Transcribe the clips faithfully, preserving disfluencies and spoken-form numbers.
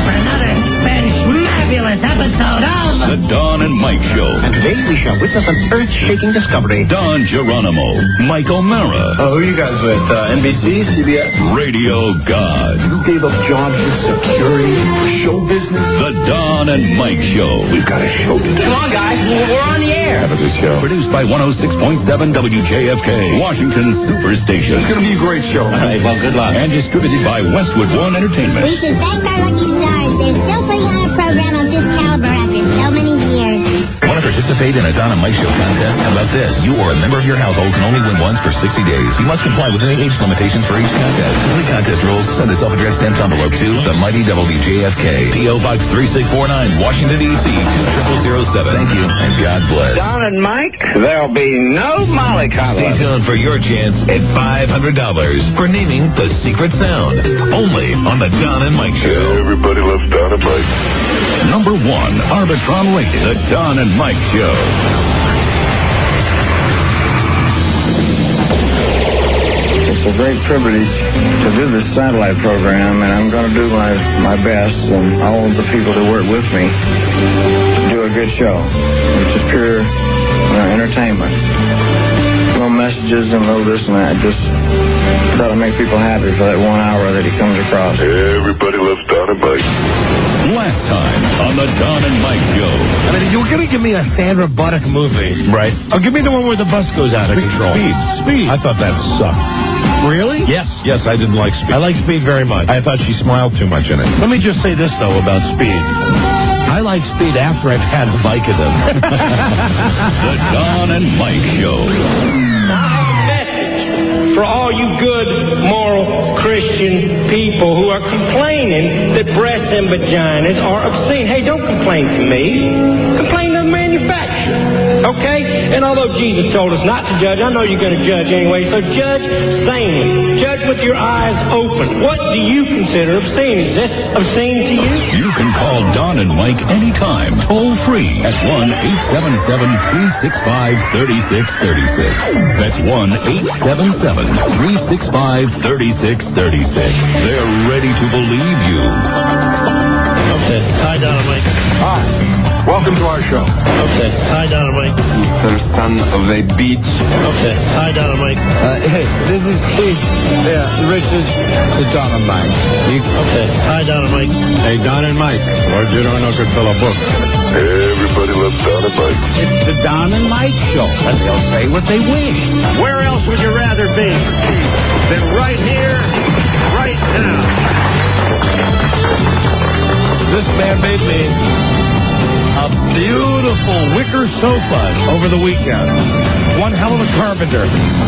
for another fabulous episode of The Don and Mike Show. And today we shall witness an earth-shaking discovery. Don Geronimo, Mike O'Mara. Oh, who are you guys with? Uh, N B C, C B S? Radio God. You gave up jobs for security, for show business? The Don and Mike Show. We've got a show to do. Come on, guys. We're on the air. Have a good show. Produced by one oh six point seven W J F K, Washington Superstation. It's going to be a great show. All right, well, good luck. And distributed by Westwood One Entertainment. We should thank our lucky stars. They're still putting on a program of this caliber after so many years. Want to participate in a Don and Mike Show contest? How about this? You or a member of your household can only win once for sixty days. You must comply with any age limitations for each contest. Complete contest rules. Send a self-addressed stamped envelope to the mighty W J F K, P O Box three six four nine, Washington, D C two zero zero seven. Thank you, and God bless. Don and Mike, there'll be no mollycoddle. Stay tuned for your chance at five hundred dollars for naming the secret sound. Only on the Don and Mike Show. Everybody loves Don and Mike. Number one, Arbitron rated, The Don and Mike Show. It's a great privilege to do this satellite program, and I'm going to do my, my best, and all of the people that work with me, to do a good show. It's just pure uh, entertainment. No messages and no this and that. Just try to make people happy for that one hour that he comes across. Everybody loves Don and Mike. Last time on the Don and Mike Show. I mean, you were going to give me a Sandra Bullock movie. Right. Oh, give me the one where the bus goes out of control. Speed. Speed. I thought that sucked. Really? Yes. Yes, I didn't like Speed. I like Speed very much. I thought she smiled too much in it. Let me just say this, though, about Speed. I like Speed after I've had Vicodin. The Don and Mike Show. For all you good, moral, Christian people who are complaining that breasts and vaginas are obscene. Hey, don't complain to me. Complain to the manufacturer. Okay? And although Jesus told us not to judge, I know you're going to judge anyway, so judge sanely. Judge with your eyes open. What do you consider obscene? Is this obscene to you? You can call Don and Mike anytime, toll free at one eight seven seven, three six five, three six three six. That's one eight seven seven, three six five, three six three six. They're ready to believe you. Okay. Hi, Don and Mike. Hi. Welcome to our show. Okay. Hi, Don and Mike. The son of a beach. Okay. Hi, Don and Mike. Uh, hey, this is Keith. Yeah, Richard. It's Don and Mike. Okay. Hi, Don and Mike. Hey, Don and Mike. Lord Geronimo could fill a book. Everybody loves Don and Mike. It's the Don and Mike Show, and they'll say what they wish. Where else would you rather be than right here, right now? This man made me a beautiful wicker sofa over the weekend. One hell of a carpenter.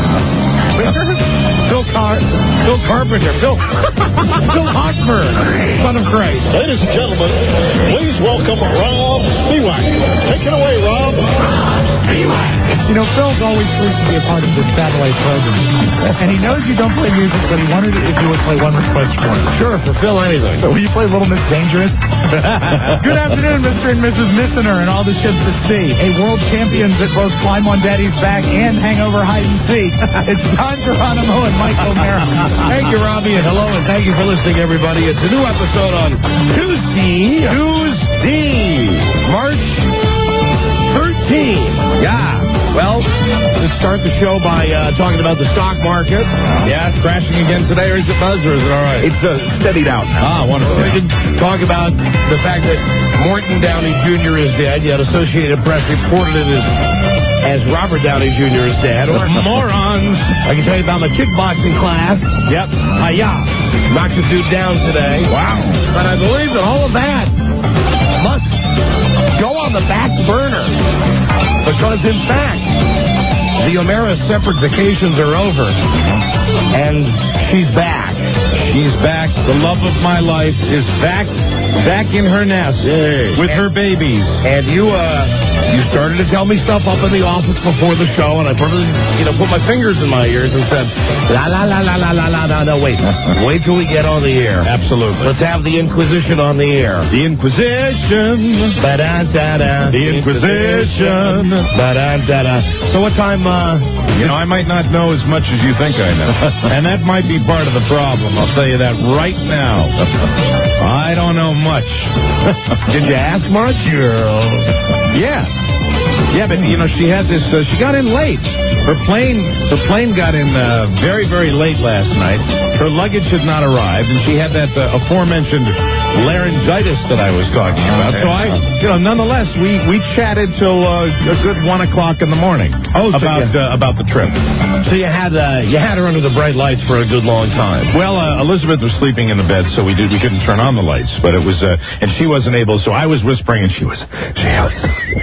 Phil Car- Phil Carpenter. Phil Phil Hochberg. Son of Christ. Ladies and gentlemen, please welcome Rob Spiewak. Take it away, Rob. You know, Phil's always supposed to be a part of this satellite program. And he knows you don't play music, but he wondered if you would play one request for him. Sure, for Phil, anything. So will you play Little Miss Dangerous? Good afternoon, Mister and Missus Missener and all the ships at sea. Hey, world champions at both Climb on Daddy's Back and Hangover Hide and Seek. It's Don Geronimo and Mike O'Mara. Thank you, Robbie, and hello, and thank you for listening, everybody. It's a new episode on Tuesday, Tuesday, March thirteenth. Yeah. Well, let's start the show by uh, talking about the stock market. Yeah, it's crashing again today, or is it buzz, or is it all right? It's uh, steadied out now. Ah, wonderful. We can talk about the fact that Morton Downey Junior is dead, yet Associated Press reported it as, as Robert Downey Junior is dead. Or morons. I can tell you about my kickboxing class. Yep. Hi-ya. Knocked a dude down today. Wow. But I believe that all of that must go on the back burner. Because, in fact, the O'Mara separate vacations are over. And she's back. She's back. The love of my life is back, back in her nest. Yay. With and, her babies. And you, uh, you started to tell me stuff up in the office before the show, and I purposely, you know, put my fingers in my ears and said, la, la, la, la, la, la, la, no, no, wait. Wait till we get on the air. Absolutely. Let's have the Inquisition on the air. The Inquisition. Ba-da-da-da. The Inquisition. Ba-da-da-da. So what time, uh... You know, I might not know as much as you think I know. And that might be part of the problem. I'll tell you that right now. I don't know much. much. Did you ask much? Yeah. Yeah, but, you know, she had this, uh, she got in late. Her plane, her plane got in uh, very, very late last night. Her luggage had not arrived, and she had that uh, aforementioned laryngitis that I was talking about. So I, you know, nonetheless, we, we chatted till uh, a good one o'clock in the morning oh, so about yeah. uh, about the trip. So you had uh, you had her under the bright lights for a good long time. Well, uh, Elizabeth was sleeping in the bed, so we did we couldn't turn on the lights, but it was, uh, and she wasn't able, so I was whispering, and she was, she was.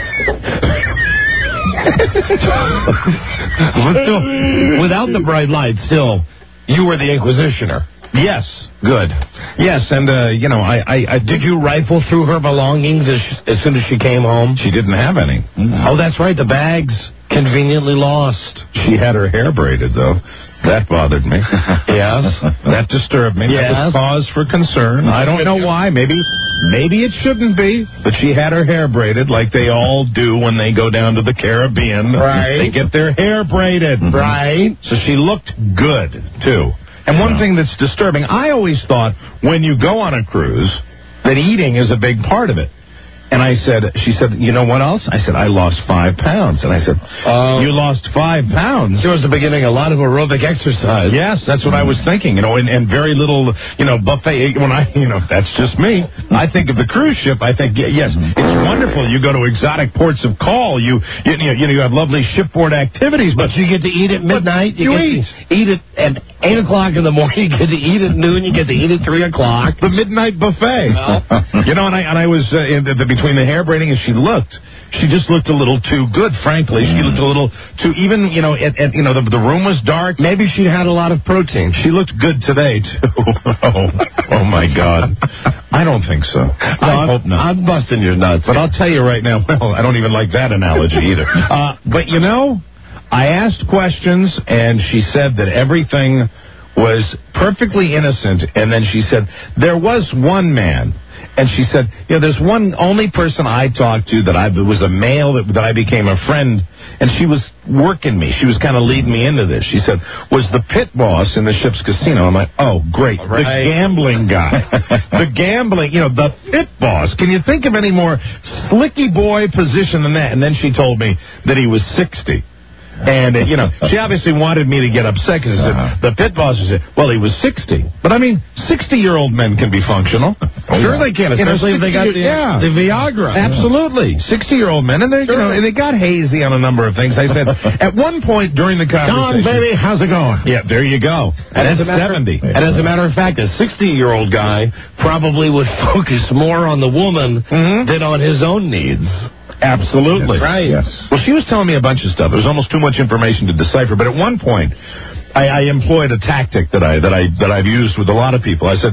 still, without the bright lights, still, you were the inquisitioner. Yes, good. Yes, and, uh, you know, I, I, I... Did you rifle through her belongings as, as soon as she came home? She didn't have any. Mm-hmm. Oh, that's right, the bags conveniently lost. She had her hair braided, though. That bothered me. Yes. That disturbed me. Yes. That was cause for concern. I don't know why. Maybe maybe it shouldn't be. But she had her hair braided like they all do when they go down to the Caribbean. Right. They get their hair braided. Right. So she looked good, too. And one thing that's disturbing, I always thought when you go on a cruise that eating is a big part of it. And I said, she said, you know what else? I said, I lost five pounds. And I said, um, you lost five pounds? There was the beginning, a lot of aerobic exercise. Yes, that's what I was thinking, you know, and, and very little, you know, buffet. When I, you know, that's just me. I think of the cruise ship, I think, yes, it's wonderful. You go to exotic ports of call. You, you, you know, you have lovely shipboard activities. But, but you get to eat at midnight. You, you eat. To eat it at eight o'clock in the morning. You get to eat at noon. You get to eat at three o'clock. The midnight buffet. Well. You know, and I, and I was uh, in the, the, between the hair braiding, and she looked, she just looked a little too good, frankly. She looked a little too, even, you know, at, at, you know, the, the room was dark. Maybe she'd had a lot of protein. She looked good today, too. oh, oh, my God. I don't think so. No, I I'm, hope not. I'm busting your nuts. But I'll tell you right now, well, I don't even like that analogy either. Uh, but, you know, I asked questions, and she said that everything was perfectly innocent, and then she said, there was one man. And she said, you know, there's one only person I talked to that I was a male that, that I became a friend, and she was working me. She was kind of leading me into this. She said, was the pit boss in the ship's casino. I'm like, oh, great. Right. The gambling guy. the gambling, you know, the pit boss. Can you think of any more slicky boy position than that? And then she told me that he was sixty. And, uh, you know, she obviously wanted me to get upset because uh-huh. the pit boss said, well, he was sixty. But, I mean, sixty-year-old men can be functional. Oh, sure yeah. they can, especially you know, if they got the, yeah. the Viagra. Absolutely. sixty-year-old men. And, they, sure. you know, and they got hazy on a number of things. I said, at one point during the conversation. Don, baby, how's it going? Yeah, there you go. And that's seventy. And as a matter of fact, a sixty-year-old guy probably would focus more on the woman mm-hmm. than on his own needs. Absolutely. That's right. Yes. Well, she was telling me a bunch of stuff. There was almost too much information to decipher. But at one point, I, I employed a tactic that I that I that I've used with a lot of people. I said,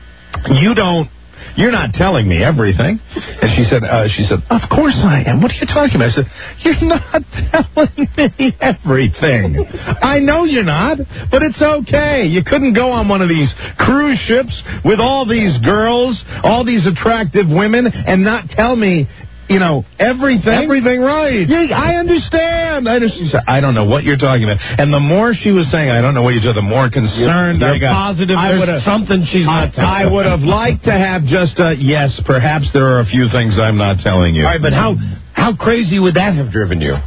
"You don't, you're not telling me everything." And she said, uh, "She said, of course I am. What are you talking about?" I said, "You're not telling me everything. I know you're not, but it's okay. You couldn't go on one of these cruise ships with all these girls, all these attractive women, and not tell me." You know, everything. Everything right. Yeah, I understand. I understand. I don't know what you're talking about. And the more she was saying, I don't know what you're talking about, the more concerned you're I got. Positive there's something she's not telling. I would have liked to have just a, yes, perhaps there are a few things I'm not telling you. All right, but how, how crazy would that have driven you?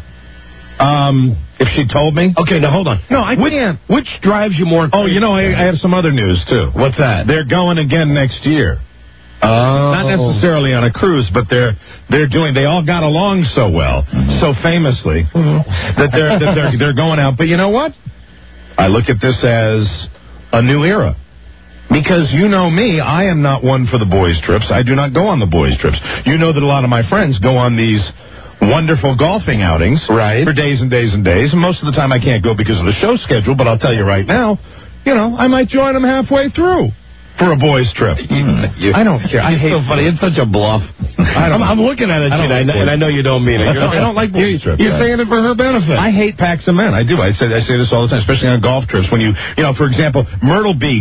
Um, if she told me? Okay, now hold on. No, I which, can't. Which drives you more crazy? Oh, you know, I, I have some other news, too. What's that? They're going again next year. Oh. Not necessarily on a cruise, but they're they're doing. They all got along so well, mm-hmm. so famously, mm-hmm. that they're that they're they're going out. But you know what? I look at this as a new era, because you know me. I am not one for the boys' trips. I do not go on the boys' trips. You know that a lot of my friends go on these wonderful golfing outings, right, for days and days and days. And most of the time I can't go because of the show schedule. But I'll tell you right now, you know, I might join them halfway through. For a boys' trip. Mm. You, I don't care. I hate so funny. It's such a bluff. I don't, I'm, I'm looking at it, I and, like I, and I know you don't mean it. You're, I don't like boys' trips. You're saying it for her benefit. I hate packs of men. I do. I say I say this all the time, especially on golf trips. When you, you know, for example, Myrtle Beach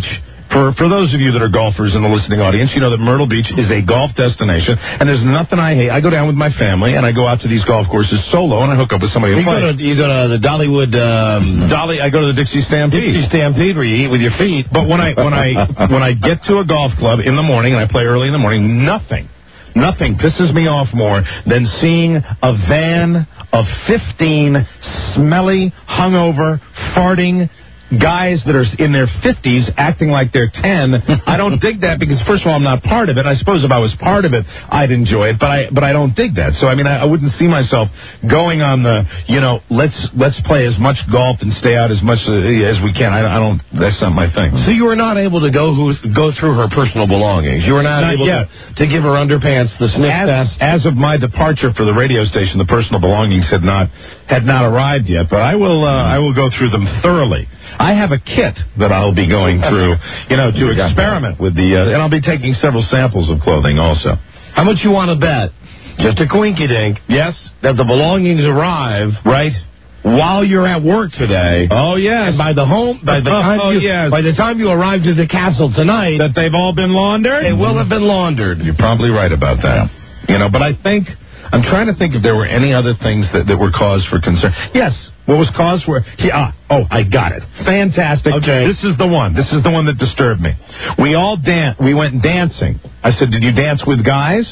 For for those of you that are golfers in the listening audience, you know that Myrtle Beach is a golf destination, and there's nothing I hate. I go down with my family, and I go out to these golf courses solo, and I hook up with somebody who You go, plays. to, you go to the Dollywood... Um, Dolly, I go to the Dixie Stampede. Dixie Stampede where you eat with your feet. But when I when I when I get to a golf club in the morning, and I play early in the morning, nothing, nothing pisses me off more than seeing a van of fifteen smelly, hungover, farting guys that are in their fifties acting like they're ten. I don't dig that because, first of all, I'm not part of it. I suppose if I was part of it, I'd enjoy it, but I but I don't dig that. So, I mean, I, I wouldn't see myself going on the, you know, let's let's play as much golf and stay out as much uh, as we can. I, I don't, that's not my thing. So you were not able to go who, go through her personal belongings? You were not, Not able yet. to, to give her underpants, the sniff As, test? as of my departure for the radio station, the personal belongings had not had not arrived yet, but I will uh, I will go through them thoroughly. I have a kit that I'll be going through, you know, to experiment with the, uh, and I'll be taking several samples of clothing also. How much you want to bet? Just a quinky dink. Yes, that the belongings arrive right while you're at work today. Oh yes. And by the home, by the time oh, you, yes. by the time you arrive to the castle tonight, that they've all been laundered. They will have been laundered. You're probably right about that. You know, but I think I'm trying to think if there were any other things that, that were cause for concern. Yes. What was cause for? Yeah, oh, I got it. Fantastic. Okay. This is the one. This is the one that disturbed me. We all dan- We went dancing. I said, did you dance with guys?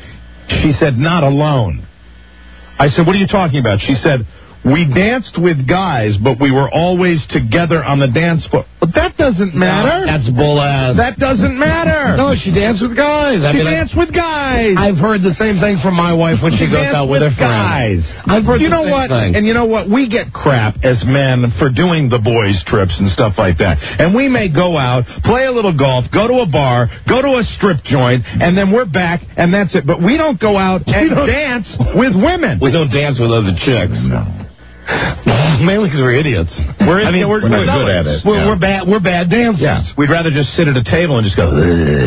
She said, not alone. I said, what are you talking about? She said, we danced with guys, but we were always together on the dance floor. But that doesn't matter. No, that's bull ass. That doesn't matter. No, she danced with guys. I She mean, danced with guys. I've heard the same thing from my wife when she, She goes danced out with, with her friends. guys. I've heard you the know same what? thing. And you know what? We get crap as men for doing the boys' trips and stuff like that. And we may go out, play a little golf, go to a bar, go to a strip joint, and then we're back, and that's it. But we don't go out and dance with women. We don't dance with other chicks. No. Mainly because we're idiots. We're, I mean, we're, we're we're not good at idiots. it. We're, Yeah. we're bad. We're bad dancers. Yeah. We'd rather just sit at a table and just go,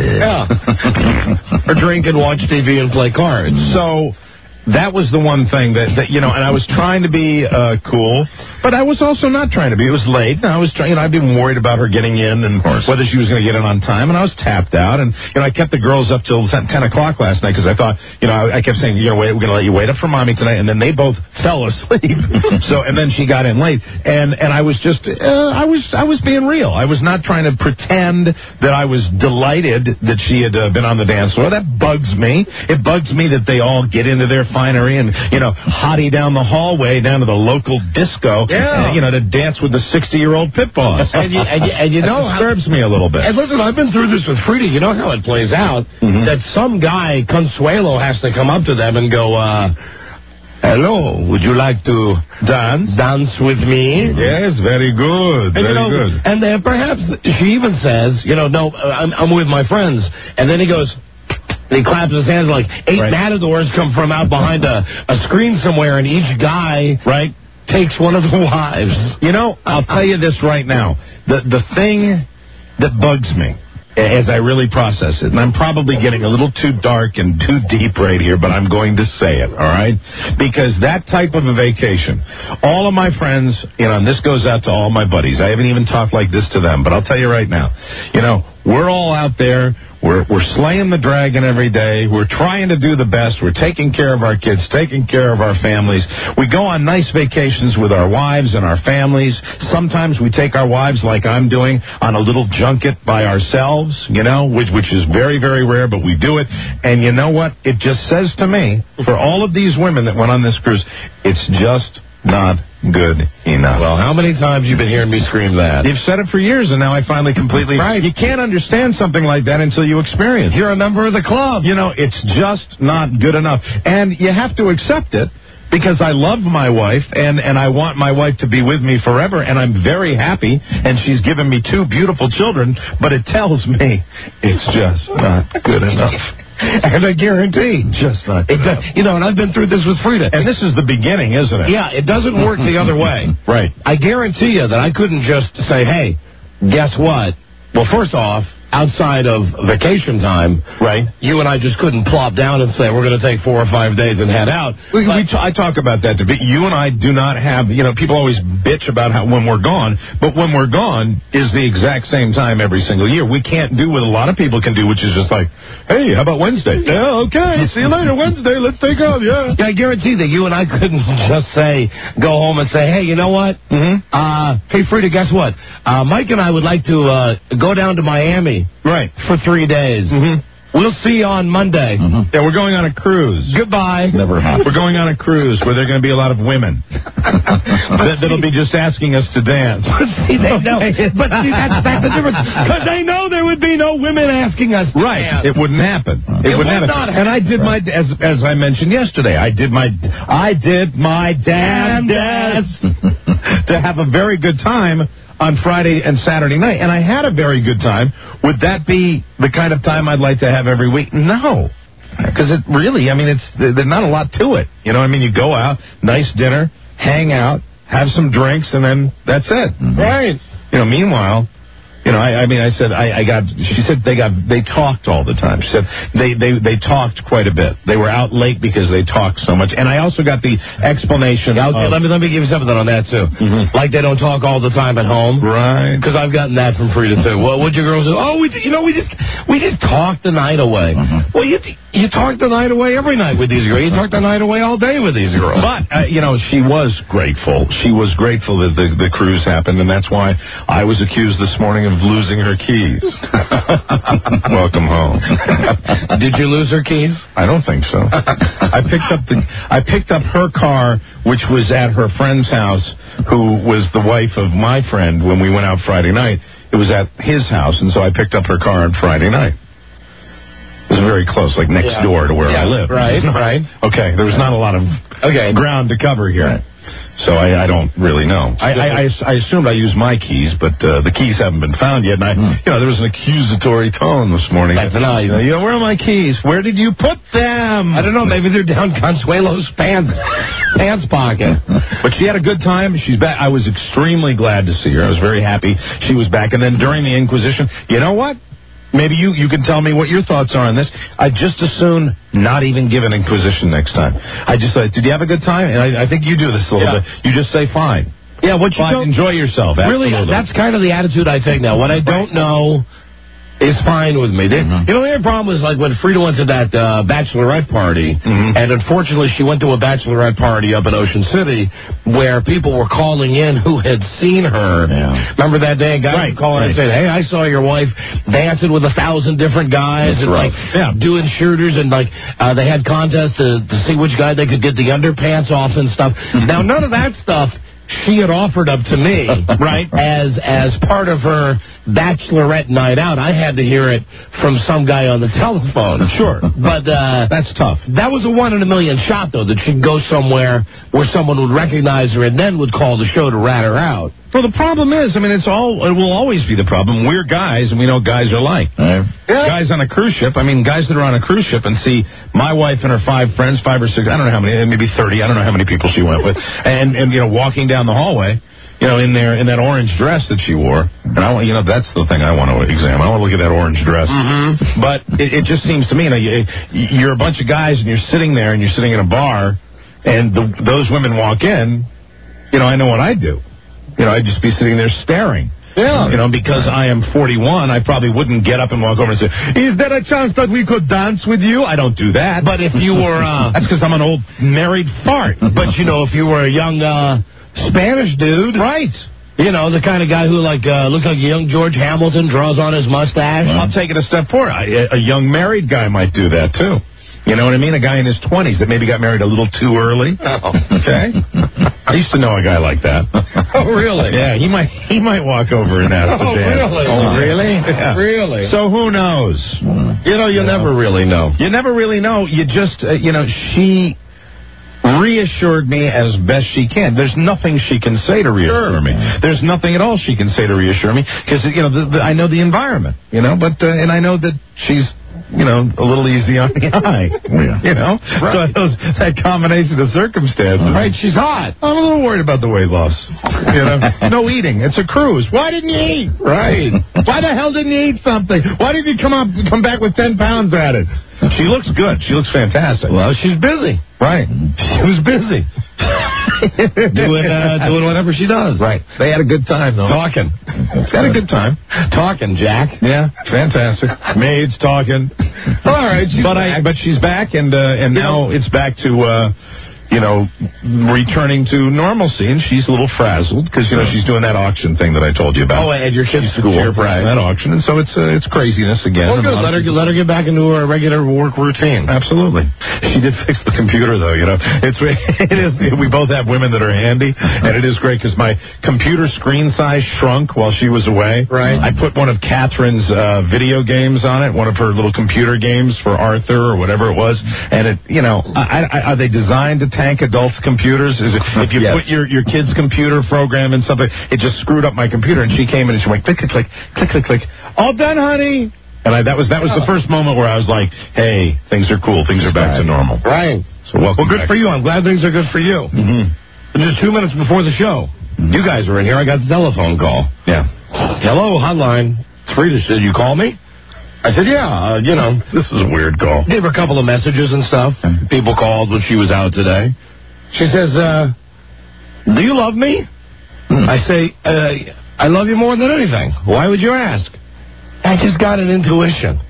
yeah, or drink and watch T V and play cards. So that was the one thing that, that you know, and I was trying to be uh, cool, but I was also not trying to be. It was late, and I was trying, you know, I'd been worried about her getting in and whether she was going to get in on time, and I was tapped out, and, you know, I kept the girls up till ten o'clock last night because I thought, you know, I, I kept saying, you know, wait, we're going to let you wait up for mommy tonight, and then they both fell asleep. So, and then she got in late, and, and I was just, uh, I was, I was being real. I was not trying to pretend that I was delighted that she had uh, been on the dance floor. That bugs me. It bugs me that they all get into their finery and, you know, hottie down the hallway down to the local disco, Yeah. uh, you know, to dance with the sixty-year-old pit boss. And you, and you, and you know, That disturbs me a little bit. And listen, I've been through this with Frida. You know how it plays out. Mhm. That some guy, Consuelo, has to come up to them and go, uh, hello, would you like to dance? Dance with me? Yes, very good, And, very you know, good. and then perhaps she even says, you know, no, I'm, I'm with my friends. And then he goes, and he claps his hands like eight Right. matadors come from out behind a, a screen somewhere, and each guy Right? takes one of the wives. You know, I'll tell you this right now. The the thing that bugs me as I really process it, and I'm probably getting a little too dark and too deep right here, but I'm going to say it, all right? Because that type of a vacation, all of my friends, you know, and this goes out to all my buddies. I haven't even talked like this to them, but I'll tell you right now, you know, we're all out there. We're we're slaying the dragon every day. We're trying to do the best. We're taking care of our kids, taking care of our families. We go on nice vacations with our wives and our families. Sometimes we take our wives, like I'm doing, on a little junket by ourselves, you know, which which is very, very rare, but we do it. And you know what? It just says to me, for all of these women that went on this cruise, it's just not good enough. Well, how many times you been hearing me scream that? You've said it for years, and now I finally completely... Right. You can't understand something like that until you experience it. You're a member of the club. You know, it's just not good enough. And you have to accept it, because I love my wife, and, and I want my wife to be with me forever, and I'm very happy, and she's given me two beautiful children, but it tells me it's just not good enough. And I guarantee, Just not good it enough. does, you know, and I've been through this with Frida. And this is the beginning, isn't it? Yeah, it doesn't work the other way. Right. I guarantee you that I couldn't just say, hey, guess what? Well, first off, outside of vacation time, right? You and I just couldn't plop down and say we're going to take four or five days and head out. We, we t- I talk about that. But you and I do not have. You know, people always bitch about how when we're gone, but when we're gone is the exact same time every single year. We can't do what a lot of people can do, which is just like, hey, how about Wednesday? Yeah, okay. See you later, Wednesday. Let's take off. Yeah. Yeah, I guarantee that you and I couldn't just say go home and say, hey, you know what? Mm-hmm. Uh, hey, Frida, guess what? Uh, Mike and I would like to uh, go down to Miami. Right. For three days. Mm-hmm. We'll see you on Monday. Mm-hmm. Yeah, we're going on a cruise. Goodbye. Never happened. We're going on a cruise where there are going to be a lot of women that, that'll be just asking us to dance. see, they know. But see, that's, that's the difference. Because they know there would be no women asking us to right. dance. It wouldn't happen. It, it wouldn't would happen. Not happen. And I did my, as as I mentioned yesterday, I did my, I did my damn best to have a very good time on Friday and Saturday night, and I had a very good time. Would that be the kind of time I'd like to have every week? No. Because it really, I mean, it's there's not a lot to it. You know what I mean? You go out, nice dinner, hang out, have some drinks, and then that's it. Mm-hmm. Right. You know, meanwhile, you know, I, I mean, I said, I, I got, she said they got, they talked all the time. She said they, they, they talked quite a bit. They were out late because they talked so much. And I also got the explanation. Yeah, okay, of, let me, let me give you something on that, too. Mm-hmm. Like they don't talk all the time at home. Right. Because I've gotten that from Frida, too. Well, what'd your girls do? Oh, we, you know, we just, we just talked the night away. Mm-hmm. Well, you, you talk the night away every night with these girls. You talk the night away all day with these girls. But, uh, you know, she was grateful. She was grateful that the, the cruise happened, and that's why I was accused this morning of losing her keys. Welcome home. Did you lose her keys? I don't think so. I picked up the I picked up her car, which was at her friend's house, who was the wife of my friend when we went out Friday night. It was at his house, and so I picked up her car on Friday night. It was very close, like next yeah. door to where yeah, I live. Right, right. Okay, there was not a lot of okay. ground to cover here. Right. So I, I don't really know. I, I, I, I assumed I used my keys, but uh, the keys haven't been found yet. And I, mm. you know, there was an accusatory tone this morning. That's nice. You know, you know, where are my keys? Where did you put them? I don't know. Maybe they're down Consuelo's pants pants pocket. But she had a good time. She's back. I was extremely glad to see her. I was very happy she was back. And then during the Inquisition, you know what? Maybe you, you can tell me what your thoughts are on this. I'd just as soon not even give an Inquisition next time. I just say, did you have a good time? And I, I think you do this a little yeah. bit. You just say, fine. Yeah, what you fine, don't... enjoy yourself. Really, absolutely. that's kind of the attitude I take now. What I don't know is fine with me. They, mm-hmm. You know, the problem is like when Frida went to that uh, bachelorette party, mm-hmm. and unfortunately she went to a bachelorette party up in Ocean City where people were calling in who had seen her. Yeah. Remember that day? A guy right, would call right. in and say, hey, I saw your wife dancing with a thousand different guys That's and right. like yeah. doing shooters, and like uh, they had contests to, to see which guy they could get the underpants off and stuff. Mm-hmm. Now, none of that stuff she had offered up to me, right, as as part of her bachelorette night out. I had to hear it from some guy on the telephone. Sure. But uh, that's tough. That was a one in a million shot, though, that she'd go somewhere where someone would recognize her and then would call the show to rat her out. Well, the problem is, I mean, it's all, it will always be the problem. We're guys, and we know what guys are like. Right. Yeah. Guys on a cruise ship, I mean, guys that are on a cruise ship and see my wife and her five friends, five or six, I don't know how many, maybe thirty, I don't know how many people she went with, and, and you know, walking down the hallway, you know, in there, in that orange dress that she wore. And I want, you know, that's the thing I want to examine. I want to look at that orange dress. Mm-hmm. But it, it just seems to me, you know, you, you're a bunch of guys and you're sitting there and you're sitting in a bar, and the, those women walk in, you know, I know what I'd do. You know, I'd just be sitting there staring. Yeah. You know, because I am forty-one, I probably wouldn't get up and walk over and say, is there a chance that we could dance with you? I don't do that. But if you were... Uh, That's because I'm an old married fart. But, you know, if you were a young uh, Spanish dude... Right. You know, the kind of guy who, like, uh, looks like a young George Hamilton, draws on his mustache. I'll take it a step forward. I, a young married guy might do that, too. You know what I mean? A guy in his twenties that maybe got married a little too early. Oh. Okay? I used to know a guy like that. Oh, really? Yeah, he might he might walk over and ask oh, the dance. Really? Oh, really? Yeah. Really? So who knows? You know, you yeah. never really know. You never really know. You just, uh, you know, she reassured me as best she can. There's nothing she can say to reassure sure. me. There's nothing at all she can say to reassure me because, you know, the, the, I know the environment, you know, but, uh, and I know that she's you know, a little easy on the eye. Yeah. You know? Right. So those, that combination of circumstances. Right, she's hot. I'm a little worried about the weight loss. You know? No eating. It's a cruise. Why didn't you eat? Right. Why the hell didn't you eat something? Why did you come up come back with ten pounds added? She looks good. She looks fantastic. Well, she's busy. Right. She was busy. doing uh, doing whatever she does. Right. They had a good time, though. Talking. They had a good time. Talking, Jack. Yeah, fantastic. Maids talking. All right, she's but back. I but she's back, and uh, and You now know- it's back to uh, you know returning to normalcy, and she's a little frazzled because you know she's doing that auction thing that I told you about. Oh, at your kid's school. Right. That auction, and so it's uh, it's craziness again. Well, And a good. lot Let her of- let her get back into her regular work routine. Absolutely. She did fix the computer, though. You know, it's it is. We both have women that are handy, and it is great because my computer screen size shrunk while she was away. Right. I put one of Catherine's uh, video games on it, one of her little computer games for Arthur or whatever it was, and it, you know, I, I, are they designed to tank adults' computers? Is it if you Yes. put your your kid's computer program in something, it just screwed up my computer, and she came in and she went click click click click click click, all done, honey. And I, that was that was the first moment where I was like, "Hey, things are cool. Things are back to normal." Right. So welcome. Well, good back. for you. I'm glad things are good for you. Mm-hmm. Just two minutes before the show, you guys were in here. I got the telephone call. Yeah. Hello, hotline. It's Frida. Did you call me? I said, yeah, uh, you know. This is a weird call. Gave her a couple of messages and stuff. People called when she was out today. She says, uh, do you love me? Hmm. I say, uh, I love you more than anything. Why would you ask? I just got an intuition.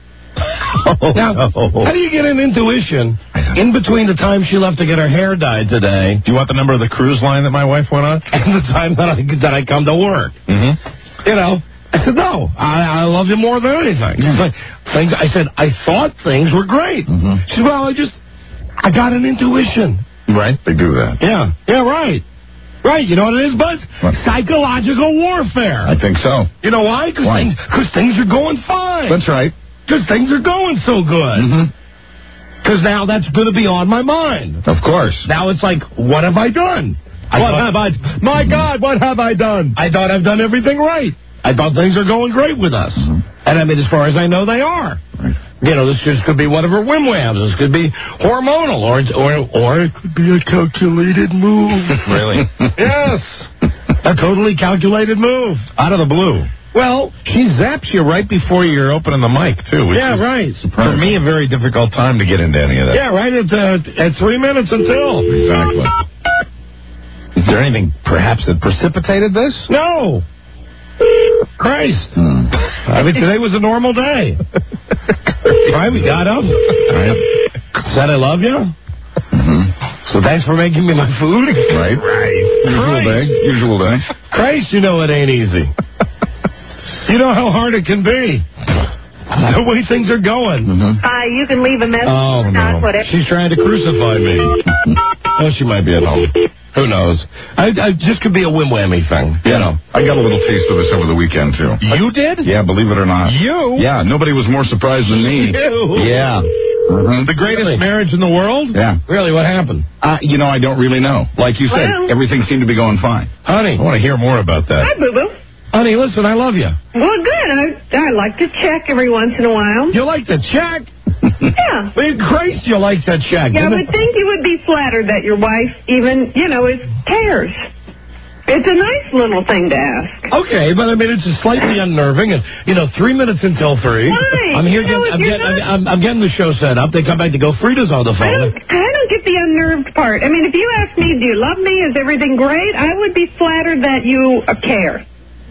Oh, Now, no. how do you get an intuition in between the time she left to get her hair dyed today Do you want the number of the cruise line that my wife went on? and the time that I, that I come to work? Mm-hmm. You know, I said, no, I, I love you more than anything. She's like, things, I said, I thought things were great. Mhm. She said, well, I just, I got an intuition. Right. They do that. Yeah, yeah, right. Right, you know what it is, Buzz? What? Psychological warfare. I think so. You know why? Because Why? things, 'cause things are going fine. That's right. Because things are going so good. Mm-hmm. Because now that's going to be on my mind. Of course. Now it's like, what have I done? I what thought- have I... My God, what have I done? I thought I've done everything right. I thought things are going great with us. Mhm. And I mean, as far as I know, they are. Right. You know, this just could be one of her whimwams. This could be hormonal, or or or it could be a calculated move. Really? Yes, a totally calculated move. Out of the blue. Well, She zaps you right before you're opening the mic, too. Which yeah, is, right. For me, a very difficult time to get into any of that. Yeah, right at uh, at three minutes until. Exactly. Is there anything perhaps that precipitated this? No. Christ. Hmm. I mean, today was a normal day. Right, we got up. Said I love you. Mm-hmm. So thanks for making me my food. Right. Right. Usual day. Usual day. Christ, you know it ain't easy. You know how hard it can be. The way things are going. Mm-hmm. Hi, you can leave a message. Oh, or no. not, whatever. She's trying to crucify me. Oh, she might be at home. Who knows? I, I just could be a whim-whammy thing. You know. I got a little taste of this over the weekend, too. You did? Yeah, believe it or not. You? Yeah, nobody was more surprised than me. You? Yeah. Mhm. The greatest marriage in the world? Yeah. Really, what happened? Uh, you know, I don't really know. Like you said, Well- everything seemed to be going fine. Honey. I want to hear more about that. Hi, Boo Boo. Honey, listen, I love you. Well, good. I, I like to check every once in a while. You like to check? Yeah. Well, Christ, you like to check. Yeah, I Isn't would it? think you would be flattered that your wife even, you know, is cares. It's a nice little thing to ask. Okay, but I mean, it's just slightly unnerving. And, you know, three minutes until three. Why? I'm here You know, getting, if I'm, you're getting, not- I'm, I'm getting the show set up. They come back to go, Frida's on the I phone. don't, I don't get the unnerved part. I mean, if you ask me, do you love me? Is everything great? I would be flattered that you uh, care.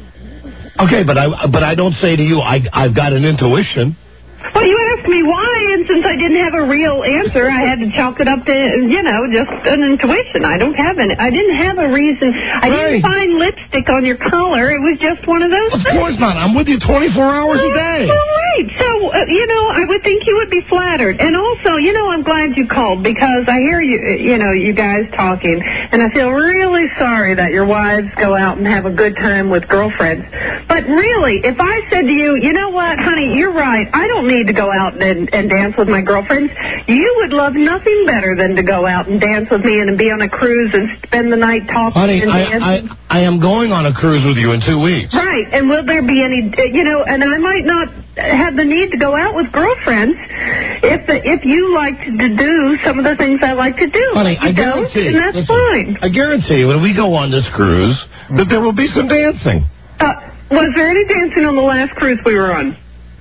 Okay, but I but I don't say to you, I, I've got an intuition. Well, you asked me why, and since I didn't have a real answer, I had to chalk it up to, you know, just an intuition. I don't have an, I didn't have a reason. I Right. didn't find lipstick on your collar. It was just one of those Of things. course not. I'm with you twenty-four hours a day. Well, right. So, uh, you know, I would think you would be flattered. And also, you know, I'm glad you called because I hear you, uh, you know, you guys talking, and I feel really sorry that your wives go out and have a good time with girlfriends. But really, if I said to you, you know what, honey, you're right. I don't need to go out and, and dance with my girlfriends. You would love nothing better than to go out and dance with me and be on a cruise and spend the night talking Honey, and I, dancing. I I am going on a cruise with you in two weeks. Right, and will there be any, uh, you know, and I might not have the need to go out with girlfriends if the, if you like to do some of the things I like to do. Honey, you I don't, guarantee. and that's listen, fine. I guarantee when we go on this cruise that there will be some dancing. Uh, was there any dancing on the last cruise we were on?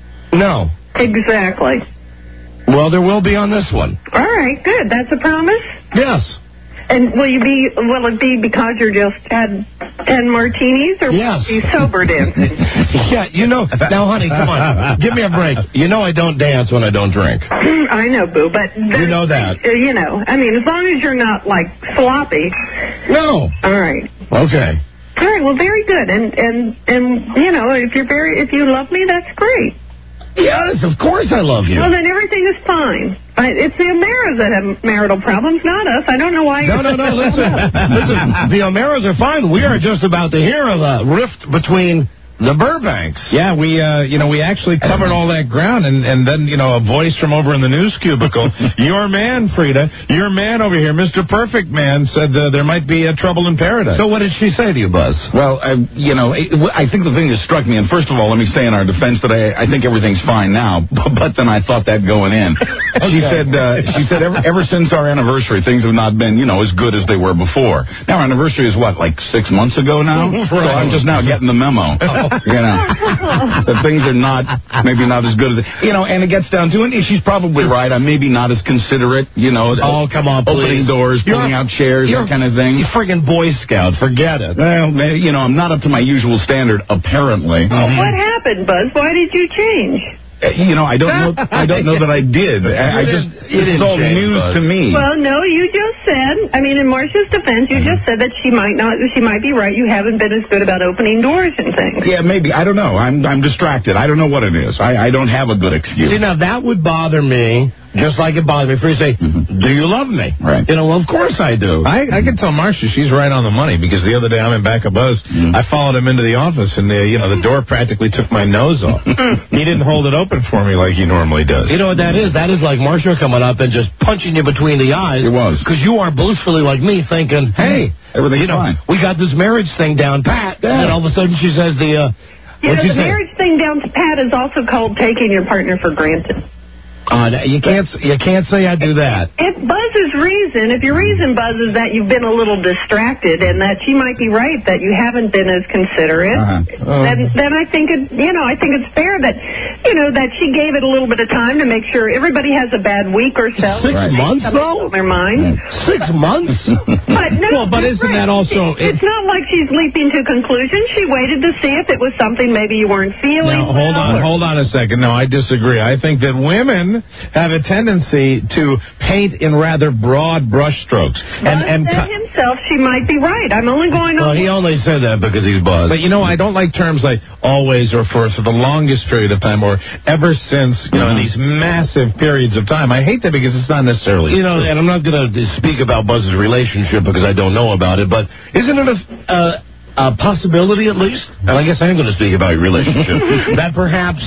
No. Exactly. Well, there will be on this one. All right, good. That's a promise? Yes. And will you be? Will it be because you just had ten martinis, or yes. will you be sober dancing? Yeah, you know. Now, honey, come on, give me a break. You know I don't dance when I don't drink. I know, Boo, but you know that. Uh, you know, I mean, as long as you're not like sloppy. No. All right. Okay. All right. Well, very good. And and and you know, if you're very, if you love me, that's great. Yes, of course I love you. Well, then everything is fine. I, it's the O'Mearas that have marital problems, not us. I don't know why. No, no, no. Listen, listen. The O'Mearas are fine. We are just about to hear of a rift between the Burbanks. Yeah, we, uh, you know, we actually covered all that ground, and, and then, you know, a voice from over in the news cubicle, your man, Frida, your man over here, Mister Perfect Man, said uh, there might be uh, trouble in paradise. So what did she say to you, Buzz? Well, I, you know, it, I think the thing that struck me, and first of all, let me say in our defense that I, I think everything's fine now, but then I thought that going in. Okay. She said, uh, she said ever, ever since our anniversary, things have not been, you know, as good as they were before. Now, our anniversary is what, like six months ago now? Right. So I'm just now getting the memo. You know, that things are not, maybe not as good as, you know, and it gets down to it. She's probably right. I'm maybe not as considerate, you know. Oh, come on, opening please. doors, pulling out chairs, that kind of thing. You friggin' Boy Scout. Forget it. Well, you know, I'm not up to my usual standard, apparently. Well, what happened, Buzz? Why did you change? Uh, you know, I don't know. I don't know that I did. I, I just it's all news to me. Well, no, you just said. I mean, in Marcia's defense, you just said that she might not. She might be right. You haven't been as good about opening doors and things. Yeah, maybe. I don't know. I'm I'm distracted. I don't know what it is. I, I don't have a good excuse. See, now that would bother me. Just like it bothers me for you to say, mm-hmm. do you love me? Right. You know, well, of course I do. I, I can tell Marcia she's right on the money, because the other day I'm in back of Buzz. Mm. I followed him into the office, and the, you know, the door practically took my nose off. He didn't hold it open for me like he normally does. You know what that is? That is like Marcia coming up and just punching you between the eyes. It was. Because you are blissfully like me thinking, hey, everything's you know, fine. We got this marriage thing down pat. Yeah. And then all of a sudden she says the... Uh, you know, the say? marriage thing down to pat is also called taking your partner for granted. Uh, you can't you can't say I do that. If Buzz's reason, if your reason, Buzz, is that you've been a little distracted and that she might be right that you haven't been as considerate, uh-huh. uh, then then I think it, you know, I think it's fair that, you know, that she gave it a little bit of time to make sure everybody has a bad week or so. Six right. months, though? Their mind. Six months? But no, well, but isn't right. that also... It's not like she's leaping to conclusions. She waited to see if it was something maybe you weren't feeling. Now, hold well, on, or... hold on a second. No, I disagree. I think that women have a tendency to paint in rather broad brushstrokes. And, and co- himself, she might be right. I'm only going on... Well, he only said that because he's Buzz. But, you know, I don't like terms like always or for, for the longest period of time or ever since, you know, in these massive periods of time. I hate that because it's not necessarily... You know, and I'm not going to speak about Buzz's relationship because I don't know about it, but isn't it a... Uh, a possibility, at least, and I guess I am going to speak about your relationship, that perhaps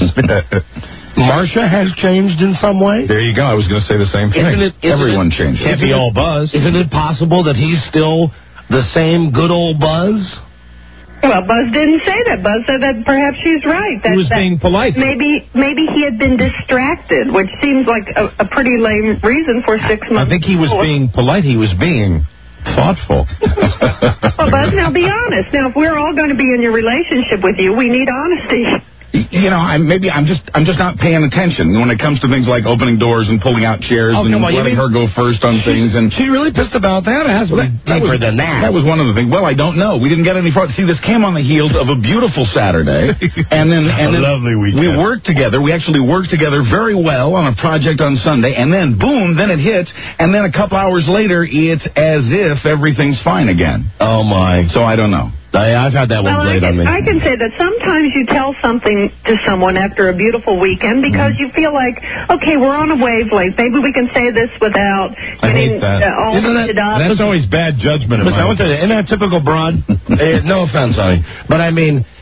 Marcia has changed in some way? There you go. I was going to say the same thing. Isn't it, isn't Everyone it, changes. Can't be all Buzz. Isn't it possible that he's still the same good old Buzz? Well, Buzz didn't say that. Buzz said that perhaps she's right. That, he was that being polite. Maybe maybe he had been distracted, which seems like a, a pretty lame reason for six months. I think he was before. being polite. He was being... thoughtful. Well, Buzz, now be honest. Now, if we're all going to be in your relationship with you, we need honesty. You know, I'm maybe I'm just I'm just not paying attention when it comes to things like opening doors and pulling out chairs oh, and on, letting her go first on things. And she really pissed about that. It has to be deeper was, than that. That was one of the things. Well, I don't know. We didn't get any farther. See, this came on the heels of a beautiful Saturday, and then and then a lovely weekend. We worked together. We actually worked together very well on a project on Sunday, and then boom, then it hits, and then a couple hours later, it's as if everything's fine again. Oh my! So I don't know. I, I've had that one well, played I can, on me. I can say that sometimes you tell something to someone after a beautiful weekend because mm. you feel like, okay, we're on a wavelength. Maybe we can say this without I getting hate that. Uh, all that, up. That's always bad judgment. Listen, I want to tell you, isn't that typical broad? uh, no offense, honey, but I mean,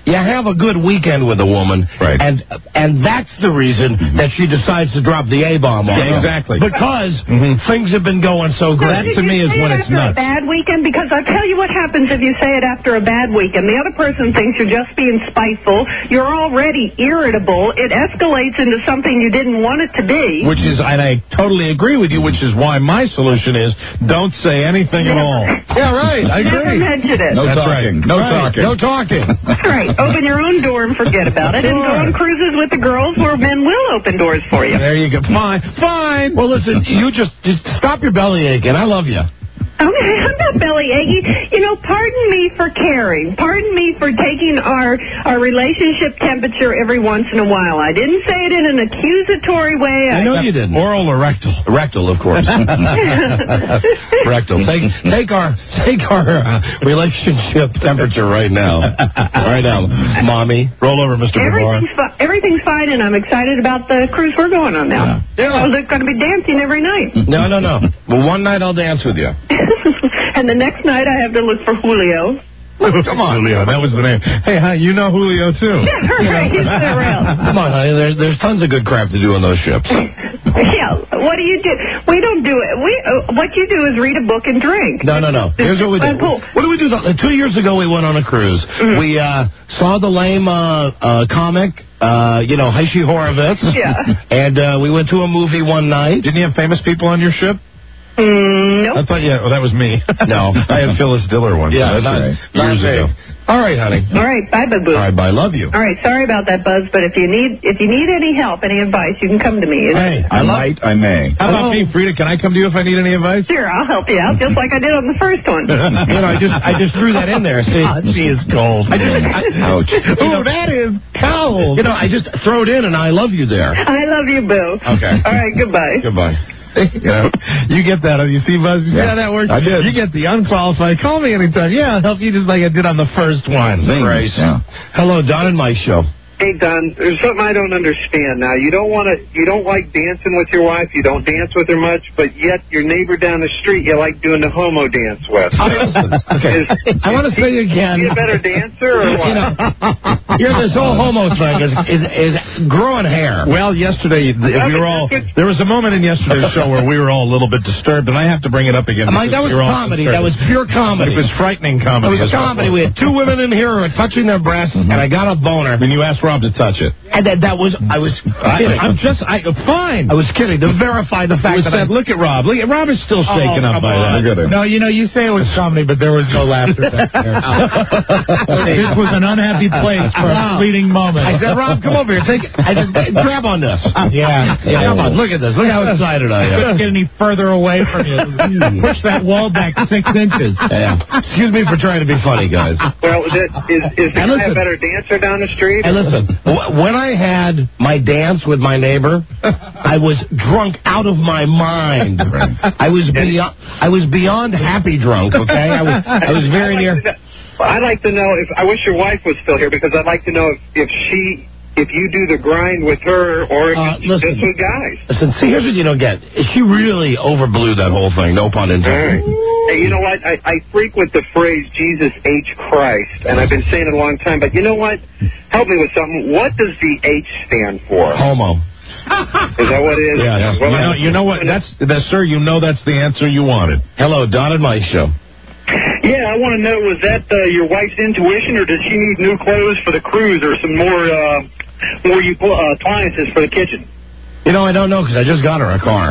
you have a good weekend with a woman, Right. and and that's the reason that she decides to drop the A-bomb on Yeah, you. exactly. Because Mhm. things have been going so Now, great. did you say it after a bad weekend? Because I'll tell you what happens if you say it after a bad weekend. The other person thinks you're just being spiteful. You're already irritable. It escalates into something you didn't want it to be. Which is, and I totally agree with you, which is why my solution is don't say anything at all. Yeah, right. I Never agree. mention it. No That's talking. right. No Right. talking. No talking. That's right. Open your own door and forget about it. And go Sure. on cruises with the girls where men will open doors for you. There you go. Fine. Fine. Well, listen, you just, just stop your belly aching. I love you. Okay, I'm not belly achy. You know, pardon me for caring. Pardon me for taking our our relationship temperature every once in a while. I didn't say it in an accusatory way. I know you didn't. Oral or rectal? Rectal, of course. Rectal. Take take our take our uh, relationship temperature right now. Right now, mommy. Roll over, Mister Babar. Everything's, fi- everything's fine, and I'm excited about the cruise we're going on now. Yeah. Well, they're going to be dancing every night. No, no, no. Well, one night I'll dance with you. And the next night I have to look for Julio. Come on, Julio. That was the name. Hey, hi, you know Julio, too. Yeah, right. He's so real. Come on, honey. There's there's tons of good crap to do on those ships. Yeah, what do you do? We don't do it. We uh, what you do is read a book and drink. No, no, no. Here's what we do. What do we do? Uh, Two years ago, we went on a cruise. Mm-hmm. We uh, saw the lame uh, uh, comic, uh, you know, Heishi Horowitz. Yeah. And uh, we went to a movie one night. Didn't you have famous people on your ship? Mm, nope. I thought, yeah, well, that was me. No. I had Phyllis Diller once. Yeah, That's not- right. not Years me. ago. All right, honey. All right, bye, boo boo. All right, bye. Love you. All right, sorry about that, Buzz, but if you need if you need any help, any advice, you can come to me. Hey, I might, I may. How about me, Frida? Can I come to you if I need any advice? Sure, I'll help you out, just like I did on the first one. You know, I just I just threw that in there. See, She is cold. I just, I, Ouch. Ooh, that is cold. You know, I just throw it in and I love you there. I love you, Boo. Okay. All right, goodbye. Goodbye. You know, you get that. You see, Buzz? You see Yeah, how that works? I did. You get the unqualified. Call me anytime. Yeah, I'll help you just like I did on the first one. Zing. Grace. Yeah. Hello, Don and Mike show. Hey, Don, there's something I don't understand now. You don't want to, you don't like dancing with your wife, you don't dance with her much, but yet your neighbor down the street you like doing the homo dance with. Okay. Is, I want to say again. is he a better dancer or what? You know, yeah, this whole homo thing is, is, is growing hair. Well, yesterday we were all. There was a moment in yesterday's show where we were all a little bit disturbed, and I have to bring it up again. Mike, that was because we were all comedy. disturbed. That was pure comedy. It was frightening It comedy. was comedy. We had two women in here who were touching their breasts, and I got a boner. And you asked Rob to touch it. And that, that was, I was kidding. I'm just, I fine. I was kidding to verify the It fact was that I... said, look at Rob. Look at Rob is still shaken Oh, up come by on. that. Look at him. No, you know, you say it was comedy, but there was no laughter back there. This was an unhappy place for a fleeting moment. I said, Rob, come over here. Take it. I said, grab on this. Yeah. Yeah, come on. Look at this. Look how excited I am. Couldn't get any further away from you. Push that wall back six inches. Yeah. Excuse me for trying to be funny, guys. Well, is, it, is, is the And guy a listen. better dancer down the street? And listen, w- when I had my dance with my neighbor, I was drunk out of my mind. I was beyond, I was beyond happy drunk. Okay, I was, I was very I'd near. like to know- I'd like to know if I wish your wife was still here because I'd like to know if, if she if you do the grind with her or if Uh, it's listen. just with guys. Listen, see, here's what you don't get. She really overblew that whole thing. No pun All intended. right. Hey, you know what? I, I frequent the phrase Jesus H Christ, and I've been saying it a long time. But you know what? Help me with something. What does the H stand for? Homo. Is that what it is? Yeah, Well, you know, you know what? That's that, sir. You know that's the answer you wanted. Hello, Don and Mike show. Yeah, I want to know, was that uh, your wife's intuition, or does she need new clothes for the cruise, or some more uh, more you uh, appliances for the kitchen? You know, I don't know because I just got her a car.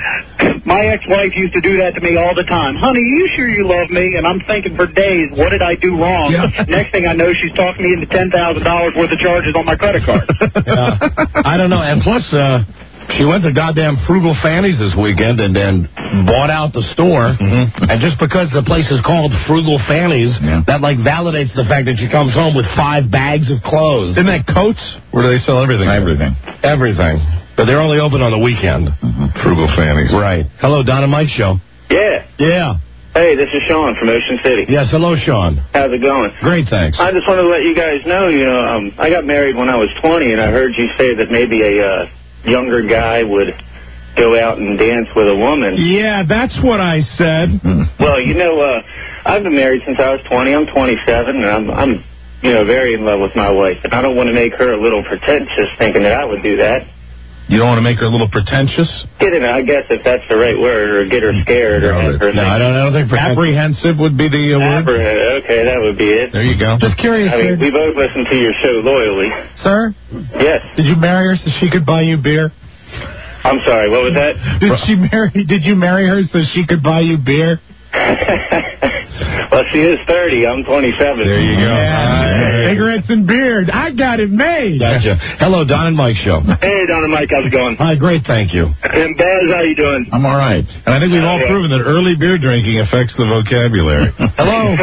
My ex-wife used to do that to me all the time. Honey, you sure you love me? And I'm thinking for days, what did I do wrong? Yeah. Next thing I know, she's talking me into ten thousand dollars worth of charges on my credit card. Yeah. I don't know. And plus, uh, she went to goddamn Frugal Fanny's this weekend and then bought out the store. Mm-hmm. And just because the place is called Frugal Fanny's, Yeah. that like validates the fact that she comes home with five bags of clothes. Isn't that coats? Where do they sell everything? Everything. Everything. But they're only open on the weekend. Frugal Fannies. Right. Hello, Don and Mike show. Yeah. Yeah. Hey, this is Sean from Ocean City. Yes, hello, Sean. How's it going? Great, thanks. I just wanted to let you guys know, you know, um, I got married when I was twenty, and I heard you say that maybe a uh, younger guy would go out and dance with a woman. Yeah, that's what I said. Well, you know, uh, I've been married since I was twenty. I'm twenty-seven, and I'm, I'm you know, very in love with my wife, and I don't want to make her a little pretentious thinking that I would do that. You don't want to make her a little pretentious? Get in, I guess, if that's the right word, or get her scared, or have her No, I don't, I don't think apprehensive would be the uh, word. Appreh- okay, that would be it. There you go. Just curious, I mean, sir. we both listen to your show loyally. Sir? Yes. Did you marry her so she could buy you beer? I'm sorry, what was that? Did she marry? Did you marry her so she could buy you beer? Well, she is thirty. I'm twenty-seven. There you go. Yeah, cigarettes and beer. I got it made. Gotcha. Hello, Don and Mike show. Hey, Don and Mike, how's it going? Hi, great, thank you. And Buzz, how you doing? I'm all right. And I think we've all Okay. proven that early beer drinking affects the vocabulary. Hello.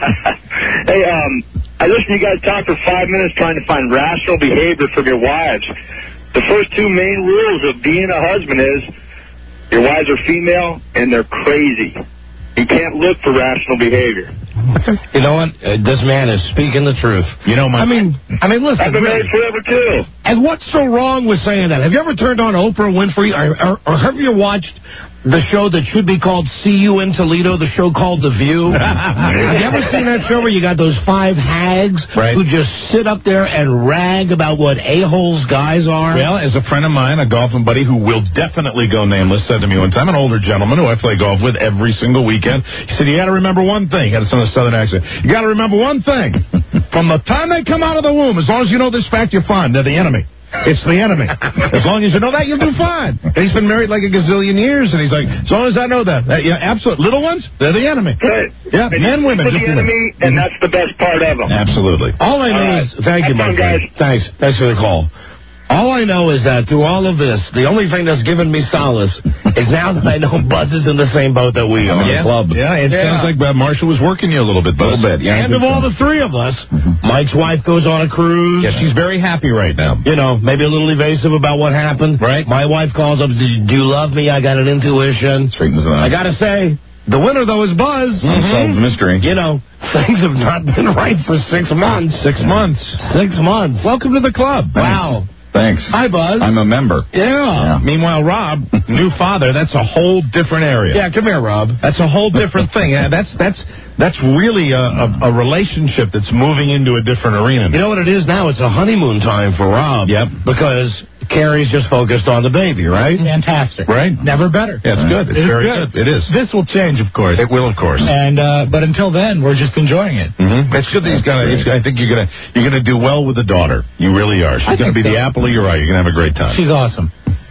Hey, um, I listened to you guys talk for five minutes trying to find rational behavior from your wives. The first two main rules of being a husband is your wives are female and they're crazy. You can't look for rational behavior. You know what? Uh, this man is speaking the truth. You know, my... I mean, I mean, listen. I've been married forever, too. And what's so wrong with saying that? Have you ever turned on Oprah Winfrey, or, or, or have you watched the show that should be called See You in Toledo, the show called The View? Have you ever seen that show where you got those five hags Right. who just sit up there and rag about what a-holes guys are? Well, as a friend of mine, a golfing buddy who will definitely go nameless, said to me one time, an older gentleman who I play golf with every single weekend, he said, you got to remember one thing. He had a southern accent. You got to remember one thing. From the time they come out of the womb, as long as you know this fact, you're fine. They're the enemy. It's the enemy. As long as you know that, you'll do fine. And he's been married like a gazillion years, and he's like, as long as I know that, that yeah, absolutely. Little ones, they're the enemy. Good. Yeah, and men, women. For the just women. enemy, and that's the best part of them. Absolutely. All I know All is, right. thank you, Have my fun, friend. guys. Thanks. Thanks for the call. All I know is that through all of this, the only thing that's given me solace is now that I know Buzz is in the same boat that we are. Yeah. Club. Yeah, it Yeah. sounds like Bob Marshall was working you a little bit, Buzz. A little bit, yeah. And of all the three of us, Mike's wife goes on a cruise. Yeah, she's very happy right now. You know, maybe a little evasive about what happened. Right. My wife calls up, do you, do you love me? I got an intuition. Straightens it out. I got to say, the winner, though, is Buzz. Solved the mystery. You know, things have not been right for six months. Six months. Six months. Welcome to the club. Wow. Thanks. Hi, Buzz. I'm a member. Yeah. Meanwhile, Rob, new father, that's a whole different area. Yeah, come here, Rob. That's a whole different thing. Yeah, that's that's that's really a, a, a relationship that's moving into a different arena. You know what it is now? It's a honeymoon time for Rob. Yep. Because Carrie's just focused on the baby, right? Fantastic. Right? Never better. Yeah, it's good. It's It is very good. good. It is. This will change, of course. It will, of course. And uh, but until then, we're just enjoying it. Mm-hmm. It's good that he's gonna. It's, I think you're gonna you're gonna do well with the daughter. You really are. She's I gonna think be so. the apple of your eye. You're gonna have a great time. She's awesome.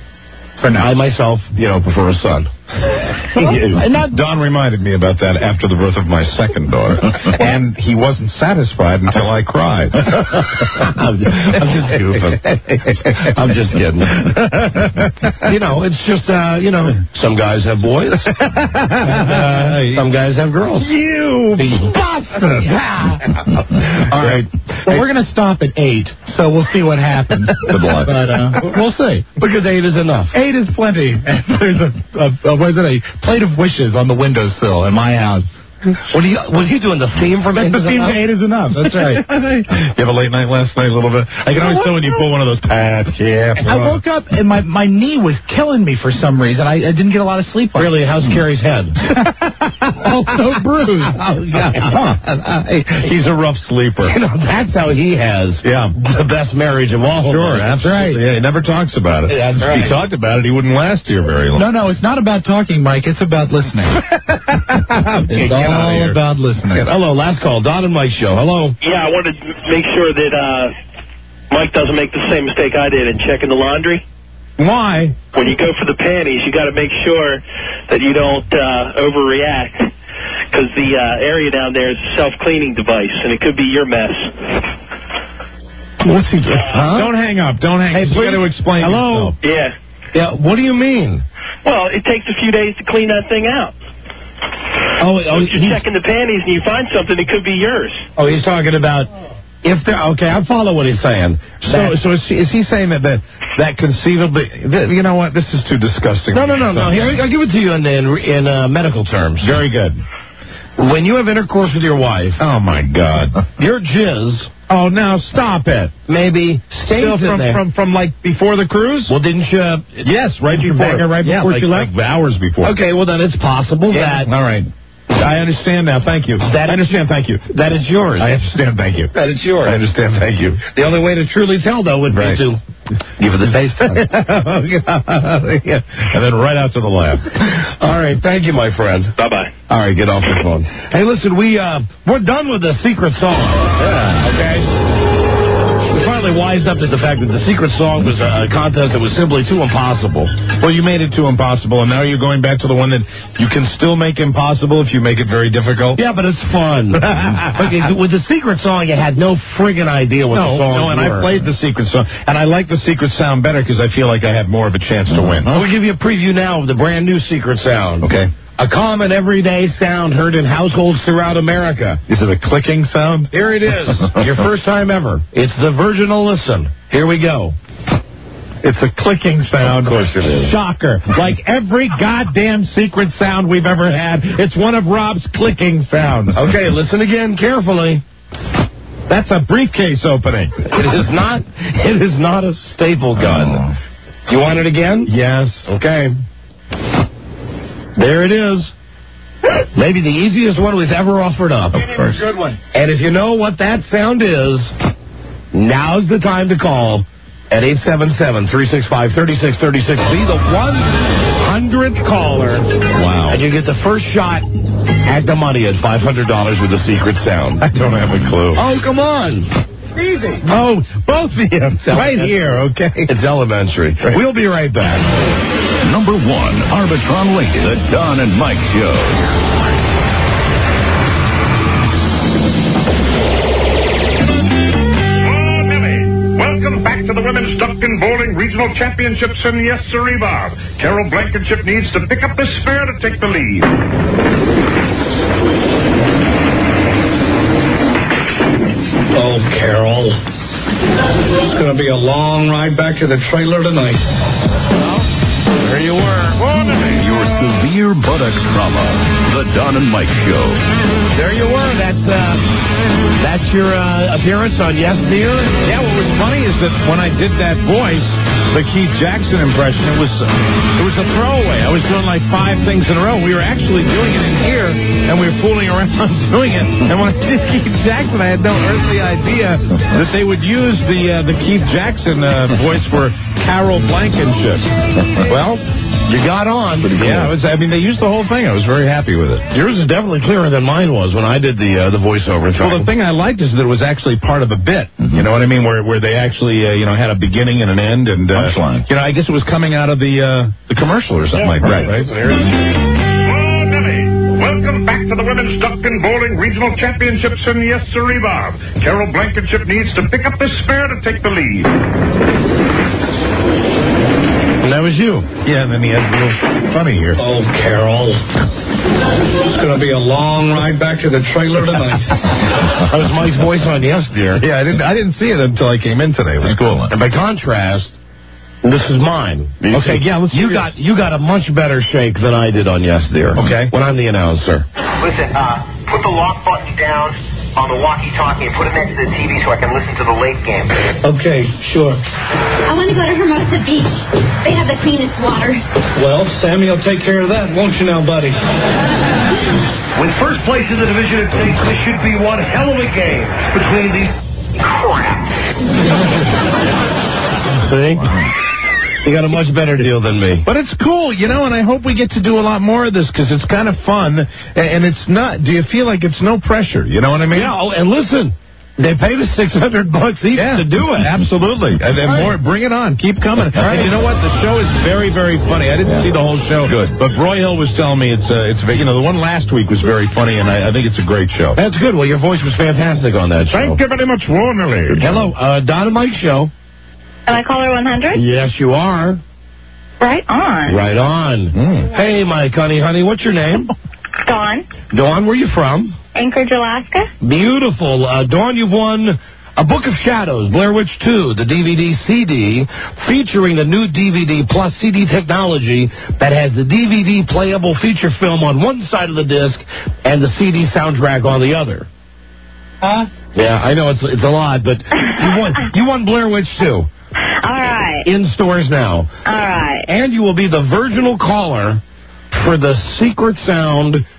For now. I myself, you know, prefer a son. Don reminded me about that after the birth of my second daughter, and he wasn't satisfied until I cried. I'm, just, I'm just goofing. I'm just kidding. You know, it's just, uh, you know, some guys have boys, and, uh, some guys have girls. You bastard! All right. Well, we're going to stop at eight, so we'll see what happens. Good luck. But uh, we'll see. Because eight is enough. Eight is plenty. And there's a, a, a what is it, a plate of wishes on the windowsill in my house. What are you, what are you doing? The theme from eight The is theme enough? to eight is enough. That's right. You have a late night last night, a little bit. I can always tell when you pull one of those pads. Yeah. I woke up and my, my knee was killing me for some reason. I, I didn't get a lot of sleep. Really, how's Carrie's head? Also bruised. Oh, yeah. He's a rough sleeper. You know, that's how he has Yeah. the best marriage of all. Sure, That's absolutely. right. Yeah, he never talks about it. That's If right. he talked about it, he wouldn't last here very long. No, no, it's not about talking, Mike. It's about listening. Okay, It's get outta all here. about listening. Hello, last call. Don and Mike show. Hello. Yeah, I wanted to make sure that uh, Mike doesn't make the same mistake I did in checking the laundry. Why? When you go for the panties, you got to make sure that you don't uh, overreact, because the uh, area down there is a self-cleaning device, and it could be your mess. What's he doing? Huh? Don't hang up. Don't hang Hey, up. You please. got to explain Hello? yourself. Yeah. Yeah, what do you mean? Well, it takes a few days to clean that thing out. Oh, So oh, if you're he's, checking the panties and you find something, it could be yours. oh, he's talking about if they're okay. I follow what he's saying. So, so is he, is he saying that that, that conceivably? That, you know what? This is too disgusting. No, no, no, no. Here, I'll give it to you in in, in uh, medical terms. Very good. When you have intercourse with your wife, Oh my God. your jizz Oh, now stop it. maybe stays Still in from, there. from from like before the cruise? Well, didn't you? Uh, Yes, right didn't you before. bang her right yeah, before like, she left? like hours before. Okay, well then it's possible Yeah. that All right. I understand now. Thank you. That, I understand. Thank you. That is yours. I understand. Thank you. That is yours. I understand. Thank you. The only way to truly tell, though, would Right. be to give it the taste. And then right out to the lab. All right. Thank you, my friend. Bye-bye. All right. Get off the phone. Hey, listen, we, uh, we're done with the secret song. Yeah. Okay? We finally wised up to the fact that the secret song was a, a contest that was simply too impossible. Well, you made it too impossible, and now you're going back to the one that you can still make impossible if you make it very difficult. Yeah, but it's fun. Okay, with the secret song, you had no friggin' idea what No, the song no, and were. I played the secret song, and I like the secret sound better because I feel like I have more of a chance to win. I'll give you a preview now of the brand new secret sound. Okay. A common everyday sound heard in households throughout America. Is it a clicking sound? Here it is. Your first time ever. It's the Virginal Listen. Here we go. It's a clicking sound. Of course it is. Shocker. Like every goddamn secret sound we've ever had, it's one of Rob's clicking sounds. Okay, listen again carefully. That's a briefcase opening. It is not. It is not a staple gun. Oh. You want it again? Yes. Okay. There it is. Maybe the easiest one we've ever offered up. Of course. Good one. And if you know what that sound is, now's the time to call at eight seven seven, three six five, three six three six. Be the one hundredth caller. Wow. And you get the first shot at the money at five hundred dollars with the secret sound. I don't have a clue. Oh, come on. Easy. Oh, both of you. Right here, okay? It's elementary. Right. We'll be right back. Number one, Arbitron Lincoln, the Don and Mike Show. Welcome back to the Women's Duncan Bowling Regional Championships, and yes, sirree, Bob. Carol Blankenship needs to pick up the spare to take the lead. Oh, Carol. It's going to be a long ride back to the trailer tonight. There you were. Your severe buttocks trauma, the Don and Mike Show. There you were. That's uh, that's your uh, appearance on Yes Dear. Yeah, what was funny is that when I did that voice, the Keith Jackson impression, it was uh, it was a throwaway. I was doing like five things in a row. We were actually doing it in here, and we were fooling around doing it. And when I did Keith Jackson, I had no earthly idea that they would use the uh, the Keith Jackson uh, voice for Carol Blankenship. Well, you got on. Yeah, it was, I mean, they used the whole thing. I was very happy with it. Yours is definitely clearer than mine was when I did the uh, the voiceover thing. Well, the thing I liked is that it was actually part of a bit. Mm-hmm. You know what I mean? Where where they actually uh, you know had a beginning and an end, and uh, you know, I guess it was coming out of the uh, the commercial or something yeah, like that, right? right? Oh, Nelly. Welcome back to the Women's Duncan Bowling Regional Championships, and yes, sirree, Bob. Carol Blankenship needs to pick up the spare to take the lead. And that was you. Yeah, and then he had a little funny here. Oh, Carol. It's going to be a long ride back to the trailer tonight. That was Mike's voice on Yes Dear. Yeah, I didn't I didn't see it until I came in today. It was cool. And by contrast, this is mine. Me okay, too. yeah, let's you got you got a much better shake than I did on Yes Dear. Okay. When I'm the announcer. Listen, uh, put the lock button down on the walkie-talkie and put it next to the T V so I can listen to the late game. Okay, sure. I want to go to Hermosa Beach. They have the cleanest water. Well, Sammy will take care of that, won't you now, buddy? With first place in the division at stake, this should be one hell of a game between these crap. See? You got a much better deal than me. But it's cool, you know, and I hope we get to do a lot more of this because it's kind of fun, and it's not, do you feel like it's no pressure, you know what I mean? Yeah, oh, and listen, they paid us six hundred bucks each yeah, to do it. Absolutely. And then more, bring it on. Keep coming. Right. And you know what? The show is very, very funny. I didn't yeah. see the whole show. Good. But Roy Hill was telling me it's, uh, it's, you know, the one last week was very funny, and I, I think it's a great show. That's good. Well, your voice was fantastic on that show. Thank you very much, Warnerly. Hello, uh, Don and Mike Show. Am I caller one hundred? Yes, you are. Right on. Right on. Mm. Hey, Mike, honey, honey, what's your name? Dawn. Dawn, where you from? Anchorage, Alaska. Beautiful. Uh, Dawn, you've won A Book of Shadows, Blair Witch two, the D V D C D, featuring the new D V D plus C D technology that has the D V D playable feature film on one side of the disc and the C D soundtrack on the other. Huh? Yeah, I know it's it's a lot, but you won you won Blair Witch two. All right. In stores now. All right. And you will be the virginal caller for the secret sound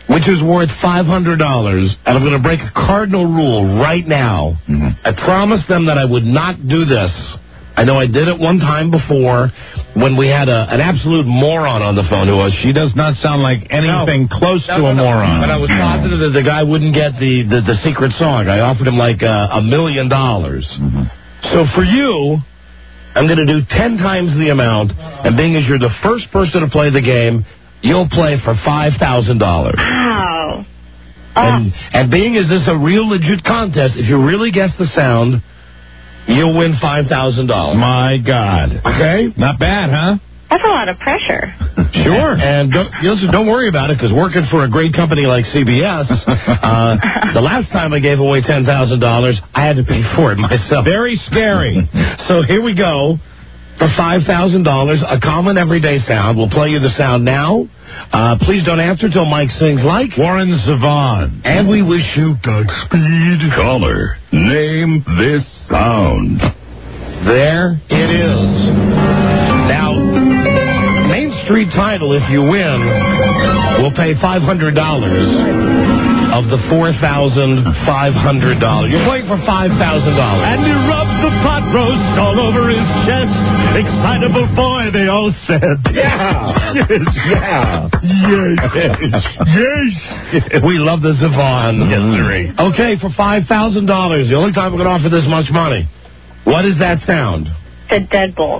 which is worth five hundred dollars, and I'm going to break a cardinal rule right now. Mm-hmm. I promised them that I would not do this. I know I did it one time before when we had a, an absolute moron on the phone who was. She does not sound like anything No. close No, to no, a no. moron. But I was positive that the guy wouldn't get the, the, the secret song. I offered him like uh, a million dollars. So for you, I'm going to do ten times the amount, and being as you're the first person to play the game, you'll play for five thousand dollars. Wow. And, and being as this a real legit contest, if you really guess the sound, you'll win five thousand dollars. My God. Okay? Not bad, huh? That's a lot of pressure. Sure. And don't, listen, don't worry about it, because working for a great company like C B S, uh, the last time I gave away ten thousand dollars, I had to pay for it myself. Very scary. So here we go. For five thousand dollars, a common everyday sound. We'll play you the sound now. Uh, please don't answer till Mike sings like Warren Zevon. And we wish you Godspeed. Caller, name this sound. There it is. Now, Main Street title, if you win, will pay five hundred dollars of the four thousand five hundred dollars. You're playing for five thousand dollars. And he rubbed the pot roast all over his chest. Excitable boy, they all said. Yeah. Yes. Yeah. Yes. Yes. We love the Zevon. Yes, sir. Okay, for five thousand dollars, the only time we're going to offer this much money. What is that sound? The deadbolt.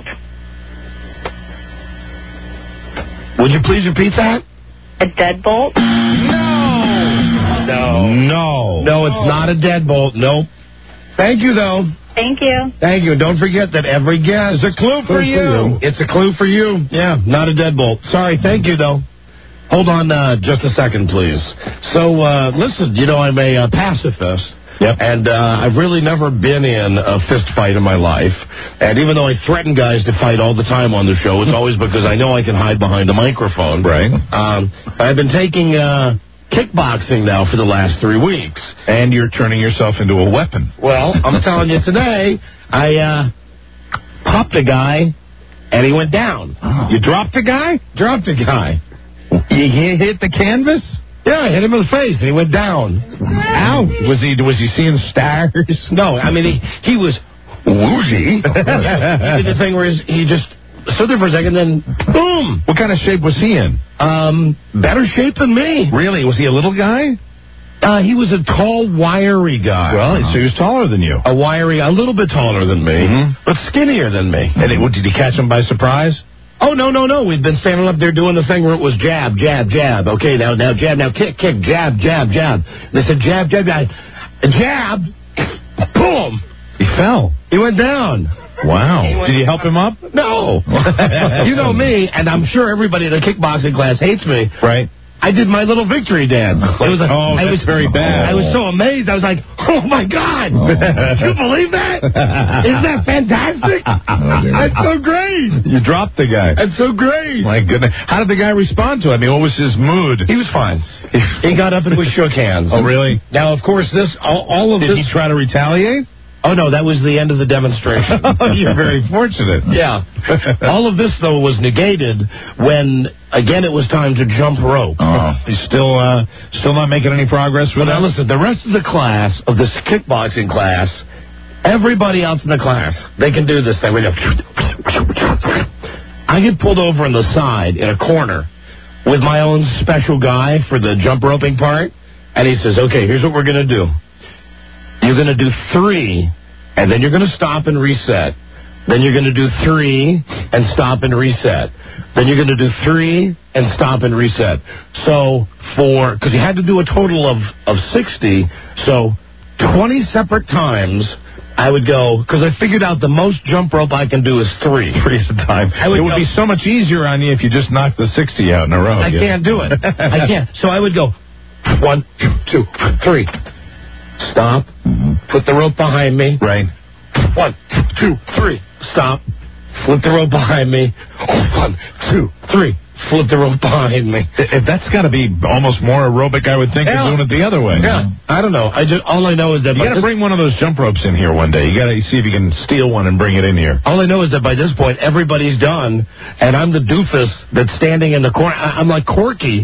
Would you please repeat that? A deadbolt? No. No. No, it's not a deadbolt. Nope. Thank you, though. Thank you. Thank you. Don't forget that every guess is a clue for you. It's a clue for you. Yeah, not a deadbolt. Sorry. Thank you, though. Hold on uh, just a second, please. So, uh, listen, you know, I'm a uh, pacifist. Yep. And uh, I've really never been in a fist fight in my life. And even though I threaten guys to fight all the time on the show, it's always because I know I can hide behind a microphone. Right. Um, I've been taking uh, kickboxing now for the last three weeks. And you're turning yourself into a weapon. Well, I'm telling you today, I uh, popped a guy, and he went down. Oh. You dropped a guy? Dropped a guy. You hit the canvas? Yeah, I hit him in the face, and he went down. Ow! Was he was he seeing stars? No, I mean, he, he was woozy. He did the thing where he's, he just stood there for a second, then boom! What kind of shape was he in? Um, better shape than me. Really? Was he a little guy? Uh, he was a tall, wiry guy. Well, so he was taller than you. A wiry, a little bit taller than me, mm-hmm. but skinnier than me. And it, did he catch him by surprise? Oh, no, no, no. We'd been standing up there doing the thing where it was jab, jab, jab. Okay, now, now, jab, now, kick, kick, jab, jab, jab. They said jab, jab, jab. Jab, boom. He fell. He went down. Wow. Did you help him up? No. You know me, and I'm sure everybody in the kickboxing class hates me. Right. I did my little victory dance. It was like, oh, I that's was very bad. I was so amazed. I was like, oh, my God. Oh. Can you believe that? Isn't that fantastic? Oh, that's so great. You dropped the guy. That's so great. My goodness. How did the guy respond to it? I mean, what was his mood? He was fine. He got up and we shook hands. Oh, really? Now, of course, this, all, all of did this. Did he try to retaliate? Oh, no, that was the end of the demonstration. Oh, you're very fortunate. Yeah. All of this, though, was negated when, again, it was time to jump rope. Oh. He's still uh, still not making any progress with well, that? Now, listen, the rest of the class, of this kickboxing class, everybody else in the class, they can do this thing. We go. I get pulled over on the side in a corner with my own special guy for the jump roping part, and he says, okay, here's what we're going to do. You're going to do three, and then you're going to stop and reset. Then you're going to do three and stop and reset. Then you're going to do three and stop and reset. So for, because you had to do a total of, of sixty, so twenty separate times I would go, because I figured out the most jump rope I can do is three. Three at a time. I would it would go, be so much easier on you if you just knocked the sixty out in a row. I yeah. can't do it. I can't. So I would go one, two, three. Stop. Put the rope behind me. Right. One, two, three. Stop. Flip the rope behind me. One, two, three. Flip the rope behind me. If that's got to be almost more aerobic, I would think, yeah. than doing it the other way. Yeah. I don't know. I just all I know is that you got to bring one of those jump ropes in here one day. You got to see if you can steal one and bring it in here. All I know is that by this point everybody's done, and I'm the doofus that's standing in the corner. I'm like Corky.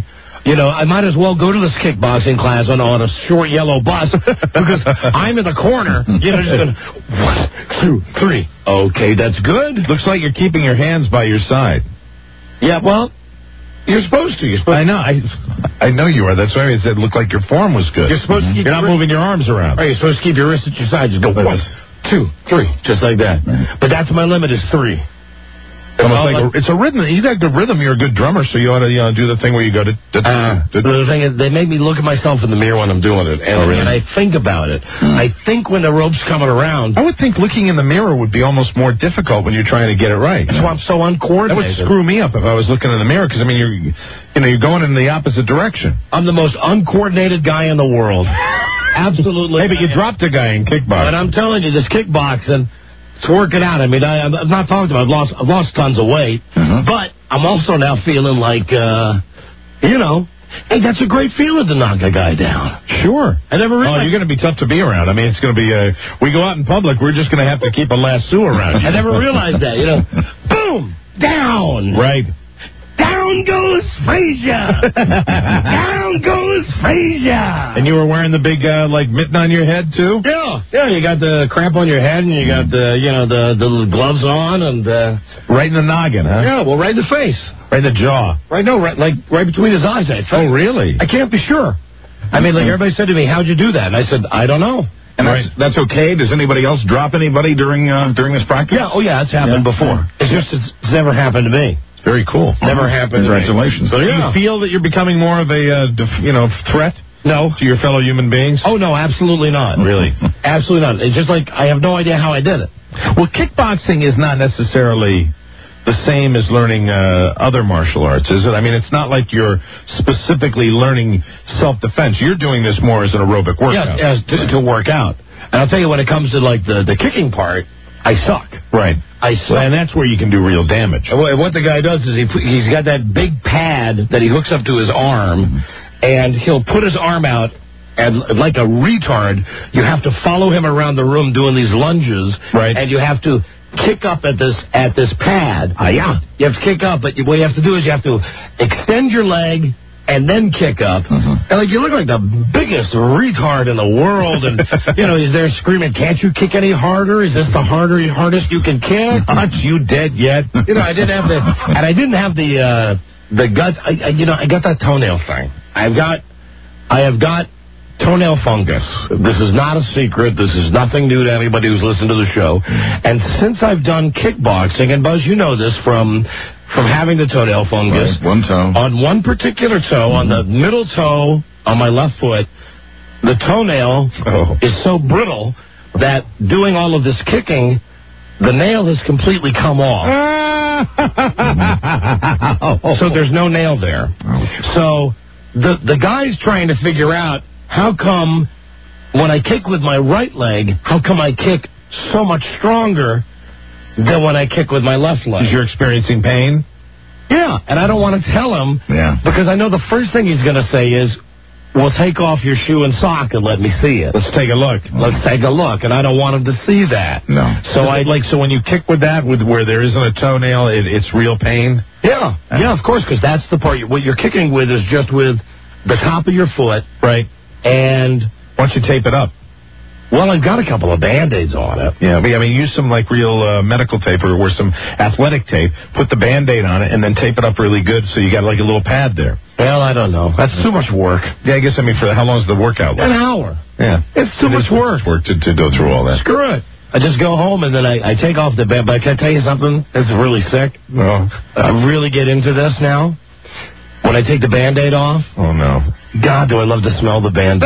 You know, I might as well go to this kickboxing class on, on a short yellow bus because I'm in the corner, you know, just going, one, two, three. Okay, that's good. Looks like you're keeping your hands by your side. Yeah, well, you're supposed to. You're supposed I know. I I know you are. That's why I said it looked like your form was good. You're supposed to keep You're not your moving your arms around. Right, you're supposed to keep your wrist at your side. Just go one, two, three, just like that. But that's my limit is three. Almost like a, it's a rhythm. You got good rhythm. You're a good drummer, so you ought to you know, do the thing where you go to. to, Uh, to, to the thing is, they make me look at myself in the mirror when I'm doing it, and Oh, really? when I think about it, I think when the rope's coming around, I would think looking in the mirror would be almost more difficult when you're trying to get it right. that's why I'm so That uncoordinated. would screw me up if I was looking in the mirror, because I mean you're, you know, you're going in the opposite direction. I'm the most uncoordinated guy in the world. Absolutely. Hey, but you dropped a guy in kickboxing. And I'm telling you, this kickboxing, it's working out. I mean, I, I'm not talking about. I've lost, I've lost tons of weight, Uh-huh. but I'm also now feeling like, uh, you know, hey, that's a great feeling to knock a guy down. Sure. I never Oh, realized. you're going to be tough to be around. I mean, it's going to be. Uh, we go out in public, we're just going to have to keep a lasso around you. I never realized that. You know, boom, down, Right. down goes Frazier, down goes Frazier. And you were wearing the big uh, like mitten on your head too. Yeah, yeah. You got the cramp on your head, and you got the, you know, the the little gloves on, and uh, Right in the noggin, huh? yeah, well, right in the face. Right in the jaw. Right, no, right, like right between his eyes. I Oh, really? I can't be sure. I mean, like everybody said to me, "How'd you do that?" And I said, "I don't know." And that's, that's okay? Does anybody else drop anybody during uh, during this practice? Yeah, oh yeah, it's happened Yeah. before. It's just it's, it's never happened to me. Very cool. Never happened. Congratulations. To me. Do Yeah. you feel that you're becoming more of a uh, def- you know threat No. to your fellow human beings? Oh no, absolutely not. Really? Absolutely not. It's just like I have no idea how I did it. Well, kickboxing is not necessarily the same as learning uh, other martial arts, is it? I mean, it's not like you're specifically learning self-defense. You're doing this more as an aerobic workout. Yes, as to, to work out. And I'll tell you, when it comes to like the the kicking part, I suck. Right. I suck. And that's where you can do real damage. And what what the guy does is he put- he's got that big pad that he hooks up to his arm, and he'll put his arm out, and like a retard, you have to follow him around the room doing these lunges, Right. and you have to kick up at this at this pad. Ah, yeah. You have to kick up, but what you have to do is you have to extend your leg and then kick up. And like you look like the biggest retard in the world, and you know he's there screaming, "Can't you kick any harder? Is this the harder hardest you can kick? Aren't you dead yet? You know, I didn't have the, and I didn't have the uh, the guts. I, I, you know, I got that toenail thing. I've got, I have got toenail fungus. This is not a secret. This is nothing new to anybody who's listened to the show. And since I've done kickboxing, and Buzz, you know this from from having the toenail fungus. Right, one toe. On one particular toe, on the middle toe on my left foot, the toenail Oh. is so brittle that doing all of this kicking, the nail has completely come off. So there's no nail there. So the the guy's trying to figure out how come when I kick with my right leg, how come I kick so much stronger than when I kick with my left leg? Because you're experiencing pain? Yeah, and I don't want to tell him Yeah. because I know the first thing he's going to say is, well, take off your shoe and sock and let me see it. Let's take a look. Let's take a look, and I don't want him to see that. No. So I like so when you kick with that, with where there isn't a toenail, it, it's real pain. Yeah, yeah, of course, because that's the part. You, what you're kicking with is just with the top of your foot, Right. and Why don't you tape it up? well, I've got a couple of Band-Aids on it. Yeah, but, I mean, use some like real uh, medical tape or, or some athletic tape. Put the Band-Aid on it, and then tape it up really good so you got like a little pad there. Well, I don't know. That's too much work. Yeah, I guess I mean for how long is the workout? An Like? hour. Yeah, It's too It much is work. Work to, to go through all that. Screw it. I just go home and then I, I take off the band. But can I tell you something? This is really sick. Oh, I really get into this now. When I take the Band-Aid off, oh no. God, do I love to smell the Band-Aid.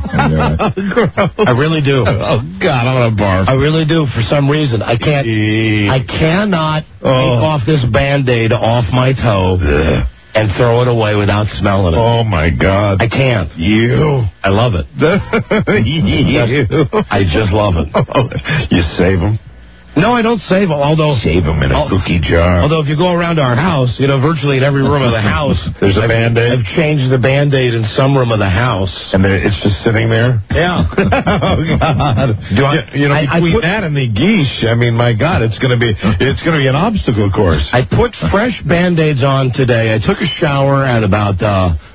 I really do. Oh God, I'm gonna barf. I really do. For some reason, I can't. I cannot Oh. take off this Band-Aid off my toe and throw it away without smelling it. Oh my God. I can't. You. I love it. you. I just love it. You save them. No, I don't save them. Although Save them in a Al- cookie jar. Although if you go around our house, you know, virtually in every room of the house, There's a I've, Band-Aid. I've changed the Band-Aid in some room of the house. And there- it's just sitting there. Yeah. Oh God! Do I- you, you know, I- I between put- that and the geesh, I mean, my God, it's gonna be it's gonna be an obstacle course. I put fresh Band-Aids on today. I took a shower at about uh,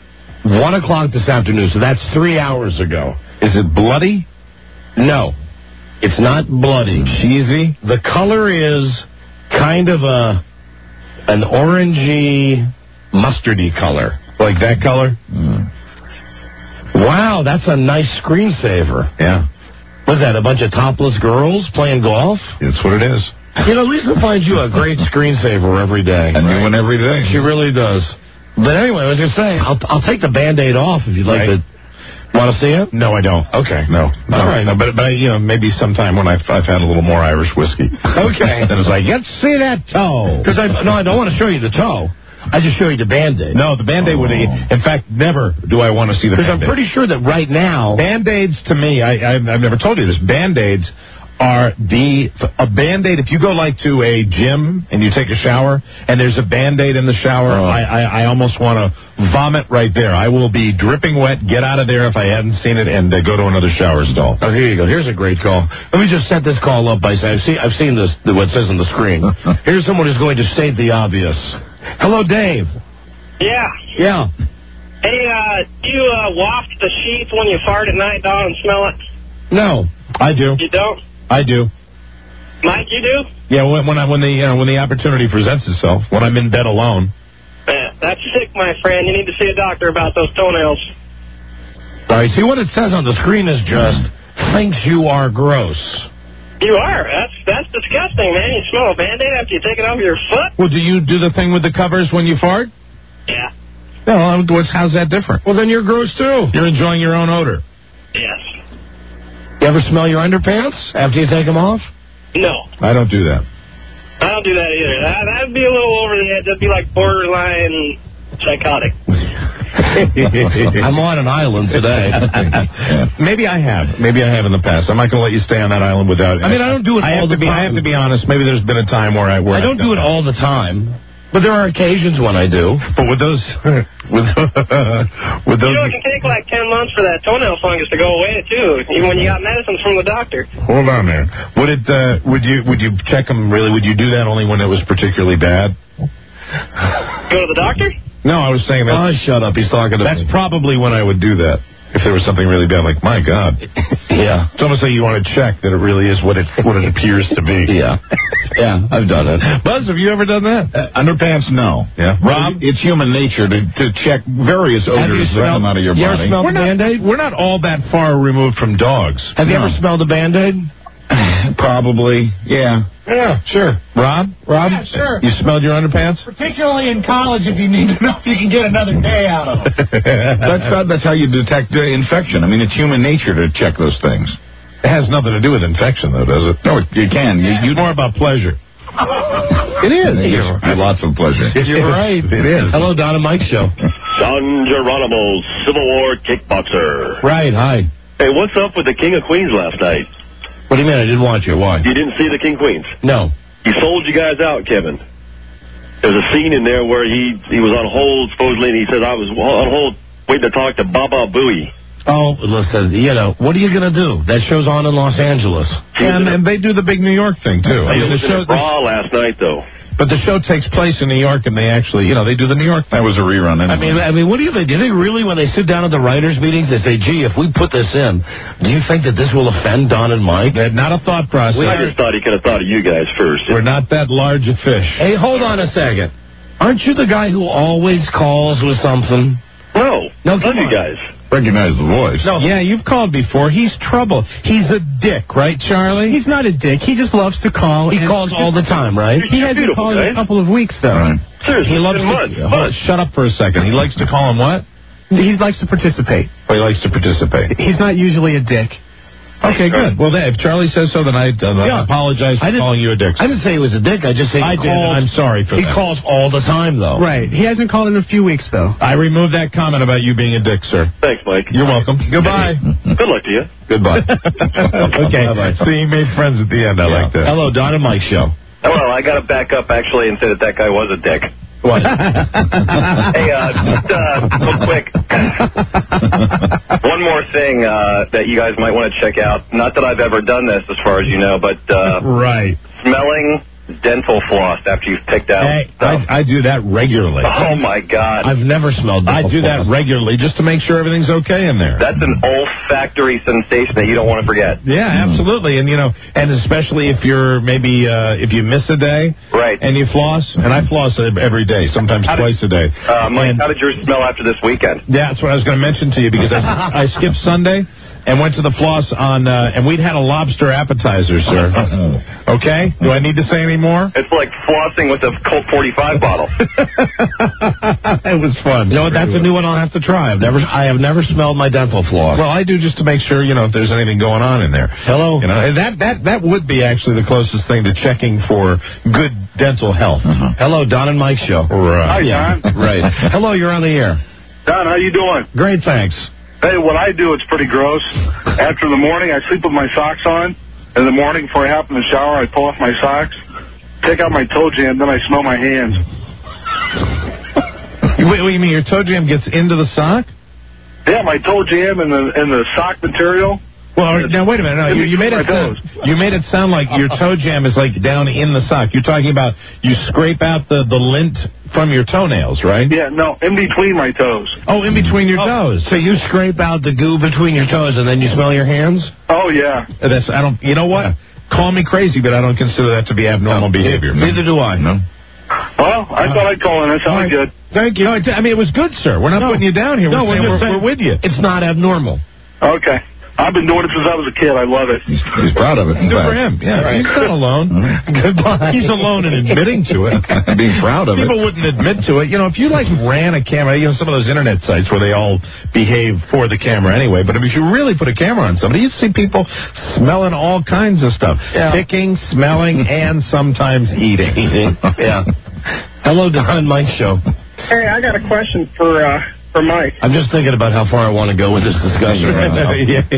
One o'clock this afternoon, so that's three hours ago. Is it bloody? No, it's not bloody. Cheesy? The color is kind of a an orangey, mustardy color. Like that color? Mm. Wow, that's a nice screensaver. Yeah. Was that a bunch of topless girls playing golf? That's what it is. You know, Lisa finds you a great screensaver every day. A new one every day. She really does. But anyway, I was just saying, I'll, I'll take the Band-Aid off if you'd like Right. to. Want to see it? No, I don't. Okay. No. no. All right. No, but, but, you know, maybe sometime when I've, I've had a little more Irish whiskey. Okay. Then it's like, let's see that toe. Because I, no, I don't want to show you the toe. I just show you the Band-Aid. No, the Band-Aid oh. would, in fact, never do I want to see the Because Band-Aid. I'm pretty sure that right now... Band-Aids, to me, I, I've, I've never told you this, Band-Aids are the... A Band-Aid, if you go, like, to a gym and you take a shower, and there's a Band-Aid in the shower, oh. I, I, I almost want to vomit right there. I will be dripping wet, get out of there if I hadn't seen it, and uh, go to another shower stall. Oh, here you go. Here's a great call. Let me just set this call up by saying, I've seen, I've seen this, what it says on the screen. Here's someone who's going to state the obvious. Hello, Dave. Yeah. Yeah. Hey, uh, do you uh, waft the sheets when you fart at night, dog, and smell it? No. I do. You don't? I do. Mike, you do? Yeah, when, when I when the you know, when the opportunity presents itself, when I'm in bed alone. Man, that's sick, my friend. You need to see a doctor about those toenails. All right, see what it says on the screen is just, thinks you are gross. You are. That's that's disgusting, man. You smell a Band-Aid after you take it off your foot? Well, do you do the thing with the covers when you fart? Yeah. No, what's, how's that different? Well, then you're gross, too. You're enjoying your own odor. Yes. You ever smell your underpants after you take them off? No. I don't do that. I don't do that either. That, that'd be a little over the edge. That'd be like borderline psychotic. I'm on an island today. Maybe I have. Maybe I have in the past. I'm not going to let you stay on that island without. I mean, I don't do it I all have the to be, time. I have to be honest. Maybe there's been a time where I where I don't do it all the time, but there are occasions when I do. But with those, with, with those. You know, it can take like ten months for that toenail fungus to go away too, even when you got medicines from the doctor. Hold on there. Would it? Uh, would you? Would you check them? Really? Would you do that only when it was particularly bad? Go to the doctor? No, I was saying that. Oh, shut up. He's talking to That's me. probably when I would do that. If there was something really bad, like, my God. Yeah. It's almost like you want to check that it really is what it what it appears to be. Yeah. Yeah, I've done it. Buzz, have you ever done that? Uh, underpants, no. Yeah. Rob, it's human nature to, to check various odors that come out of your you body. ever smelled We're the not, Band-Aid? we're not all that far removed from dogs. Have you No. ever smelled a Band-Aid? Probably, yeah. Yeah, sure. Rob? Rob? Yeah, sure. You smelled your underpants? Particularly in college, if you need to know if you can get another day out of them. That's how, that's how you detect uh, infection. I mean, it's human nature to check those things. It has nothing to do with infection, though, does it? No, you can. You, you It's more about pleasure. It is. It gives you lots of pleasure. You're right. It is. Hello, Don and Mike Show. Don Geronimo, Civil War kickboxer. Right, hi. Hey, what's up with the King of Queens last night? What do you mean I didn't want you? Why? You didn't see the King Queens? No. He sold you guys out, Kevin. There's a scene in there where he he was on hold, supposedly, and he said, I was on hold waiting to talk to Baba Booey. Oh, listen, you know, what are you going to do? That show's on in Los Angeles. And, and they do the big New York thing, too. I He mean, was the in show, a bra last night, though. but the show takes place in New York, and they actually, you know, they do the New York thing. That was a rerun. I mean, I mean, what do you think? Do you think really when they sit down at the writers' meetings, they say, gee, if we put this in, do you think that this will offend Don and Mike? Not a thought process. I just thought he could have thought of you guys first. We're not that large a fish. Hey, hold on a second. Aren't you the guy who always calls with something? No. No, Love come you on. guys. Recognize the voice. No. Yeah, you've called before. He's trouble. He's a dick, right, Charlie? He's not a dick. He just loves to call. He and- calls all the time, right? He hasn't Beautiful, called in right? a couple of weeks, though. Right. Seriously, He loves it's been months. to, hold on, shut up for a second. He likes to call him what? He likes to participate. Oh, he likes to participate. He's not usually a dick. Okay, good. Well, then, if Charlie says so, then I, uh, Yeah. I apologize for I didn't- calling you a dick. I didn't say he was a dick. I just say he I did, calls. and I'm sorry for He that. calls all the time, though. Right. He hasn't called in a few weeks, though. I removed that comment about you being a dick, sir. Thanks, Mike. You're welcome. Goodbye. Good luck to you. Goodbye. Okay. Bye-bye. So you made friends at the end. I like that. Hello, Don and Mike Show. Oh, well, I got to back up, actually, and say that that guy was a dick. What? Hey, uh, just uh, real quick. One more thing uh, that you guys might want to check out. Not that I've ever done this, as far as you know, but uh, Right. smelling dental floss after you've picked out Hey, stuff? I, I do that regularly. Oh, my God. I've never smelled I dental do that floss. regularly just to make sure everything's okay in there. That's an olfactory sensation that you don't want to forget. Yeah, absolutely. And, you know, and especially if you're maybe, uh, if you miss a day. Right. And you floss. And I floss every day, sometimes How twice did, a day. Uh, Mike, and, how did yours smell after this weekend? Yeah, that's what I was going to mention to you because I, I skipped Sunday and went to the floss on, uh, and we'd had a lobster appetizer, sir. Okay? Do I need to say any more? It's like flossing with a Colt forty-five bottle. It was fun. You know what? That's a new one I'll have to try. I've never, I have never smelled my dental floss. Well, I do just to make sure, you know, if there's anything going on in there. Hello. You know, and that, that, that would be actually the closest thing to checking for good dental health. Uh-huh. Hello, Don and Mike show. Right. Hi, Don. Right. Hello, you're on the air. Don, how you doing? Great, thanks. Hey, what I do, it's pretty gross. After the morning, I sleep with my socks on. In the morning, before I hop in the shower, I pull off my socks, take out my toe jam, then I smell my hands. Wait, what, you mean your toe jam gets into the sock? Yeah, my toe jam and the and the sock material. Well, now wait a minute. No, you, you made it sound, you made it sound like your toe jam is like down in the sock. You're talking about you scrape out the, the lint from your toenails, right? Yeah, no, in between my toes. Oh, in between your toes. So you scrape out the goo between your toes and then you smell your hands? Oh, yeah. That's I don't. You know what? Call me crazy, but I don't consider that to be abnormal behavior. Neither do I. No. Well, I thought I'd call in. That sounded good. Thank you. No, it, I mean, it was good, sir. We're not No. putting you down here. No, we're, we're saying just we're, saying- we're with you. It's not abnormal. Okay. I've been doing it since I was a kid. I love it. He's, he's proud of it. Good for him. Yeah, Right. he's not alone. Goodbye. He's alone in admitting to it. Being proud of People it. wouldn't admit to it. You know, if you like ran a camera, you know, some of those internet sites where they all behave for the camera anyway. But if you really put a camera on somebody, you'd see people smelling all kinds of stuff, Yeah. picking, smelling, and sometimes eating. Yeah. Hello, Don Mike show. Hey, I got a question for uh, for Mike. I'm just thinking about how far I want to go with this discussion right now.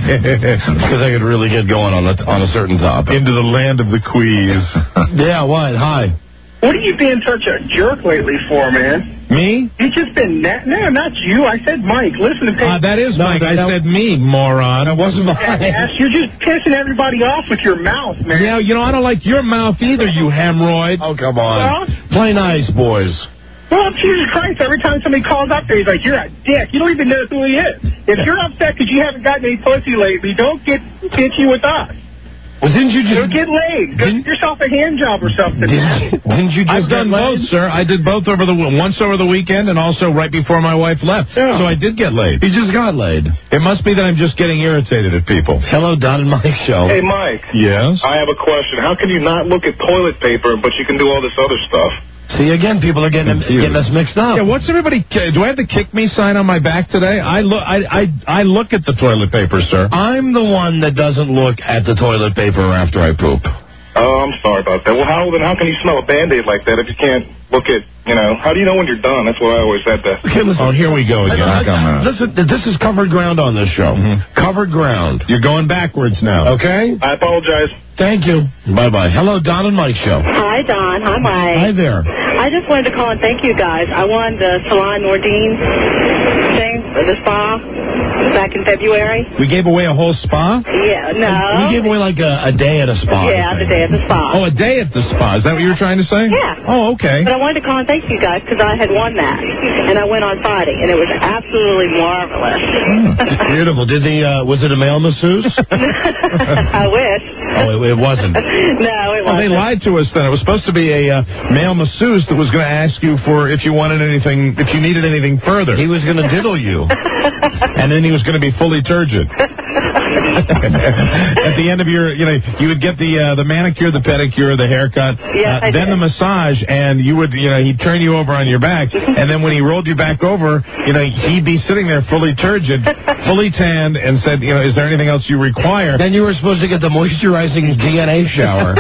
Because I could really get going on a, on a certain topic. Into the land of the quees. Yeah, what? Hi. What are you being such a jerk lately for, man? Me? You've just been na- no, not you. I said Mike. Listen to me. Uh, that is No, Mike. I that- said me, moron. It wasn't Mike. Yes, you're just pissing everybody off with your mouth, man. Yeah, you know, I don't like your mouth either, you hemorrhoid. Oh, come on. Well, Play nice, boys. well, Jesus Christ, every time somebody calls up there, he's like, you're a dick. You don't even know who he is. If you're upset because you haven't gotten any pussy lately, don't get bitchy with us. Well, didn't you Go just... get laid. Go get yourself a hand job or something. Didn't, didn't you I've just done get both, laid? sir. I did both over the once over the weekend and also right before my wife left. Yeah. So I did get laid. You just got laid. It must be that I'm just getting irritated at people. Hello, Don and Mike show. Hey, Mike. Yes? I have a question. How can you not look at toilet paper, but you can do all this other stuff? See, again, people are getting, getting us mixed up. Yeah, what's everybody... Do I have the kick me sign on my back today? I look I, I, I look at the toilet paper, sir. I'm the one that doesn't look at the toilet paper after I poop. Oh, I'm sorry about that. Well, how then? How can you smell a Band-Aid like that if you can't look at, you know? How do you know when you're done? That's what I always had to. Okay, listen. Oh, here we go again. I- I- listen, this is covered ground on this show. Mm-hmm. Covered ground. You're going backwards now. Okay? I apologize. Thank you. Bye-bye. Hello, Don and Mike show. Hi, Don. Hi, Mike. Hi there. I just wanted to call and thank you guys. I won the Salon Nordine thing, the spa, back in February. We gave away a whole spa? Yeah, no. We gave away like a, a day at a spa. Yeah, I the think. day at the spa. Oh, a day at the spa. Is that what you were trying to say? Yeah. Oh, okay. But I wanted to call and thank you guys because I had won that. And I went on Friday, and it was absolutely marvelous. Beautiful. Did the, uh, was it a male masseuse? I wish. Oh, it, it wasn't. No, it Well, they wasn't. lied to us then. It was supposed to be a uh, male masseuse that was going to ask you for if you wanted anything, if you needed anything further. He was going to diddle you. And then he was going to be fully turgid. At the end of your, you know, you would get the uh, the manicure, the pedicure, the haircut, Yes, uh, I then did. the massage, and you would, you know, he'd turn you over on your back, and then when he rolled you back over, you know, he'd be sitting there fully turgid, fully tanned, and said, you know, is there anything else you require? Then you were supposed to get the moisturizing D N A shower.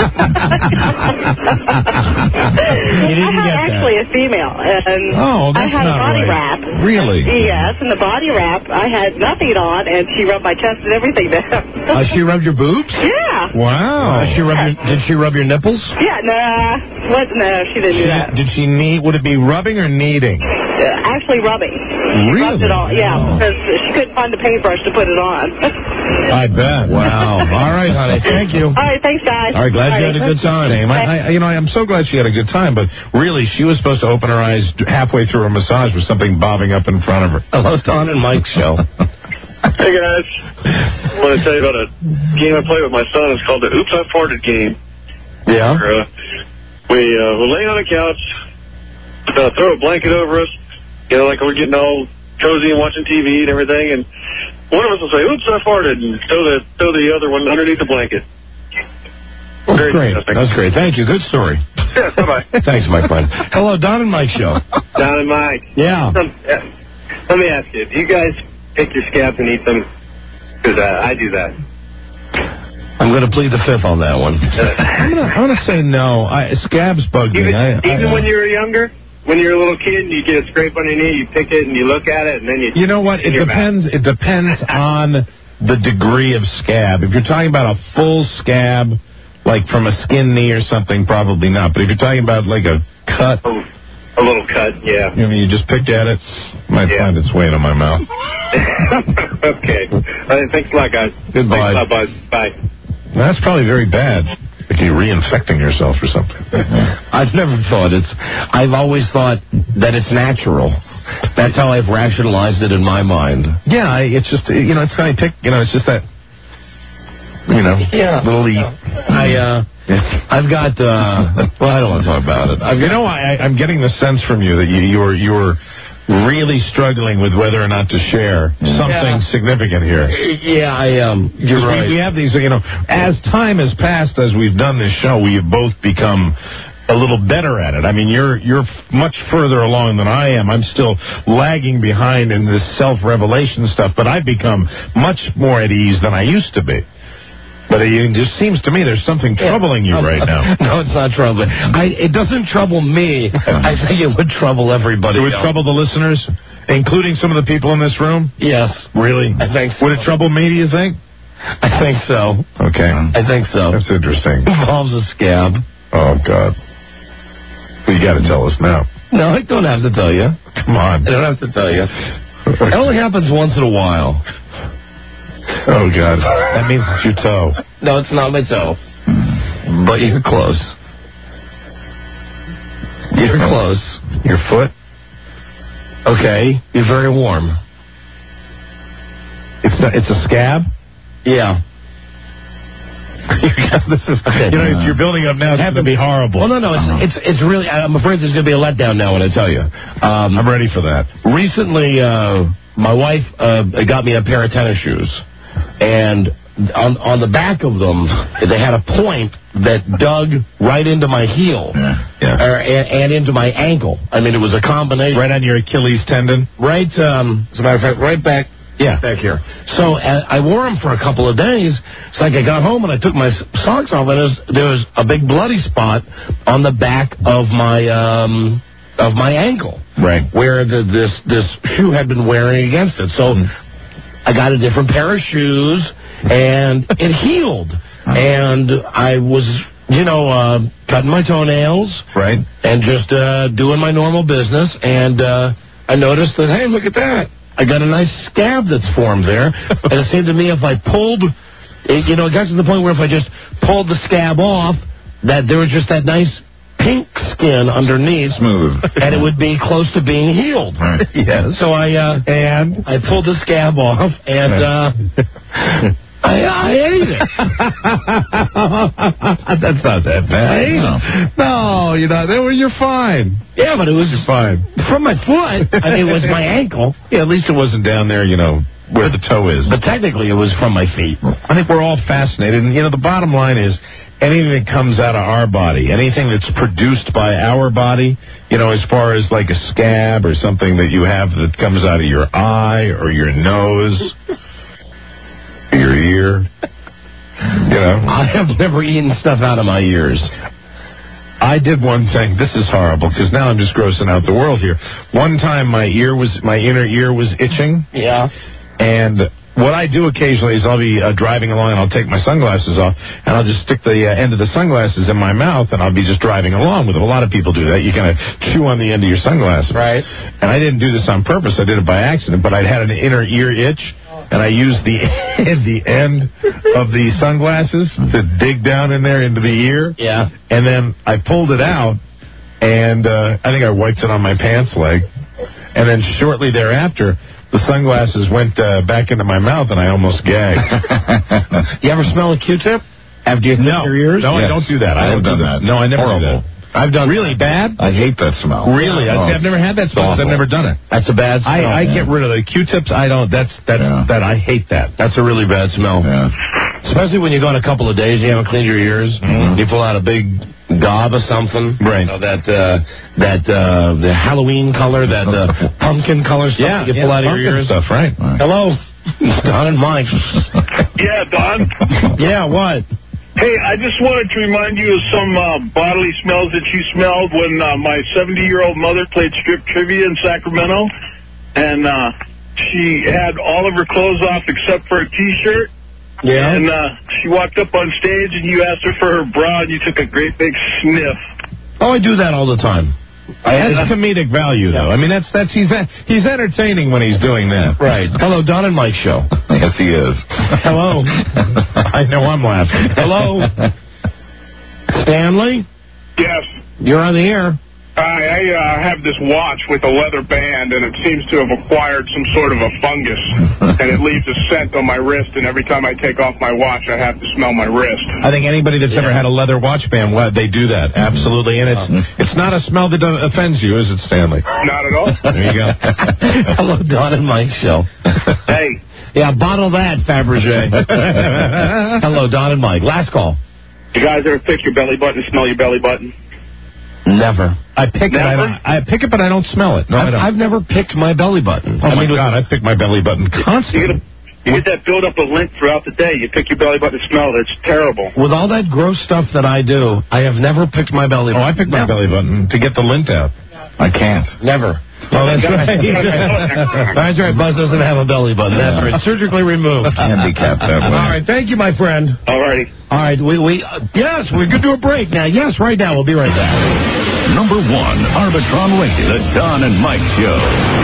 I had actually a female, and Oh, I that's had a not body right. wrap. Really? Yes, and the body wrap, I had nothing on, and she rubbed my chest and everything there. Uh, she rubbed your boobs? Yeah. Wow. Uh, she rubbed your, did she rub your nipples? Yeah, nah. What? No, she didn't do that. Did she need? Would it be rubbing or kneading? Uh, actually rubbing. She Really? rubbed it all, yeah, because she couldn't find the paintbrush to put it on. I bet. Wow. All right, honey. Thank you. All right, thanks, guys. All right, glad you had a good time. I, I, you know, I'm so glad she had a good time, but really, she was supposed to open her eyes halfway through her massage with something bobbing up in front of her. Hello, Don and Mike's show. Hey, guys. I want to tell you about a game I play with my son. It's called the Oops, I Farted game. Yeah? Where, uh, we, uh, we're laying on the couch, uh, throw a blanket over us, you know, like we're getting all cozy and watching T V and everything, and one of us will say, oops, I farted, and throw the, throw the other one underneath the blanket. That's great. That's great. Thank you. Good story. Yeah, bye-bye. Thanks, my friend. Hello, Don and Mike show. Don and Mike. Yeah. Um, uh, let me ask you, do you guys pick your scabs and eat them? Because uh, I do that. I'm going to plead the fifth on that one. I'm going I'm to say no. I, scabs bug me. Even, I, even I, when you were younger? When you're a little kid and you get a scrape on your knee, you pick it and you look at it and then you... You know what? It depends. It depends on the degree of scab. If you're talking about a full scab, like from a skin knee or something, probably not. But if you're talking about like a cut... Oh, a little cut, yeah. I mean, you just picked at it, might yeah. find its way into my mouth. Okay. Uh, thanks a lot, guys. Goodbye. Thanks a lot, bud. Bye. That's probably very bad. Like you're reinfecting yourself or something. I've never thought it's... I've always thought that it's natural. That's how I've rationalized it in my mind. Yeah, I, it's just, you know, it's kind of tick, you know, it's just that, you know, yeah. little eat. I, uh... I've got, uh, well, I don't want to talk about it. I've, you know, I, I'm getting the sense from you that you, you're, you're really struggling with whether or not to share something yeah. significant here. Yeah, I, um, you're we, right. we have these, you know, as time has passed, as we've done this show, we have both become a little better at it. I mean, you're, you're much further along than I am. I'm still lagging behind in this self-revelation stuff, but I've become much more at ease than I used to be. But it just seems to me there's something troubling you right now. No, it's not troubling. I, it doesn't trouble me. I think it would trouble everybody. It would else. trouble the listeners, including some of the people in this room? Yes. Really? I think so. Would it trouble me, do you think? I think so. Okay. I think so. That's interesting. It involves a scab. Oh, God. Well, you got to tell us now. No, I don't have to tell you. Come on. I don't have to tell you. It only happens once in a while. Oh, God. That means it's your toe. No, it's not my toe. But you're close. You're close. Your foot? Okay. You're very warm. It's not, it's a scab? Yeah. this is, you know, you're building up now. It's going to be horrible. Well, no, no. It's, it's, it's really, I'm afraid there's going to be a letdown now when I tell you. Um, I'm ready for that. Recently, uh, my wife uh, got me a pair of tennis shoes. And on on the back of them, they had a point that dug right into my heel yeah. Yeah. Or, and, and into my ankle. I mean, it was a combination. Right on your Achilles tendon? Right, um, as a matter of fact, right back. Yeah. Back here. So uh, I wore them for a couple of days. It's like I got home and I took my socks off, and there was, there was a big bloody spot on the back of my um, of my ankle, right, where the, this this shoe had been wearing against it. So mm. I got a different pair of shoes, and it healed. And I was, you know, uh, cutting my toenails, right, and just uh, doing my normal business. And uh, I noticed that, hey, look at that. I got a nice scab that's formed there. And it seemed to me if I pulled, it, you know, it got to the point where if I just pulled the scab off, that there was just that nice pink skin underneath. Smooth. And it would be close to being healed. Right. Yes. So I, uh, and? I pulled the scab off, and, uh, I, I ate it. That's not that bad. I ate it. No, you're not. You're fine. Yeah, but it was fine. From my foot. I mean, it was my ankle. Yeah, at least it wasn't down there, you know, where the toe is. But technically, it was from my feet. I think we're all fascinated. And, you know, the bottom line is anything that comes out of our body, anything that's produced by our body, you know, as far as like a scab or something that you have that comes out of your eye or your nose, your ear, you know. I have never eaten stuff out of my ears. I did one thing. This is horrible because now I'm just grossing out the world here. One time my ear was, my inner ear was itching. Yeah. And what I do occasionally is I'll be uh, driving along and I'll take my sunglasses off and I'll just stick the uh, end of the sunglasses in my mouth and I'll be just driving along with it. A lot of people do that. You kind of chew on the end of your sunglasses. Right. And I didn't do this on purpose. I did it by accident, but I'd had an inner ear itch and I used the the end of the sunglasses to dig down in there into the ear. Yeah. And then I pulled it out and uh, I think I wiped it on my pants leg. And then shortly thereafter, the sunglasses went uh, back into my mouth, and I almost gagged. You ever smell a Q-tip after you no, your ears? No, yes. I don't do that. I, I don't do that. that. No, I never Horrible. do that. I've done really bad. I hate that smell. Really, oh, I've never had that smell. I've never done it. That's a bad smell. I, I yeah. get rid of the Q-tips. I don't. That's that's yeah. that. I hate that. That's a really bad smell. Yeah. Especially when you go in a couple of days, you haven't cleaned your ears. Mm-hmm. You pull out a big gob or something. Right. You know, that uh, that uh, the Halloween color, that uh, pumpkin color stuff yeah, you yeah, pull out of your ears. Stuff, right? right. Hello, Don and Mike. Yeah, Don. Yeah, what? Hey, I just wanted to remind you of some uh, bodily smells that you smelled when uh, my seventy-year-old mother played strip trivia in Sacramento, and uh, she had all of her clothes off except for a T-shirt. Yeah. And uh, she walked up on stage, and you asked her for her bra, and you took a great big sniff. Oh, I do that all the time. That's comedic value, though. I mean, that's that's he's he's entertaining when he's doing that. Right. Hello, Don and Mike show. Yes, he is. Hello. I know I'm laughing. Hello. Stanley? Yes. You're on the air. I, I uh, have this watch with a leather band, and it seems to have acquired some sort of a fungus, and it leaves a scent on my wrist, and every time I take off my watch, I have to smell my wrist. I think anybody that's yeah. ever had a leather watch band, well, they do that, absolutely, and it's it's not a smell that offends you, is it, Stanley? Not at all. There you go. Hello, Don and Mike show. Hey. Yeah, bottle that, Fabergé. Hello, Don and Mike. Last call. You guys ever pick your belly button and smell your belly button? Never. I pick never? it. I, don't, I pick it, but I don't smell it. No, I've, I don't. I've never picked my belly button. Oh I my mean, God! I pick my belly button constantly. You get, a, you get that buildup of lint throughout the day. You pick your belly button and smell it. It's terrible. With all that gross stuff that I do, I have never picked my belly button. Oh, I pick my never. belly button to get the lint out. I can't. Never. Oh, that's right. That's right. Buzz doesn't have a belly button. That's right. Surgically removed. Handicapped that way. All right. Thank you, my friend. All righty. All right. We we uh, yes, we're going to do a break now. Yes, right now. We'll be right back. Number one, Arbitron Radio, the Don and Mike Show.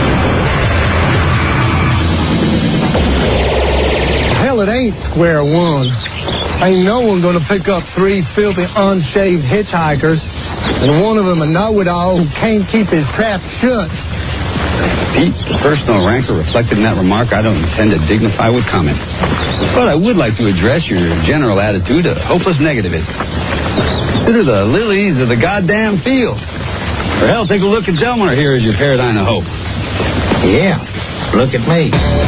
Hell, it ain't square one. Ain't no one going to pick up three filthy, unshaved hitchhikers, and one of them a know-it-all who can't keep his trap shut. Pete, the personal rancor reflected in that remark, I don't intend to dignify with comment. But I would like to address your general attitude of hopeless negativism. Consider the lilies of the goddamn field. For hell, take a look at Delmar here as your paradigm of hope. Yeah, look at me.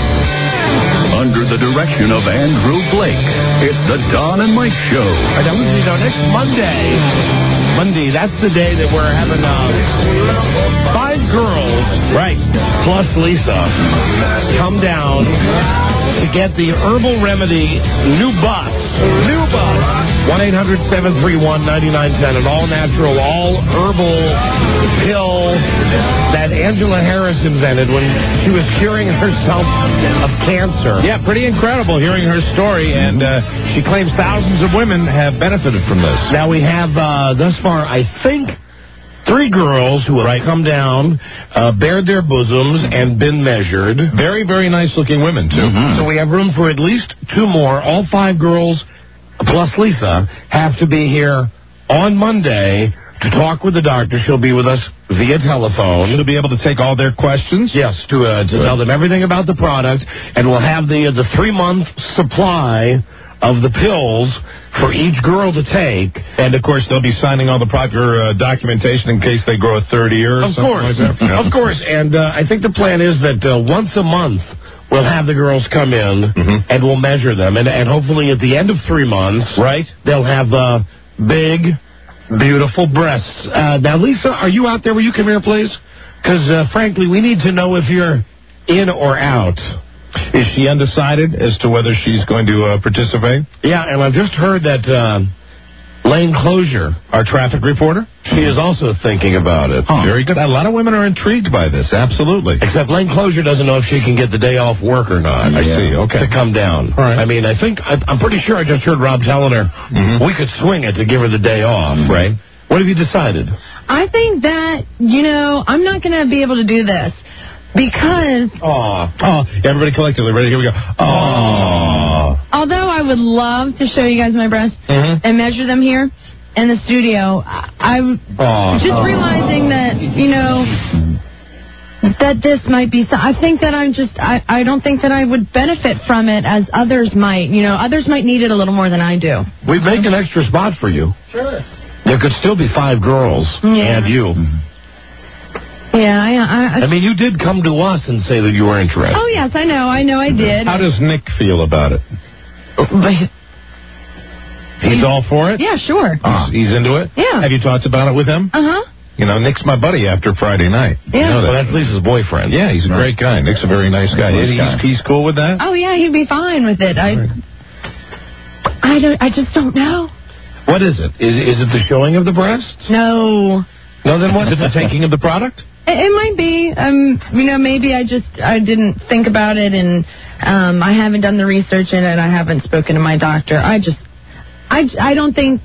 Under the direction of Andrew Blake, it's the Don and Mike Show. All right, now, you know, next Monday, Monday, that's the day that we're having uh, five girls, right, plus Lisa, come down to get the Herbal Remedy new bus. New bus. one eight hundred seven three one nine nine one zero, an all-natural, all-herbal pill that Angela Harris invented when she was curing herself of cancer. Yeah, pretty incredible hearing her story, and uh, she claims thousands of women have benefited from this. Now we have, uh, thus far, I think, three girls who have right. come down, uh, bared their bosoms, and been measured. Very, very nice-looking women, too. Mm-hmm. So we have room for at least two more. All five girls, plus Lisa, have to be here on Monday to talk with the doctor. She'll be with us via telephone. She'll be able to take all their questions? Yes, to uh, to tell them everything about the product, and we'll have the uh, the three-month supply of the pills for each girl to take. And, of course, they'll be signing all the proper uh, documentation in case they grow a third ear or of something course. like that. Of course, and uh, I think the plan is that uh, once a month we'll have the girls come in mm-hmm. and we'll measure them. And, and hopefully at the end of three months, right, they'll have uh, big, beautiful breasts. Uh, now, Lisa, are you out there? Will you come here, please? Because, uh, frankly, we need to know if you're in or out. Is she undecided as to whether she's going to uh, participate? Yeah, and I've just heard that uh, Lane Closure, our traffic reporter, she is also thinking about it. Huh. Very good. A lot of women are intrigued by this. Absolutely. Except Lane Closure doesn't know if she can get the day off work or not. I see. Okay. To come down. All right. I mean, I think, I, I'm pretty sure I just heard Rob telling her Mm-hmm. we could swing it to give her the day off. Right. What have you decided? I think that, you know, I'm not going to be able to do this because Oh, oh, everybody collectively ready? Here we go. Oh. although I would love to show you guys my breasts Mm-hmm. and measure them here in the studio, I, I'm Oh. just realizing that, you know, that this might be, so I think that I'm just, I, I don't think that I would benefit from it as others might. You know, others might need it a little more than I do. We'd make an extra spot for you. Sure. There could still be five girls Yeah. and you. Yeah, I, I, I mean, you did come to us and say that you were interested. oh, yes, I know, I know I did. How does Nick feel about it? But- He's all for it? yeah, sure. He's, he's into it? Yeah. Have you talked about it with him? Uh-huh. You know, Nick's my buddy after Friday night. Yeah. You know that. Well, that's Lisa's boyfriend. Yeah, he's a great guy. Nick's a very nice guy. Nice he's, guy. he's cool with that? Oh, yeah, he'd be fine with it. I, I don't, I just don't know. What is it? Is, is it the showing of the breasts? No. No, then what? Is it the taking of the product? It, it might be. Um, you know, maybe I just I didn't think about it, and um, I haven't done the research in it. I haven't spoken to my doctor. I just, I, I don't think.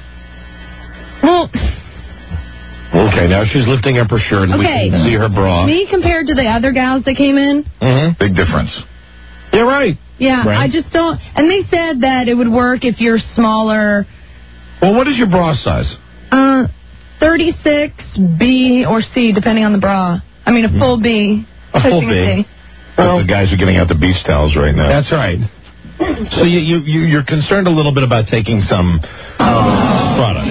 Well, Okay, now she's lifting up her shirt and Okay. we can see her bra. me compared to the other gals that came in, Mm-hmm. Big difference. You're right. yeah, Right. I just don't. And they said that it would work if you're smaller. Well, what is your bra size? Uh, thirty-six B or C, depending on the bra. I mean, a full B. A full pushing B. C. Well, the guys are getting out the beach towels right now. That's right. So you, you, you, you're concerned a little bit about taking some uh, product.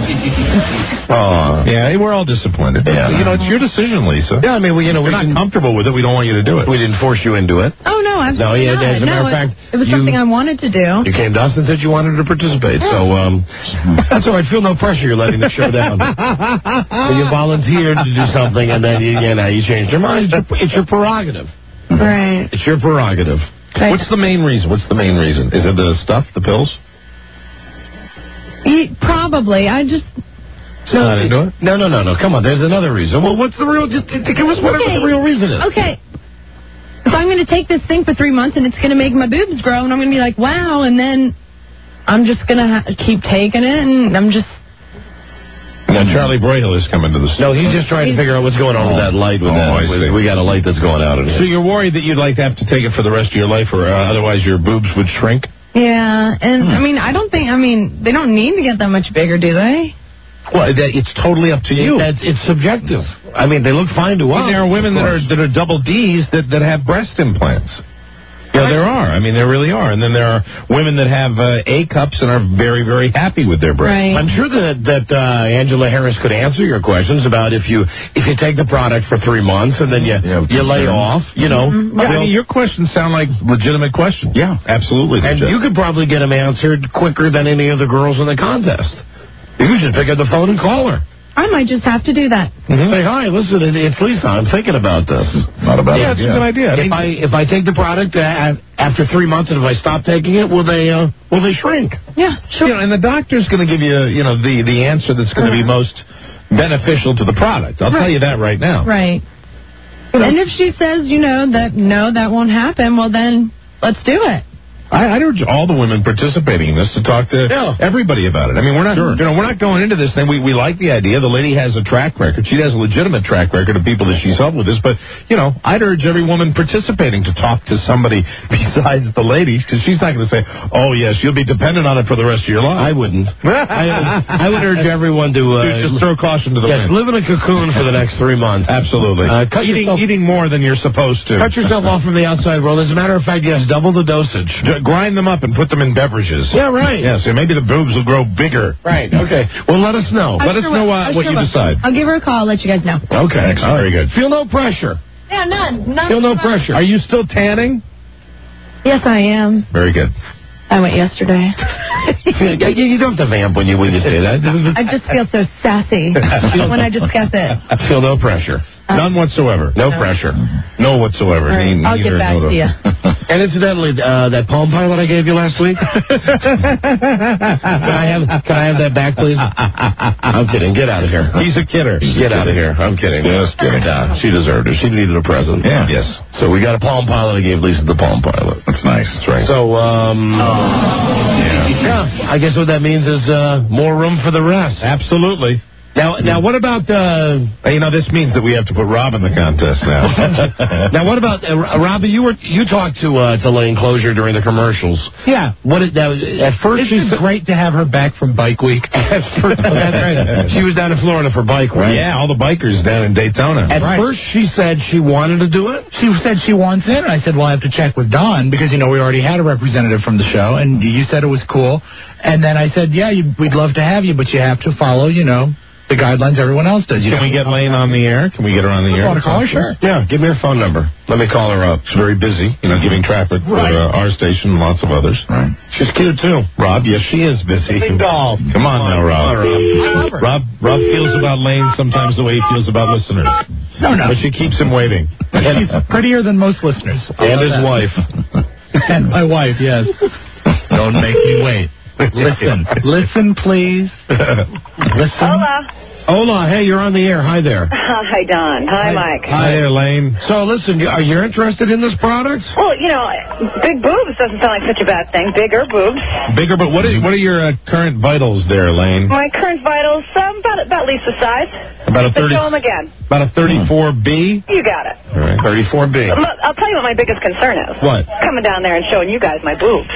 Oh. Yeah, we're all disappointed. Yeah. You know, it's your decision, Lisa. Yeah, I mean, we, you know, If we you're not didn't, comfortable with it, we don't want you to do it. we didn't force you into it. Oh, no, absolutely yeah, not. as a matter no, of fact, it, it was you- something I wanted to do. You came to us and said you wanted to participate. So um, that's all right. Feel no pressure. You're letting the show down. So you volunteered to do something, and then you, you know you changed your mind. It's your, it's your prerogative. Right. It's your prerogative. Right. What's the main reason? What's the main reason? Is it the stuff, the pills? Ye- Probably. I just. No, Not into it? no, no, no, no. Come on. There's another reason. Well, what's the real? Just give us whatever Okay. the real reason is. Okay. If I'm going to take this thing for three months and it's going to make my boobs grow, and I'm going to be like, wow, and then I'm just going to ha- keep taking it, and I'm just. Now, Charlie Broyhill is coming to the No, he's just trying to figure out what's going on with that light. With Oh, that, I see. we got a light that's going out in So here. you're worried that you'd like to have to take it for the rest of your life, or uh, otherwise your boobs would shrink? Yeah, and Hmm. I mean, I don't think, I mean, they don't need to get that much bigger, do they? Well, that, it's totally up to you. It, it's subjective. I mean, they look fine to us. But there are women that are that are double D's that, that have breast implants. Yeah, there are. I mean, there really are. And then there are women that have uh, A cups and are very, very happy with their breasts. Right. I'm sure that that uh, Angela Harris could answer your questions about if you if you take the product for three months and then you you lay off, you know. Mm-hmm. Yeah, I mean, your questions sound like legitimate questions. Yeah, absolutely. And legitimate. you could probably get them answered quicker than any of the girls in the contest. You could just pick up the phone and call her. I might just have to do that. Mm-hmm. Say, hi, listen, it- it's Lisa. I'm thinking about this. Not a bad yeah, idea. it's a good idea. If I if I take the product uh, after three months and if I stop taking it, will they uh, will they shrink? Yeah, sure. You know, and the doctor's going to give you, you know, the, the answer that's going to be most beneficial to the product. I'll tell Right. you that right now. Right. And if she says, you know, that no, that won't happen, well, then let's do it. I, I'd urge all the women participating in this to talk to Yeah. everybody about it. I mean, we're not, Sure. you know, we're not going into this thing. We we like the idea. The lady has a track record. She has a legitimate track record of people that she's helped with this. But you know, I'd urge every woman participating to talk to somebody besides the ladies, because she's not going to say, "Oh yes, you'll be dependent on it for the rest of your life." I wouldn't. I, I would urge everyone to uh, Dude, just throw caution to the yes, wind. live in a cocoon for the next three months. Absolutely. Uh, cut eating yourself- eating more than you're supposed to. Cut yourself off from the outside world. As a matter of fact, yes, double the dosage. J- Grind them up and put them in beverages. Yeah, right. Yeah, so maybe the boobs will grow bigger. Right. Okay. Well, let us know. I Let us sure know will. uh, I what sure you will. decide. I'll give her a call, let you guys know. Okay. Excellent. Very good. Feel no pressure. Yeah, none. none Feel no none. pressure. Are you still tanning? Yes, I am. Very good. I went yesterday. you, you don't have to vamp when you when you say that. I just feel so sassy when I discuss it. Feel no pressure. None whatsoever. No pressure. No whatsoever. All right. Ne- I'll neither get back no to you. And incidentally, uh, that Palm Pilot I gave you last week. can I have Can I have that back, please? I'm kidding. Get out of here. He's a kidder. He's Get a out of here. I'm kidding. Just kidding. Yeah, she deserved it. She needed a present. Yeah. Yes. So we got a Palm Pilot. I gave Lisa the Palm Pilot. That's nice. That's right. So, um, yeah. yeah. I guess what that means is uh, more room for the rest. Absolutely. Now, now, what about, uh, you know, this means that we have to put Rob in the contest now. Now, what about, uh, Robbie, you were, you talked to, uh, to Lane Closure during the commercials. Yeah. What did that, at first she said, great to have her back from Bike Week. That's right. She was down in Florida for Bike Week. Yeah, all the bikers down in Daytona. At right. first, she said she wanted to do it. She said she wants in, and I said, well, I have to check with Don, because, you know, we already had a representative from the show, and you said it was cool. And then I said, yeah, you, we'd love to have you, but you have to follow, you know, the guidelines everyone else does. You Can we get Lane on the air? Can we get her on the air? Want to call her? Sure. Yeah, give me her phone number. Let me call her up. She's very busy, you know, giving traffic for Right. uh, our station and lots of others. Right. She's cute, too. Rob, yes, she is busy. Big doll. Come on now, Rob. Rob. Rob, Rob feels about Lane sometimes the way he feels about listeners. No, no. But she keeps him waiting. She's prettier than most listeners. And his wife. And my wife, yes. Don't make me wait. Listen. Listen, please. Listen. Hola. Hola, hey, you're on the air. Hi there. Hi, Don. Hi, Mike. Hi there, Lane. So, listen, you- are you interested in this product? Well, you know, big boobs doesn't sound like such a bad thing. Bigger boobs. Bigger, but what are, what are your uh, current vitals there, Lane? My current vitals, um, about, about Lisa's size. About a But thirty. show them again. About a thirty-four B. You got it. All right. thirty-four B. Look, I'll tell you what my biggest concern is. What? Coming down there and showing you guys my boobs.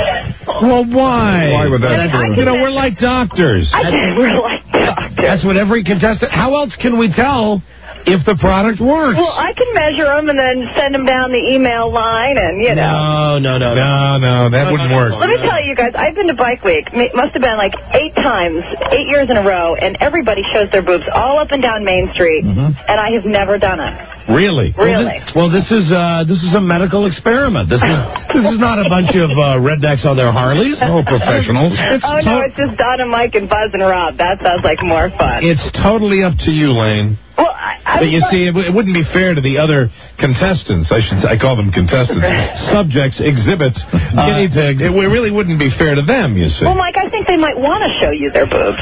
Well, why? Why would that I be? can You know, we're like doctors. I think we're like doctors. That's what every contestant... How else can we tell if the product works? Well, I can measure them and then send them down the email line and, you know. No, no, no. No, no, that wouldn't work. Let me tell you guys, I've been to Bike Week. It must have been like eight times, eight years in a row, and everybody shows their boobs all up and down Main Street, Mm-hmm. and I have never done it. Really? Really. Well, this is uh, this is a medical experiment. This is this is not a bunch of uh, rednecks on their Harleys. Oh, professionals. It's Oh, no, it's just Don and Mike and Buzz and Rob. That sounds like more fun. It's totally up to you, Lane. Well, I, I But you was- see, it, w- it wouldn't be fair to the other contestants. I should I call them contestants. Subjects, exhibits, guinea pigs. It w- really wouldn't be fair to them, you see. Well, Mike, I think they might want to show you their boobs.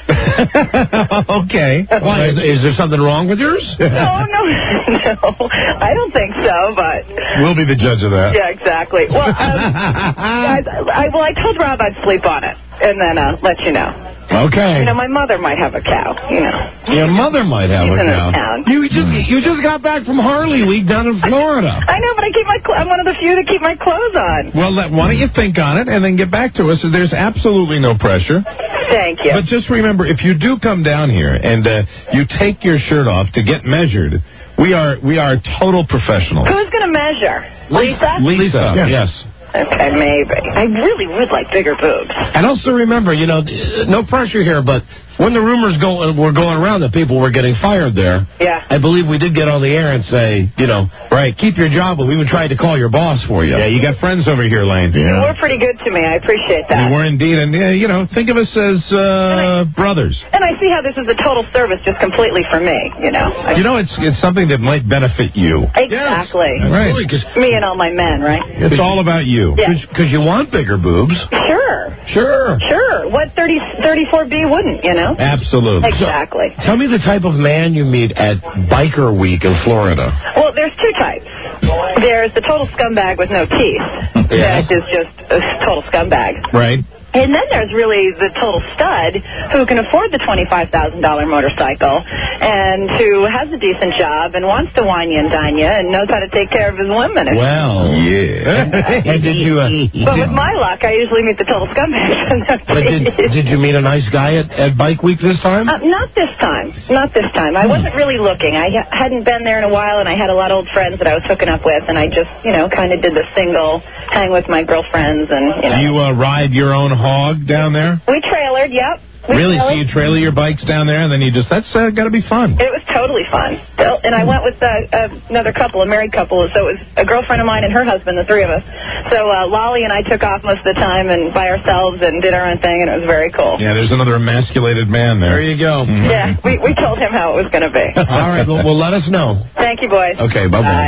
Okay. Why, is, is there something wrong with yours? No, no, no. I don't think so, but... We'll be the judge of that. Yeah, exactly. Well, um, guys, I, well, I told Rob I'd sleep on it and then uh, let you know. Okay. You know, my mother might have a cow, you know. Your mother might have She's a in cow. this town. You just you just got back from Harley Week down in Florida. I know, but I keep my cl- I'm one of the few that keep my clothes on. Well, let, why don't you think on it and then get back to us? There's absolutely no pressure. Thank you. But just remember, if you do come down here and uh, you take your shirt off to get measured, we are we are total professionals. Who's going to measure? Lisa? Lisa, yes. Okay, maybe. I really would like bigger boobs. And also remember, you know, no pressure here, but when the rumors go, were going around that people were getting fired there, Yeah. I believe we did get on the air and say, you know, right, keep your job, but we even tried to call your boss for you. Yeah, you got friends over here, Lane. You were pretty good to me. I appreciate that. We were indeed, and uh, you know, think of us as uh, brothers. And I see how this is a total service just completely for me, you know. I- You know, it's it's something that might benefit you. Exactly. Right. Me and all my men, right? It's all about you. Yeah. Because you want bigger boobs. Sure. Sure. Sure. What thirty, thirty-four B wouldn't, you know? Absolutely. Exactly. Tell me the type of man you meet at Biker Week in Florida. Well, there's two types. There's the total scumbag with no teeth. Yes. That is just a total scumbag. Right. And then there's really the total stud who can afford the twenty-five thousand dollars motorcycle and who has a decent job and wants to wine you and dine you and knows how to take care of his women. Well, yeah. And did you? Uh, But with my luck, I usually meet the total scumbag. but did, did you meet a nice guy at, at Bike Week this time? Uh, not this time. Not this time. I wasn't really looking. I ha- hadn't been there in a while, and I had a lot of old friends that I was hooking up with, and I just, you know, kind of did the single, hang with my girlfriends, and, you know. Do you uh, ride your own hog down there? We trailered, yep. We Really? So trailered. you trailer your bikes down there, and then you just, that's uh, got to be fun. It was totally fun. And I went with uh, uh, another couple, a married couple, so it was a girlfriend of mine and her husband, the three of us. So uh, Lolly and I took off most of the time and by ourselves and did our own thing, and it was very cool. Yeah, there's another emasculated man there. There you go. Mhm. Yeah, we, we told him how it was going to be. All right, well, well, let us know. Thank you, boys. Okay, bye-bye. Bye.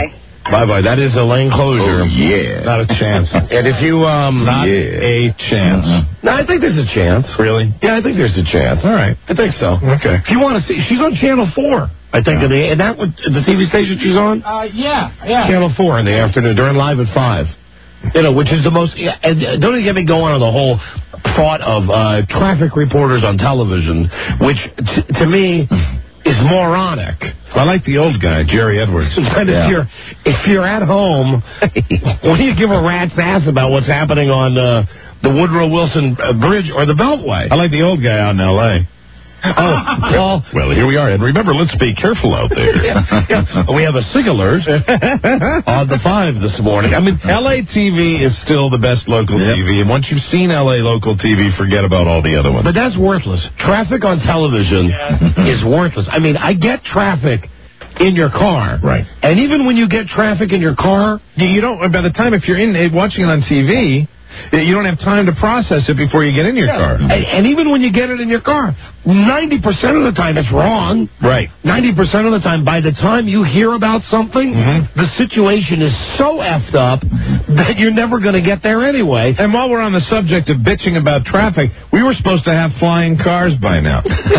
Bye-bye. That is a lane closure. Oh, yeah. Not a chance. And if you, um... Not yeah. a chance. No, I think there's a chance. Really? Yeah, I think there's a chance. All right. I think so. Okay. If you want to see, she's on Channel four. I think, Yeah. in the, and that would, the T V station she's on? Uh, yeah, yeah. Channel four in the afternoon. They're in live at five. You know, which is the most... Yeah, and don't even get me going on the whole thought of uh, traffic reporters on television, which, t- to me, is moronic. I like the old guy, Jerry Edwards. But if you're if you're at home, what do you give a rat's ass about what's happening on uh, the Woodrow Wilson uh, Bridge or the Beltway? I like the old guy out in L A Oh, well, well, here we are. And remember, let's be careful out there. yeah, yeah. We have a sig alert on the five this morning. I mean, L A T V is still the best local Yep. T V, and once you've seen L A local T V, forget about all the other ones. But that's worthless. Traffic on television is worthless. I mean, I get traffic in your car. Right. And even when you get traffic in your car, You you don't. By the time if you're in eh, watching it on T V, you don't have time to process it before you get in your car. and, and even when you get it in your car, ninety percent of the time it's wrong. Right. ninety percent of the time, by the time you hear about something, Mm-hmm. the situation is so effed up that you're never going to get there anyway. And while we're on the subject of bitching about traffic, we were supposed to have flying cars by now.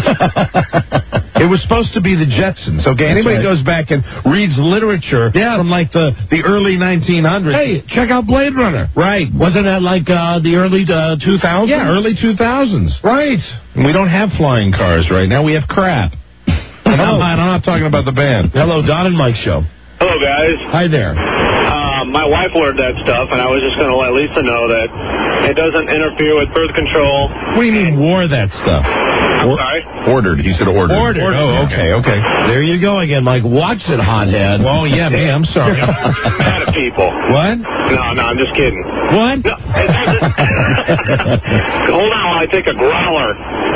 It was supposed to be the Jetsons. Okay, anybody right. goes back and reads literature Yeah. from like the, the early nineteen hundreds. Hey, check out Blade Runner. Right. Wasn't that like uh, the early uh, two thousands? Yeah, early two thousands. Right. And we don't have flying cars right now. We have crap. And I'm, not, I'm not talking about the band. Hello, Don and Mike show. Hello, guys. Hi there. Uh, my wife learned that stuff, and I was just going to let Lisa know that it doesn't interfere with birth control. What do you mean wore that stuff? I'm sorry? Ordered. He said ordered. Ordered. Oh, okay, okay. There you go again, Mike. Watch it, hothead. Well, yeah, me. I'm sorry. Mad at people. What? No, no, I'm just kidding. What? No, it doesn't. Hold on while I take a growler.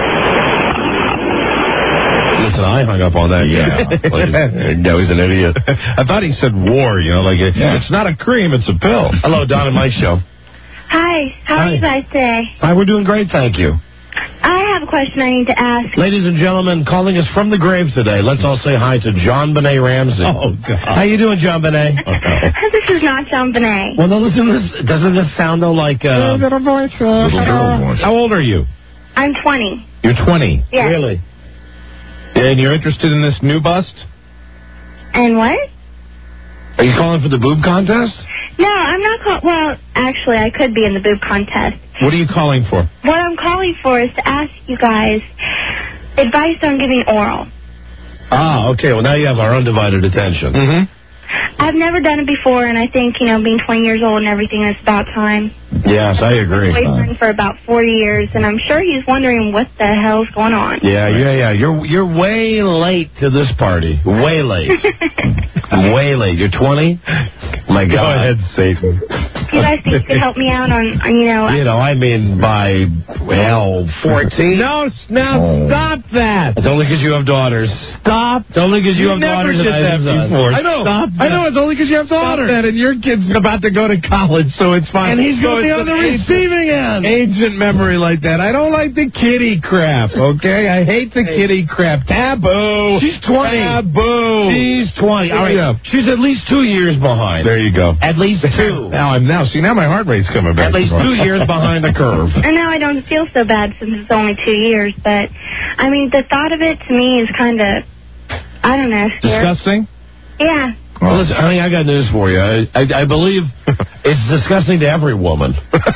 Listen, I hung up on that. Yeah. No, he's an idiot. I thought he said war, you know, like it, Yeah. it's not a cream, it's a pill. Hello, Don and Mike show. Hi, how Hi. are you guys today? Hi, we're doing great, thank you. I have a question I need to ask. Ladies and gentlemen, calling us from the grave today, let's all say hi to John Benet Ramsey. Oh, God. How you doing, John Benet? This is not John Benet. Well, no, listen, this, doesn't this sound though like... Uh, little voice. Little girl voice. How old are you? I'm twenty. You're twenty. Yes. Really? And you're interested in this new bust? And what? Are you calling for the boob contest? No, I'm not call- Well, actually, I could be in the boob contest. What are you calling for? What I'm calling for is to ask you guys advice on giving oral. Ah, okay. Well, now you have our undivided attention. Mm-hmm. I've never done it before, and I think, you know, being twenty years old and everything, it's about time. Yes, I agree. Boyfriend for about forty years, and I'm sure he's wondering what the hell's going on. Yeah, yeah, yeah. You're you're way late to this party. Way late. Way late. You're twenty? My God. Go ahead, Satan. You guys think you could help me out on, on, you know... You know, I mean, by, well, fourteen. No, now Oh. stop that. It's only because you have daughters. Stop. It's only because you, have never daughters. did and I that have sons. before. I know. Stop I know. It's only because you have Stop daughters. that, and your kid's about to go to college, so it's fine. And he's So going to be it's on the an ancient- receiving end. Ancient memory like that. I don't like the kitty crap, okay? I hate the kitty crap. Taboo. She's twenty. Taboo. She's twenty. All right. Yeah. She's at least two years behind. There you go. At least two. Now I'm now see now my heart rate's coming back. At least two years behind the curve. And now I don't feel so bad since it's only two years, but, I mean, the thought of it to me is kind of, I don't know, scary. Disgusting. Yeah. Well, listen, honey, I got news for you. I, I, I believe it's disgusting to every woman.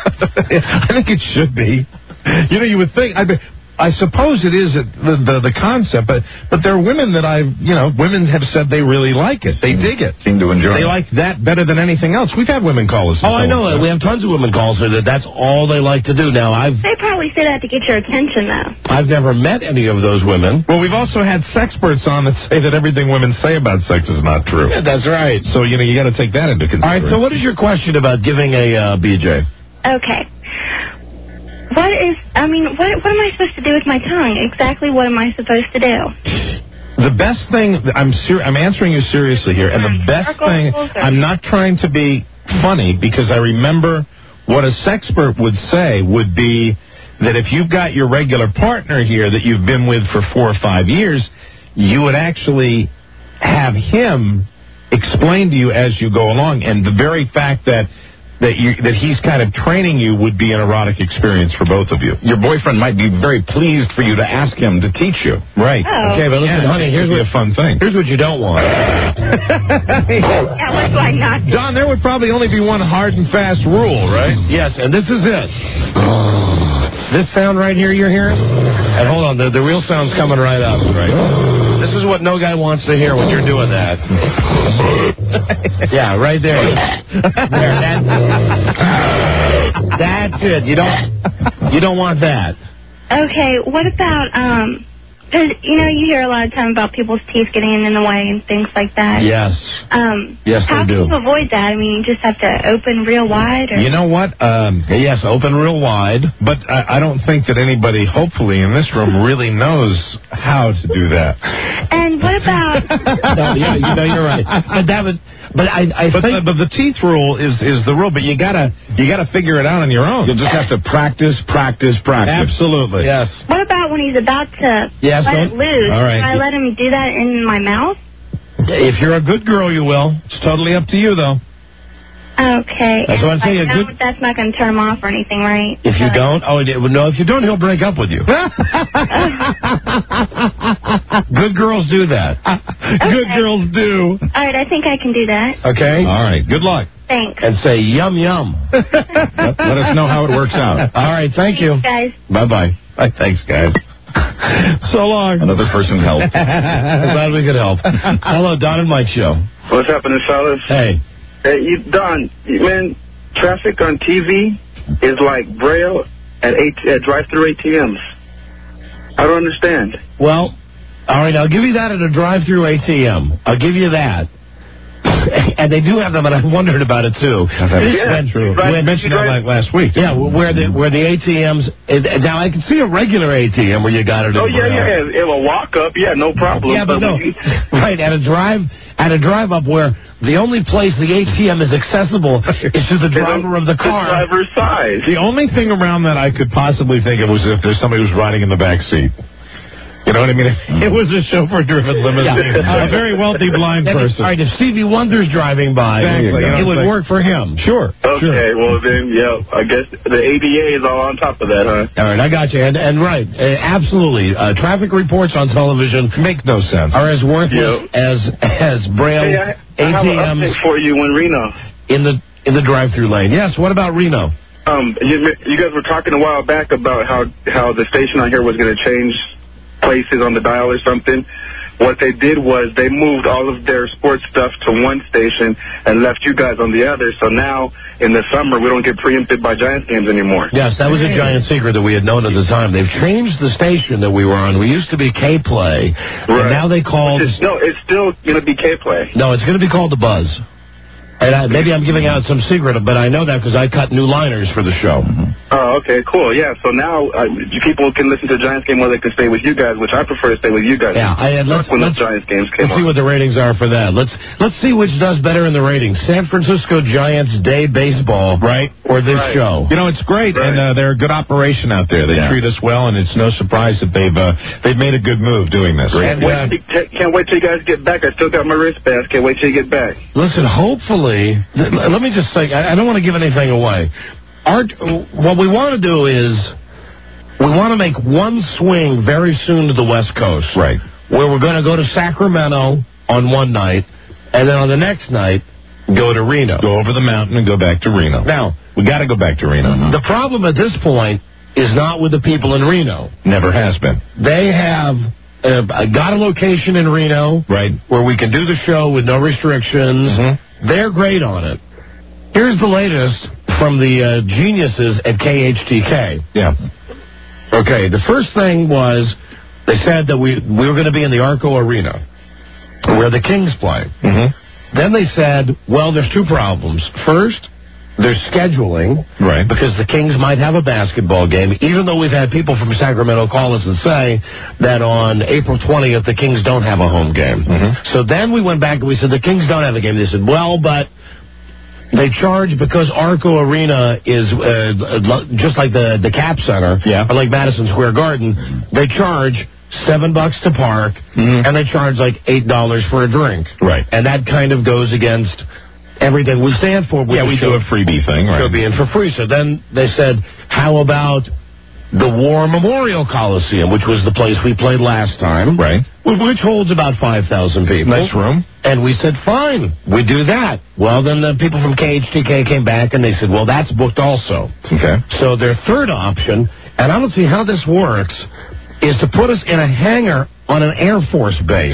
I think it should be. You know, you would think. I, I suppose it is the, the the concept, but but there are women that I've you know women have said they really like it. They dig it. Seem to enjoy They it. like that better than anything else. We've had women call us. and Oh, I tell know us it. that. We have tons of women calls her that that's all they like to do. Now, I've They probably say that to get your attention, though. I've never met any of those women. Well, we've also had sexperts on that say that everything women say about sex is not true. Yeah, that's right. So you know you got to take that into All right. consideration. So, what is your question about giving a uh, B J? Okay. What is, I mean, what what am I supposed to do with my tongue? Exactly what am I supposed to do? The best thing, I'm ser- I'm answering you seriously here, and the best Circle thing, closer. I'm not trying to be funny because I remember what a sexpert would say would be that if you've got your regular partner here that you've been with for four or five years, you would actually have him explain to you as you go along. And the very fact that that you that he's kind of training you would be an erotic experience for both of you. Your boyfriend might be very pleased for you to ask him to teach you. Right. Oh. Okay, but listen, Yeah, honey, it here's could be what, a fun thing. here's what you don't want. That looks like not. Don, there would probably only be one hard and fast rule, right? Yes, and this is it. This sound right here you're hearing? And hold on, the, the real sound's coming right up. Right. This is what no guy wants to hear when you're doing that. Yeah, right there. There, that's, that's it. You don't, you don't want that. Okay, what about, um, 'cause, you know, you hear a lot of time about people's teeth getting in the way and things like that. Yes. Um, Yes, how they can do. you avoid that? I mean, you just have to open real wide? Or... You know what? Um, Yes, open real wide. but I, I don't think that anybody, hopefully, in this room really knows how to do that. And what about... No, yeah, you know, you're right. But that would, but I, I But think. the, but the teeth rule is, is the rule. But you gotta you gotta figure it out on your own. You'll just have to practice, practice, practice. Absolutely. Yes. What about when he's about to Yes, let don't- it loose? all right. Should I let him do that in my mouth? If you're a good girl, you will. It's totally up to you, though. Okay. That's and what I'm saying, like, a no, good- that's not going to turn him off or anything, right? If you Uh, don't, oh it- no, if you don't, he'll break up with you. Good girls do that. Good girls do. All right, I think I can do that. Okay. All right. Good luck. Thanks. And say yum yum. Let, let us know how it works out. All right. Thank you. Guys. Bye bye. Bye. Thanks, guys. So long. Another person helped. I'm glad we could help. Hello, Don and Mike show. What's happening, fellas? Hey. Hey, you, Don, you- man, traffic on T V is like Braille at, A- at drive-through A T Ms. I don't understand. Well, all right. I'll give you that at a drive-through A T M. I'll give you that. And they do have them, and I wondered about it too. Yeah, True. right. We mentioned all that last week. Yeah, where the where the A T Ms. it- Now I can see a regular A T M where you got it. Oh, in yeah, Braille. yeah. It will walk up. Yeah, no problem. Yeah, but no. when you- Right, at a drive at a drive up where the only place the A T M is accessible is to the driver of the car. The driver's side. The only thing around that I could possibly think of was if there's somebody who's riding in the back seat. You know what I mean? It was a chauffeur-driven limousine. Yeah. A very wealthy blind And if- person. All right, if Stevie Wonder's driving by, Exactly, it you know, would it's like- work for him. Sure. Okay, Sure. well then, yeah, I guess the A D A is all on top of that, huh? All right, I got you. And, and right, uh, absolutely. Uh, traffic reports on television Make no sense. are as worthless as as Braille Hey, I, I have an A T Ms update for you in Reno. in the in the drive-through lane. Yes. What about Reno? Um, you, you guys were talking a while back about how how the station on here was going to change places on the dial or something. What they did was they moved all of their sports stuff to one station and left you guys on the other. So now in the summer we don't get preempted by Giants games anymore. Yes, that was a giant secret that we had known at the time. They've changed the station that we were on. We used to be K-Play, and now they called... Which is- no, it's still going to be K-Play. No, it's going to be called The Buzz. And I, maybe I'm giving out some secret, but I know that because I cut new liners for the show. Oh, okay, cool. Yeah, so now uh, people can listen to the Giants game or they can stay with you guys, which I prefer to stay with you guys. Yeah, I, and let's, when let's, the Giants games came let's see on. what the ratings are for that. Let's let's see which does better in the ratings: San Francisco Giants Day Baseball, right, or this Right. show. You know, it's great, and uh, they're a good operation out there. They Yeah. treat us well, and it's no surprise that they've uh, they've made a good move doing this. Can't wait, till- can't wait till you guys get back. I still got my wristbands. Can't wait till you get back. Listen, hopefully, th- let me just say, I, I don't want to give anything away. Our, what we want to do is we want to make one swing very soon to the West Coast. Right. Where we're going to go to Sacramento on one night, and then on the next night, go to Reno. Go over the mountain and go back to Reno. Now, we got to go back to Reno. the problem at this point is not with the people in Reno. Never has been. They have uh, got a location in Reno, right, where we can do the show with no restrictions. Mm-hmm. They're great on it. Here's the latest from the uh, geniuses at K H T K. Yeah. Okay, the first thing was they said that we we were going to be in the Arco Arena, where the Kings play. Mm-hmm. Then they said, well, there's two problems. First, there's scheduling, right? Because the Kings might have a basketball game, even though we've had people from Sacramento call us and say that on April twentieth the Kings don't have a home game. Mm-hmm. So then we went back and we said the Kings don't have a game. They said, well, but they charge because Arco Arena is uh, just like the the Cap Center, yeah. or like Madison Square Garden. They charge seven bucks to park, Mm-hmm. and they charge like eight dollars for a drink. Right. And that kind of goes against everything we stand for. With Yeah, the we show, do a freebie thing, right? show being for free. So then they said, how about the War Memorial Coliseum, which was the place we played last time, Right. which holds about five thousand people. Nice room. And we said, fine, we do that. Well, then the people from K H T K came back and they said, well, that's booked also. Okay. So their third option, and I don't see how this works, is to put us in a hangar on an Air Force base.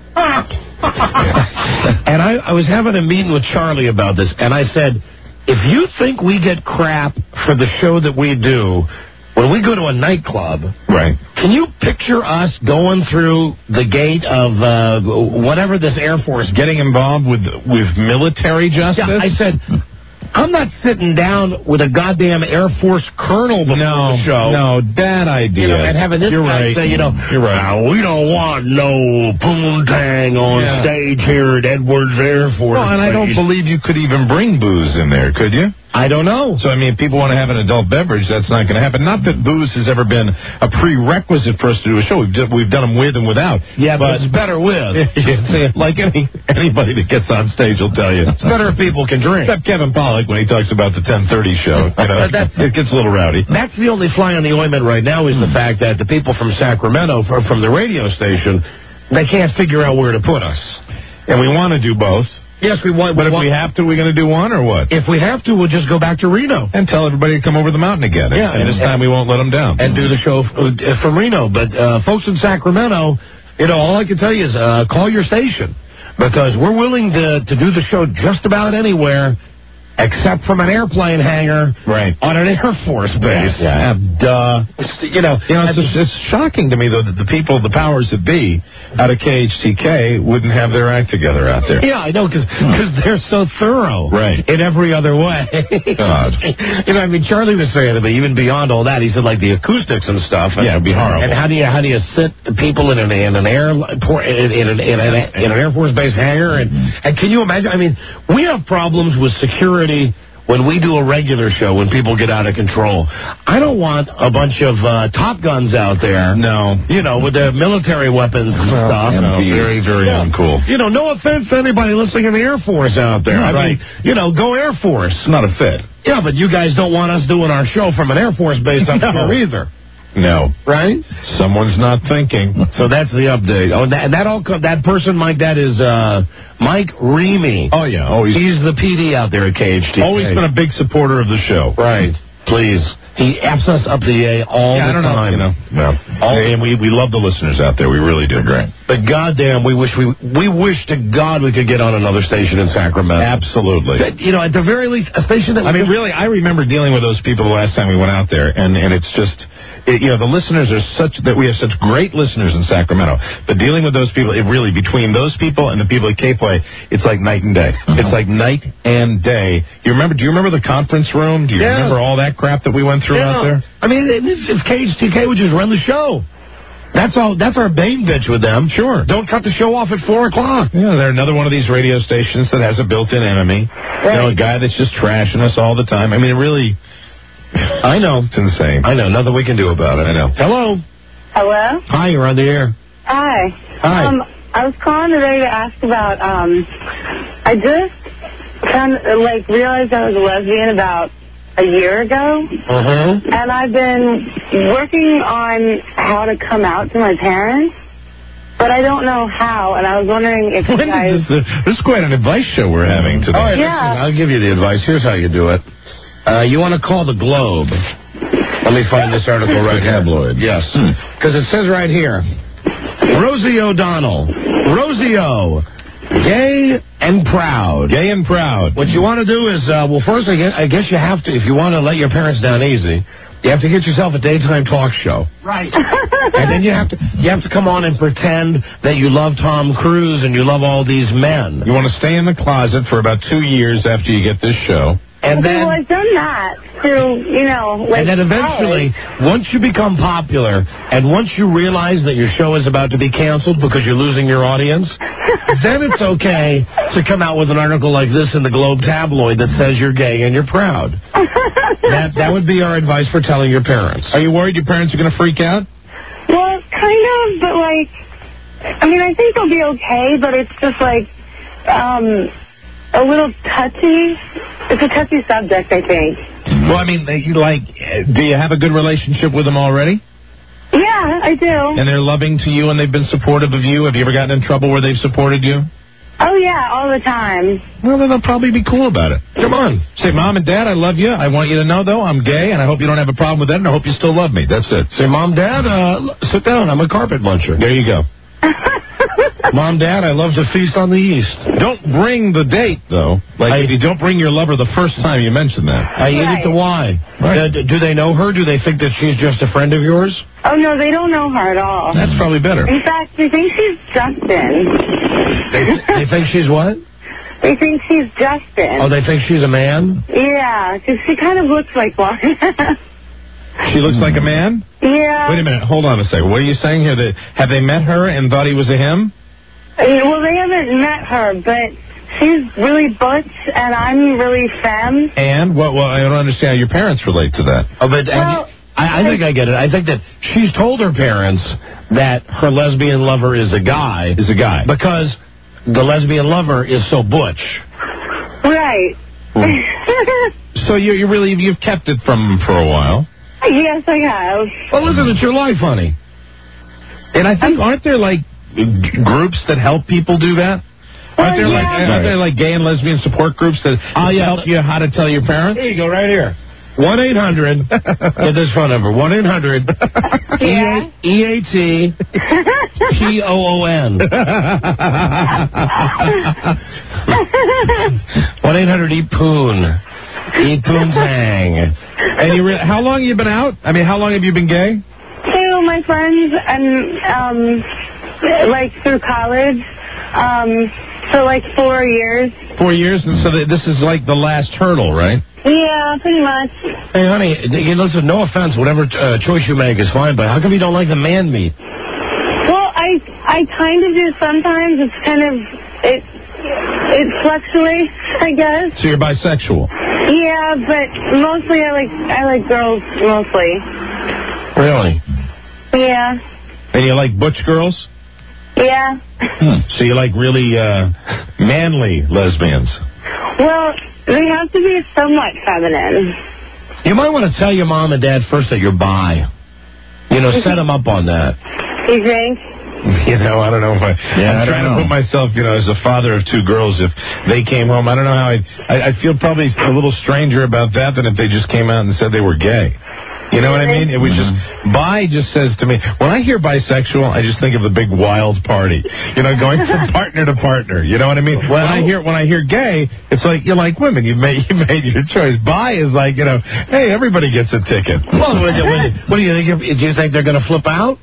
And I, I was having a meeting with Charlie about this, and I said, if you think we get crap for the show that we do, when we go to a nightclub, right? Can you picture us going through the gate of uh, whatever this Air Force, getting involved with with military justice? Yeah, I said, I'm not sitting down with a goddamn Air Force colonel before No, the show. no, bad idea. You know, and having this You're guy right. say, you know, You're right. "Now, we don't want no poontang on Yeah. stage here at Edwards Air Force. Well, and I don't Base." believe you could even bring booze in there, could you? I don't know. So, I mean, if people want to have an adult beverage, that's not going to happen. Not that booze has ever been a prerequisite for us to do a show. We've, d- we've done them with and without. Yeah, but it's better with. Like any anybody that gets on stage will tell you. It's better if people can drink. Except Kevin Pollak when he talks about the ten thirty show. You know, That- it gets a little rowdy. That's the only fly on the ointment right now is the fact that the people from Sacramento, from, from the radio station, they can't figure out where to put us. And we want to do both. Yes, we want. But if want, we have to, we're going to do one or what? If we have to, we'll just go back to Reno. And tell everybody to come over the mountain again. Yeah, and, and- this time we won't let them down. And do the show uh, from Reno. But uh, folks in Sacramento, you know, all I can tell you is uh, call your station. Because we're willing to, to do the show just about anywhere except from an airplane hangar right. on an Air Force base. Yeah, yeah. Duh. It's, you know, You know, it's, it's shocking to me, though, that the people, the powers that be out of K H T K wouldn't have their act together out there. Yeah, I know, because they're so thorough. Right. In every other way. God. You know, I mean, Charlie was saying to me, even beyond all that, he said, like, the acoustics and stuff. And, Yeah, it'd be horrible. And how do you how do you sit people in an in an air in, in, an, in, an, in an Air Force base hangar? And, and can you imagine? I mean, we have problems with security when we do a regular show, when people get out of control. I don't want a bunch of uh, Top Guns out there. No. You know, with their military weapons and Well, stuff. you know, very, very Yeah. uncool. You know, no offense to anybody listening in the Air Force out there. I Right. mean, you know, go Air Force. It's not a fit. Yeah, but you guys don't want us doing our show from an Air Force base up No. there either. No. Right? Someone's not thinking. So that's the update. Oh, and that, and that all co- that person, Mike, that is uh, Mike Reamy. Oh, yeah. Always, He's the P D out there at K H T K. always been a big supporter of the show. Right. Please. He F's us up the A all Yeah, I the don't know. time. You know, well, and we, we love the listeners out there. We really do. Great. But goddamn, we wish we we wish to God we could get on another station in Sacramento. Absolutely. That, you know, at the very least, a station that I we mean, could- really, I remember dealing with those people the last time we went out there, and, and it's just, it, you know, the listeners are such, that we have such great listeners in Sacramento, but dealing with those people, it really, between those people and the people at K-Play, it's like night and day. It's like night and day. You remember, do you remember the conference room? Do you Yeah. remember all that crap that we went through Yeah. out there? I mean, if, if K H T K would just run the show. That's all. That's our main bitch with them. Sure. Don't cut the show off at four o'clock. Yeah, they're another one of these radio stations that has a built-in enemy. You know, a guy that's just trashing us all the time. I mean, it really, I know. it's insane. I know. Nothing we can do about it. I know. Hello. Hello? Hi, you're on the air. Hi. Hi. Um, I was calling today to ask about, um, I just kind of, like, realized I was a lesbian about a year ago. Uh-huh. And I've been working on how to come out to my parents, but I don't know how, and I was wondering if you When guys... is this, this is quite an advice show we're having today. All right, Yeah. listen, I'll give you the advice. Here's how you do it. Uh, you want to call the Globe. Let me find this article right here. Tabloid. Yes. Because it says right here, Rosie O'Donnell. Rosie O. Gay and proud. Gay and proud. What you want to do is, uh, well, first, I guess, I guess you have to, if you want to let your parents down easy, you have to get yourself a daytime talk show. Right. And then you have to you have to come on and pretend that you love Tom Cruise and you love all these men. You want to stay in the closet for about two years after you get this show. And Okay, then well, I've done that through, you know, like... and then eventually, once you become popular, and once you realize that your show is about to be canceled because you're losing your audience, then it's okay to come out with an article like this in the Globe tabloid that says you're gay and you're proud. That that would be our advice for telling your parents. Are you worried your parents are going to freak out? Well, kind of, but like, I mean, I think they'll be okay, but it's just like, um, a little touchy. It's a touchy subject, I think. Well, I mean, you like, do you have a good relationship with them already? Yeah, I do. And they're loving to you and they've been supportive of you? Have you ever gotten in trouble where they've supported you? Oh, yeah, all the time. Well, then they'll probably be cool about it. Come on. Say, Mom and Dad, I love you. I want you to know, though, I'm gay, and I hope you don't have a problem with that, and I hope you still love me. That's it. Say, Mom, Dad, uh, sit down. I'm a carpet muncher. There you go. Mom, Dad, I love to feast on the East. Don't bring the date, though. Like, I, if you don't bring your lover the first time you mention that. I eat it the wine. Right. Uh, do they know her? Do they think that she's just a friend of yours? Oh, no, they don't know her at all. That's probably better. In fact, they think she's Justin. They, they think she's what? They think she's Justin. Oh, they think she's a man? Yeah, because she kind of looks like one. She looks like a man? Yeah. Wait a minute. Hold on a second. What are you saying here? That, have they met her and thought he was a him? Yeah, well, they haven't met her, but she's really butch, and I'm really femme. And? What? Well, I don't understand how your parents relate to that. Oh, but well, I, I think I get it. I think that she's told her parents that her lesbian lover is a guy. Is a guy. Because the lesbian lover is so butch. Right. So you, you really, you've kept it from for a while. Yes, I have. Well, listen, it's your life, honey. And I think, aren't there, like, g- groups that help people do that? Well, aren't there, yeah. like, aren't there, like, gay and lesbian support groups that Oh, yeah. help you how to tell your parents? Here you go, right here. one eight hundred Get this phone number. one eight hundred Yeah. E A T P O O N one eight hundred E P O O N Eat Poontang. And you re- how long have you been out? I mean, how long have you been gay? Two of my friends, and, um, like, through college, um, for, like, four years. Four years, and so th- this is like the last hurdle, right? Yeah, pretty much. Hey, honey, you listen, no offense, whatever uh, choice you make is fine, but how come you don't like the man meat? Well, I I kind of do sometimes. It's kind of, it it fluctuates, I guess. So you're bisexual. Yeah, but mostly I like I like girls, mostly. Really? Yeah. And you like butch girls? Yeah. Hmm. So you like really uh, manly lesbians? Well, they have to be somewhat feminine. You might want to tell your mom and dad first that you're bi. You know, set them up on that. You think? You know, I don't know if I, Yeah, I'm I trying don't to know. put myself, you know, as a father of two girls, if they came home, I don't know how I'd, I, I feel probably a little stranger about that than if they just came out and said they were gay. You know what I mean? It was just, bi just says to me, when I hear bisexual, I just think of the big wild party. You know, going from partner to partner. You know what I mean? When I hear when I hear gay, it's like, you like women. You made, you made your choice. Bi is like, you know, hey, everybody gets a ticket. Well, what, do you- what do you think? Do you think they're going to flip out?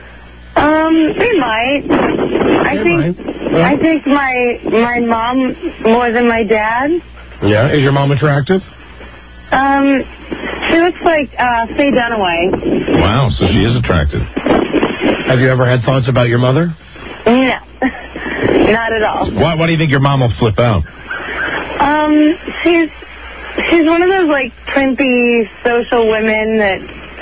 Um, they might. I They think might. I think my my mom more than my dad. Yeah. Is your mom attractive? Um, she looks like uh, Faye Dunaway. Wow, so she is attractive. Have you ever had thoughts about your mother? No, not at all. Why, why do you think your mom will flip out? Um, she's she's one of those like primpy social women that,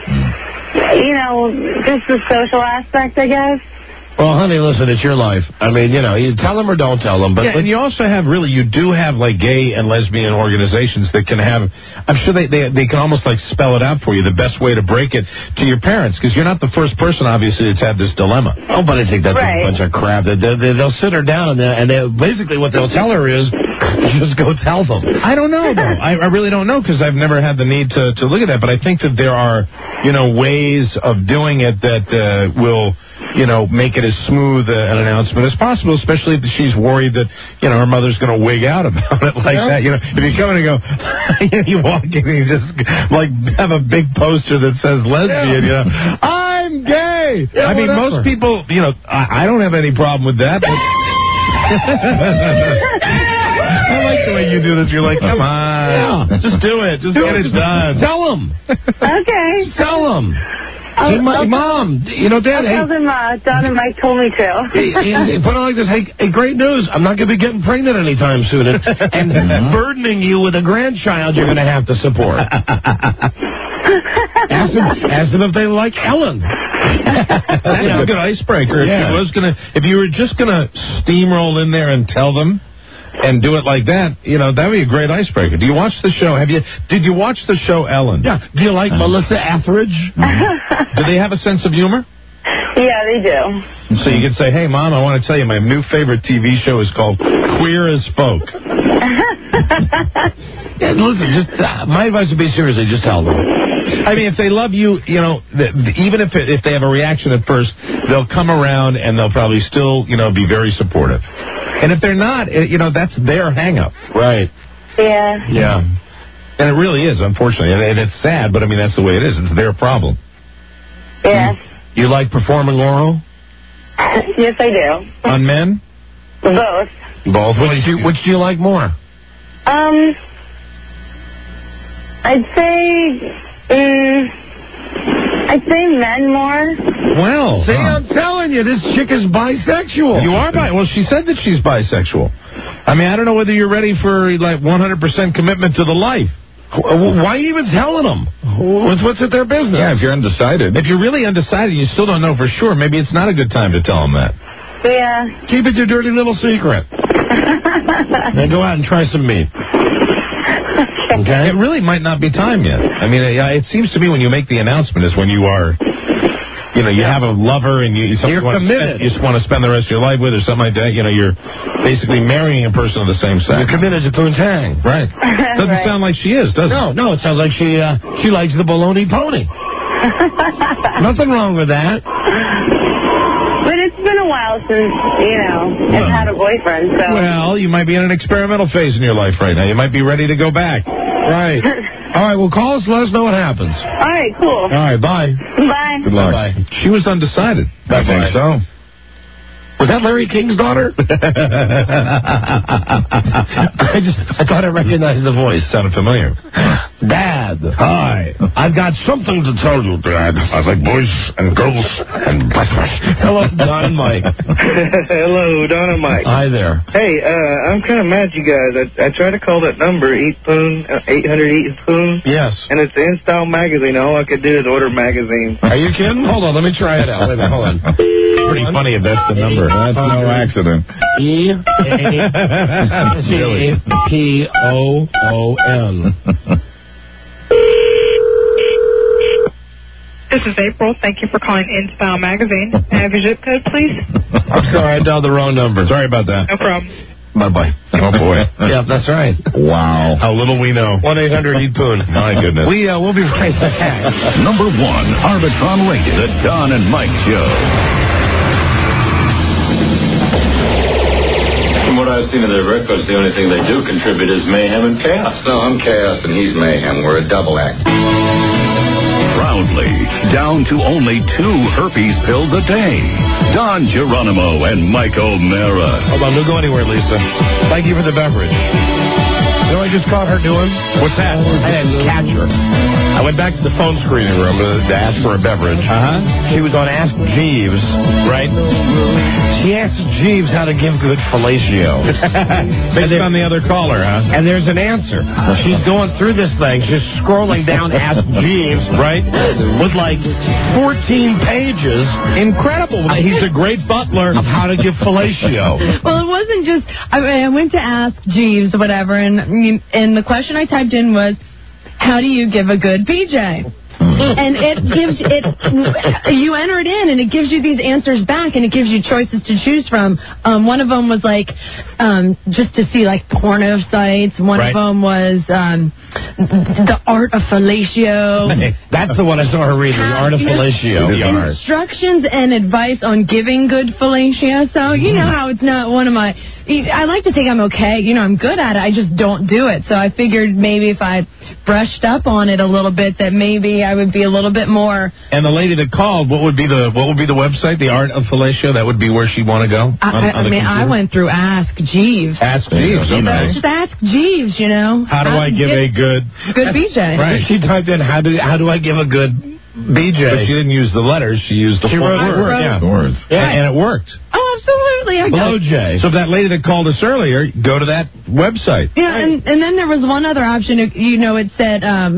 you know, just the social aspect, I guess. Well, honey, listen, it's your life. I mean, you know, you tell them or don't tell them. But, Yeah, and you also have really, you do have like gay and lesbian organizations that can have, I'm sure they, they, they can almost like spell it out for you, the best way to break it to your parents, because you're not the first person, obviously, that's had this dilemma. Oh, but I think that's Right. a bunch of crap. They, they, they'll sit her down, and, they, and they, basically what they'll tell her is, just go tell them. I don't know, though. I, I really don't know, because I've never had the need to, to look at that, but I think that there are, you know, ways of doing it that uh, will, you know, make it as smooth uh, an announcement as possible, especially if she's worried that, you know, her mother's going to wig out about it like Yeah. that. You know, if you come in and go, you walk in and you just, like, have a big poster that says lesbian, you know, I'm gay. Yeah, I mean, whatever. most people, you know, I, I don't have any problem with that, but... I like the way you do this. You're like, come on, Yeah. just do it. Just get it done. Tell them. Okay. Tell them. I'll, Hey, my, I'll, mom, you know, Dad, I'll hey, tell them uh, Don and Mike told me to. Hey, hey, put it like this. Hey, hey, great news. I'm not going to be getting pregnant anytime soon. And, and burdening you with a grandchild you're going to have to support. Ask them, ask them if they like Ellen. That's You know, a good icebreaker. yeah. If you was gonna, if you were just gonna steamroll in there and tell them, and do it like that, you know, that would be a great icebreaker. Do you watch the show? Have you? Did you watch the show Ellen? Yeah. Do you like Melissa Etheridge? Do they have a sense of humor? Yeah, they do. So you could say, "Hey, Mom, I want to tell you, my new favorite T V show is called Queer as Folk." Yeah, listen, just uh, my advice would be seriously, just tell them. I mean, if they love you, you know, th- th- even if it, if they have a reaction at first, they'll come around and they'll probably still, you know, be very supportive. And if they're not, it, you know, that's their hang-up. Right. Yeah. Yeah. And it really is, unfortunately. And, and it's sad, but I mean, that's the way it is. It's their problem. Yeah. You like performing oral? Yes, I do. On men? Both. Both. Which do you, which do you like more? Um, I'd say, um, I'd say men more. Well, See, huh. I'm telling you, this chick is bisexual. You are bi. Well, she said that she's bisexual. I mean, I don't know whether you're ready for like one hundred percent commitment to the life. Why even telling them? What's, what's at their business? Yeah, if you're undecided. If you're really undecided, you still don't know for sure. Maybe it's not a good time to tell them that. Yeah. Keep it your dirty little secret. Then go out and try some meat. Okay. It really might not be time yet. I mean, it, it seems to me when you make the announcement is when you are, you know, you have a lover and you, you, You're want committed. To spend, you just want to spend the rest of your life with or something like that. You know, you're basically marrying a person of the same sex. You're committed to Poontang. Right. Doesn't Right. sound like she is, does No, it? no, it sounds like she uh, she likes the baloney pony. Nothing wrong with that. But it's been a while since, you know, I've had a boyfriend, so. Well, you might be in an experimental phase in your life right now. You might be ready to go back. Right. All right, well, call us, let us know what happens. All right, cool. All right, bye. Bye. Good luck. Bye. She was undecided. I think so. Was that Larry King's daughter? I just, I thought I recognized the voice. Sounded familiar. Dad. Hi. I've got something to tell you, Dad. I like boys and girls and brush brush. Hello, Don and Mike. Hello, Don and Mike. Hi there. Hey, uh, I'm kind of mad at you guys. I, I tried to call that number, Eat Poon, uh, eight hundred Eat Poon. Yes. And it's the InStyle magazine. All I could do is order magazine. Are you kidding? Hold on, let me try it out. Wait a minute, hold on. Pretty funny if that's the number. That's no accident. E A C P O O N. This is April. Thank you for calling InStyle Magazine. May I have your zip code, please? I'm sorry, I dialed the wrong number. Sorry about that. No problem. Bye-bye. Oh, boy. Yeah, that's right. Wow. How little we know. one eight hundred eat poon. My goodness. We, uh, we'll be right back. Number one, Arbitron rated, The Don and Mike Show. From what I've seen of their breakfast, the only thing they do contribute is mayhem and chaos. No, I'm chaos and he's mayhem. We're a double act. Proudly, down to only two herpes pills a day. Don Geronimo and Mike O'Mara. Hold on, don't go anywhere, Lisa. Thank you for the beverage. You know what I just caught her doing? What's that? I didn't catch her. I went back to the phone screening room to, to ask for a beverage. Uh-huh. She was on Ask Jeeves. Right? She asked Jeeves how to give good fellatio. Based on the other caller, huh? And there's an answer. She's going through this thing. She's scrolling down Ask Jeeves, Right? with like fourteen pages. Incredible. He's a great butler. Of how to give fellatio. Well, it wasn't just. I, mean, I went to ask Jeeves or whatever, and and the question I typed in was, "How do you give a good B J?" And it gives it. You enter it in, and it gives you these answers back, and it gives you choices to choose from. Um, one of them was like um, just to see like porno sites. One Right. of them was um, the art of fellatio. That's the one I saw her reading. The art of You know, fellatio. The art. Instructions and advice on giving good fellatio. So you know how it's not one of my. I like to think I'm okay. You know, I'm good at it. I just don't do it. So I figured maybe if I brushed up on it a little bit, that maybe I would be a little bit more. And the lady that called, what would be the what would be the website? The Art of Fellatio. That would be where she'd want to go. I, on, I, on I the mean, I computer? went through Ask Jeeves. Ask Jeeves. You know, Okay. just ask Jeeves. You know. How do I give a good good B J? Right. She typed in how do how do I give a good B J? But she didn't use the letters. She used the She full wrote word. word, yeah. The words. Yeah. And, and it worked. Oh, absolutely. I got Blow it. J. So if that lady that called us earlier, go to that website. Yeah, and and then there was one other option. You know, it said um,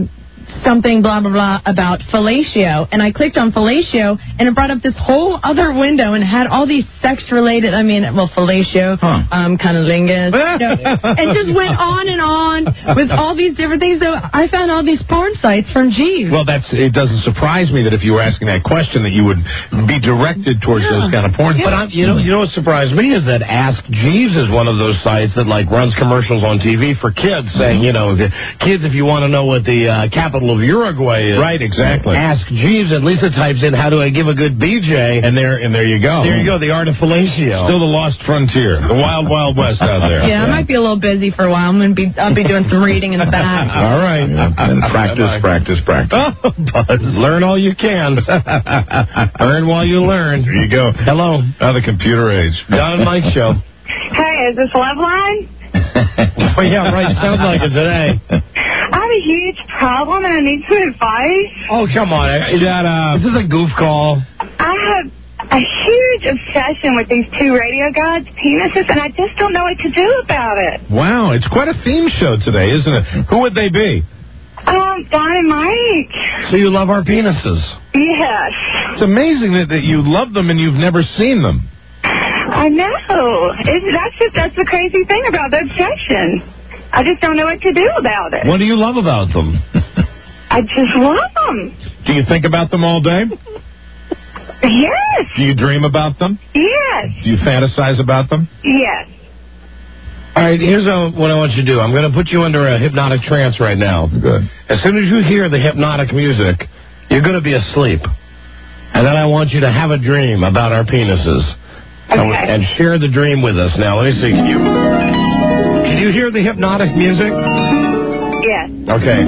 something blah blah blah about fellatio, and I clicked on fellatio, and it brought up this whole other window, and it had all these sex-related, I mean, well, fellatio, huh. um, cunnilingus, you know, and just went on and on with all these different things. So I found all these porn sites from Jeeves. Well, that's it. Doesn't surprise me that if you were asking that question, that you would be directed towards yeah. those kind of porn. Yeah. But I'm, you know, you know what surprised me is that Ask Jeeves is one of those sites that like runs commercials on T V for kids, saying, you know, the kids, if you want to know what the uh, capital of Uruguay is, right? Exactly. Ask Jeeves, and Lisa types in, "How do I give a good B J?" And there, and there you go. There you go. The art of fellatio. Still the lost frontier, the wild, wild west out there. Yeah, I might be a little busy for a while. I'm gonna be, I'll be doing some reading in the back. All right. Yeah. And practice, practice, practice. Oh, Buzz, learn all you can. Learn while you learn. There you go. Hello. Oh, the computer age. Don and Mike Show. Hey, is this Loveline? Oh, yeah, right. Sounds like it today. I have a huge problem and I need some advice. Oh, come on. Is that uh, is this a goof call? I have a huge obsession with these two radio gods' penises, and I just don't know what to do about it. Wow, it's quite a theme show today, isn't it? Who would they be? Um, Don and Mike. So you love our penises? Yes. It's amazing that, that you love them and you've never seen them. I know. It's, that's just that's the crazy thing about the obsession. I just don't know what to do about it. What do you love about them? I just love them. Do you think about them all day? Yes. Do you dream about them? Yes. Do you fantasize about them? Yes. All right, here's what I want you to do. I'm going to put you under a hypnotic trance right now. Good. As soon as you hear the hypnotic music, you're going to be asleep. And then I want you to have a dream about our penises. Okay. And, and share the dream with us. Now, let me see. Can you, can you hear the hypnotic music? Yes. Okay.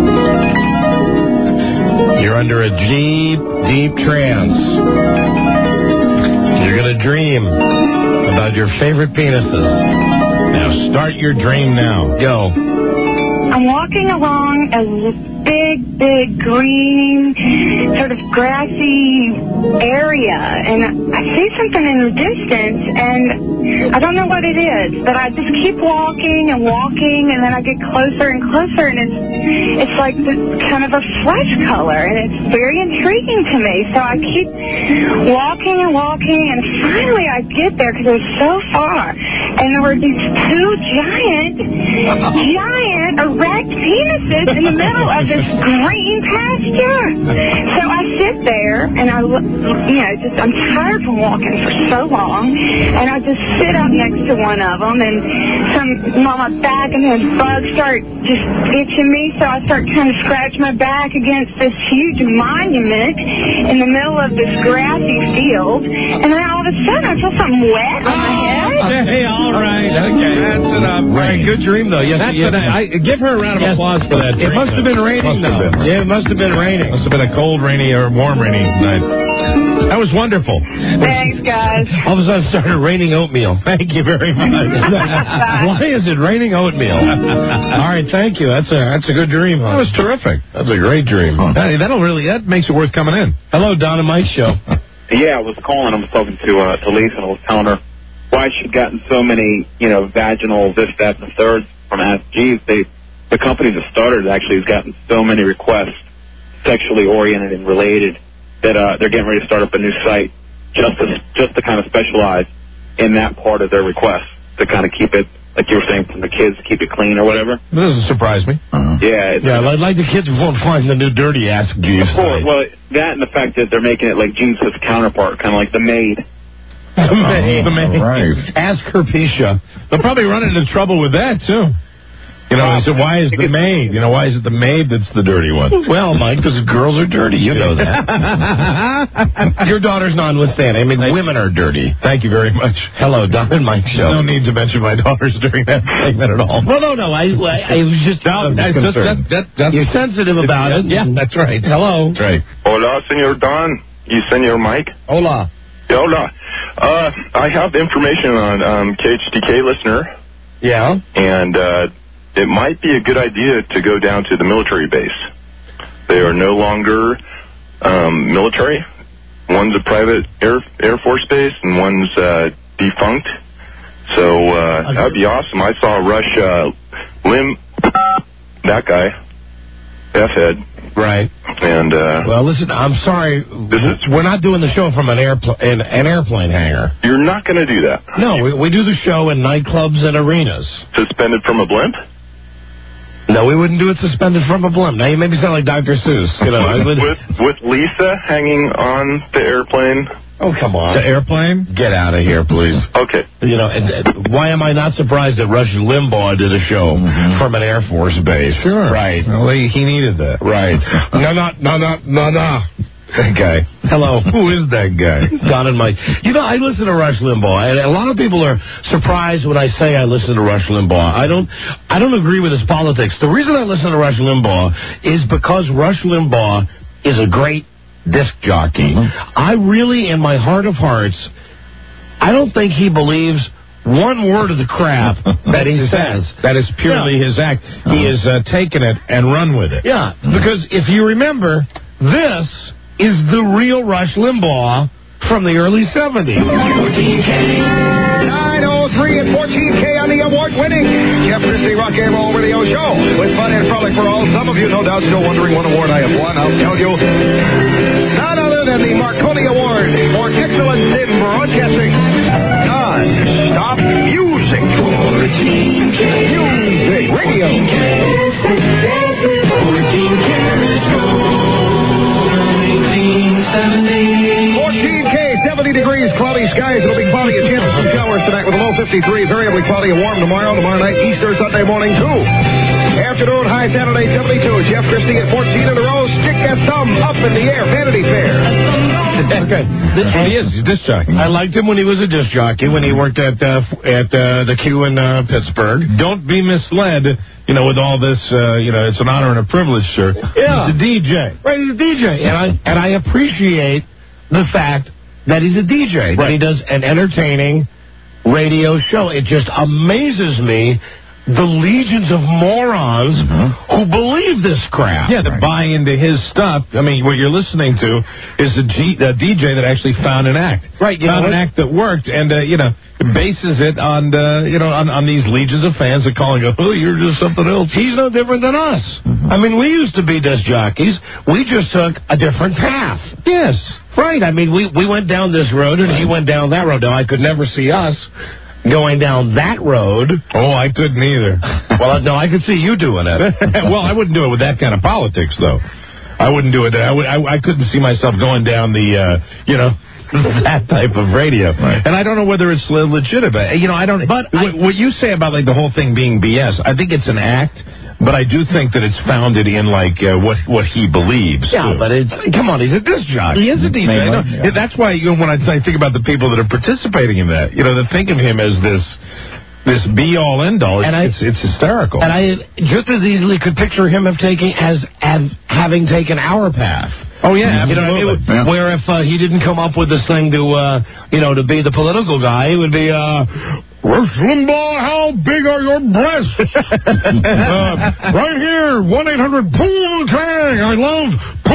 You're under a deep, deep trance. You're going to dream about your favorite penises. Now, start your dream now. Go. I'm walking along a big, big green, sort of grassy area, and I see something in the distance, and I don't know what it is, but I just keep walking and walking, and then I get closer and closer, and it's it's like this kind of a flesh color, and it's very intriguing to me. So I keep walking and walking, and finally I get there because it was so far, and there were these two giant, giant erect penises in the middle of this green pasture. So I sit there, and I, you know, just I'm tired from walking for so long, and I just sit up next to one of them, and some on my back, and then bugs start just itching me, so I start trying to scratch my back against this huge monument in the middle of this grassy field, and then all of a sudden I feel something wet on my head. Hey, all right. Okay, that's enough. All right, good dream, though. Yes, That's yes. an, I, give her a round of Yes. applause for that. It dream. must have been raining, Must have though. been. Yeah, it must have been raining. Must have been a cold, rainy, or warm, rainy night. That was wonderful. Thanks, guys. All of a sudden, it started raining oatmeal. Thank you very much. Why is it raining oatmeal? All right, thank you. That's a that's a good dream, huh? That was terrific. That's a great dream. Huh. That, that'll really that makes it worth coming in. Hello, Don and Mike Show. Yeah, I was calling. I was talking to uh, to Lisa, and I was telling her why she'd gotten so many, you know, vaginal this, that, and the third from Ask Jeeves. They, the company that started it actually has gotten so many requests, sexually oriented and related, that uh, they're getting ready to start up a new site just to just to kind of specialize in that part of their requests, to kind of keep it, like you were saying, from the kids, keep it clean or whatever. That doesn't surprise me. Uh-huh. Yeah. Yeah, like, like the kids won't find the new dirty Ask Jeeves. Of course. Well, that and the fact that they're making it like Jeeves' counterpart, kind of like the maid. The maid. The maid. Right. Ask her, Pisha. They'll probably run into trouble with that, too. You know, so why is the maid? You know, why is it the maid that's the dirty one? Well, Mike, because girls are dirty. You know that. Your daughter's notwithstanding. I mean, women are dirty. Thank you very much. Hello, Don and Mike Show. No need to mention my daughters during that segment at all. Well, no, no. I, I, I was just, no, uh, just that, that, that, you're sensitive about it. Yeah, that's right. Hello. That's right. Hola, Senor Don. You, Senor Mike? Hola. Hola. Uh, I have information on um, K H D K listener. Yeah. And uh, it might be a good idea to go down to the military base. They are no longer um, military. One's a private air air force base, and one's uh, defunct. So uh, that'd be awesome. I saw Rush uh, Lim, that guy. F-head. Right. And, uh... Well, listen, I'm sorry. This is, we're not doing the show from an, airpl- an, an airplane hangar. You're not going to do that. No, we, we do the show in nightclubs and arenas. Suspended from a blimp? No, we wouldn't do it suspended from a blimp. Now, you made me sound like Doctor Seuss. You know, I would... with, with Lisa hanging on the airplane? Oh, come on. The airplane? Get out of here, please. Okay. You know, and, and why am I not surprised that Rush Limbaugh did a show mm-hmm. from an Air Force base? Sure. Right. Well, he, he needed that. Right. no, no, no, no, no, no. That guy. Hello. Who is that guy? Don and Mike. You know, I listen to Rush Limbaugh, and a lot of people are surprised when I say I listen to Rush Limbaugh. I don't, I don't agree with his politics. The reason I listen to Rush Limbaugh is because Rush Limbaugh is a great disc jockey. Mm-hmm. I really, in my heart of hearts, I don't think he believes one word of the crap that he says. That is purely yeah. his act. Uh-huh. He has uh, taken it and run with it. Yeah, because if you remember, this is the real Rush Limbaugh from the early seventies. fourteen K. nine oh three and fourteen K on the award-winning Jeff Christie Rock and Roll Radio Show. With fun and frolic for all. Some of you, no doubt, still wondering what award I have won. I'll tell you. None other than the Marconi Award for excellence in broadcasting. Non-stop music. fourteen K. Music Radio. fourteen K. fourteen K, seventy degrees, cloudy skies. It'll be cloudy, a chance of some showers tonight with a low fifty-three, variably cloudy and warm tomorrow. Tomorrow night, Easter Sunday morning, too. Afternoon, high Saturday, seventy-two. Jeff Christie at fourteen in a row. Stick that thumb up in the air. Vanity Fair. Okay. He is. He's a disc jockey. I liked him when he was a disc jockey, when he worked at uh, at uh, the Q in uh, Pittsburgh. Don't be misled, you know, with all this, uh, you know, it's an honor and a privilege, sir. Yeah. He's a D J. Right, he's a D J. And I, and I appreciate the fact that he's a D J, that right. he does an entertaining radio show. It just amazes me the legions of morons mm-hmm. who believe this crap. Yeah, that right. buy into his stuff. I mean, what you're listening to is a, G, a D J that actually found an act. Right. You found know, an act that worked, and, uh, you know, bases it on, uh, you know, on, on these legions of fans that call and go, oh, you're just something else. He's no different than us. Mm-hmm. I mean, we used to be disc jockeys. We just took a different path. Yes. Right. I mean, we, we went down this road, and he went down that road. Now, I could never see us going down that road. Oh, I couldn't either. Well, no, I could see you doing it. Well, I wouldn't do it with that kind of politics, though. I wouldn't do it. I, would, I, I couldn't see myself going down the, uh, you know, that type of radio. Right. And I don't know whether it's legitimate. You know, I don't. But what, I, what you say about like the whole thing being B S, I think it's an act. But I do think that it's founded in, like, uh, what what he believes. Yeah, too. but it's, come on, he's a disc jockey. He is a D J. No, yeah. That's why, you know, when I, I think about the people that are participating in that, you know, that think of him as this this be-all, end-all. It's, and I, it's, it's hysterical. And I just as easily could picture him of taking as, as having taken our path. Oh, yeah, you know, absolutely. it would, Yeah. Where if uh, he didn't come up with this thing to, uh, you know, to be the political guy, it would be, uh, Rush Limbaugh, how big are your breasts? uh, right here, one eight hundred Poontang. I love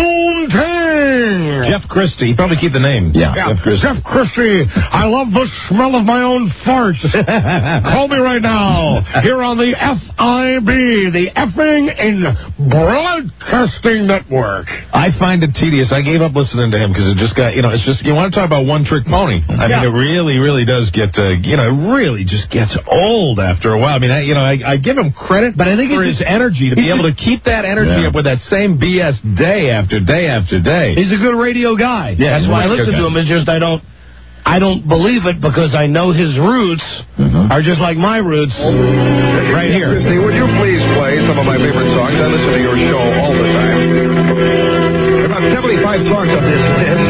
Poontang. Jeff Christie. You probably keep the name. Yeah, Jeff Christie. Jeff Christie. I love the smell of my own farts. Call me right now. Here on the F I B, the Effing in Broadcasting Network. I find it tedious. I gave up listening to him because it just got, you know, it's just, you want to talk about one-trick pony. I yeah. mean, it really, really does get, uh, you know, it really just gets old after a while. I mean, I, you know, I, I give him credit but I think for his just, energy to be able to keep that energy yeah. up with that same B S day after day after day. He's a good radio guy. Yeah, that's why I listen to him. It's just I don't, I don't believe it because I know his roots mm-hmm. are just like my roots right here. Christie, would you please play some of my favorite songs? I listen to your show all the time. About seventy-five songs on this list.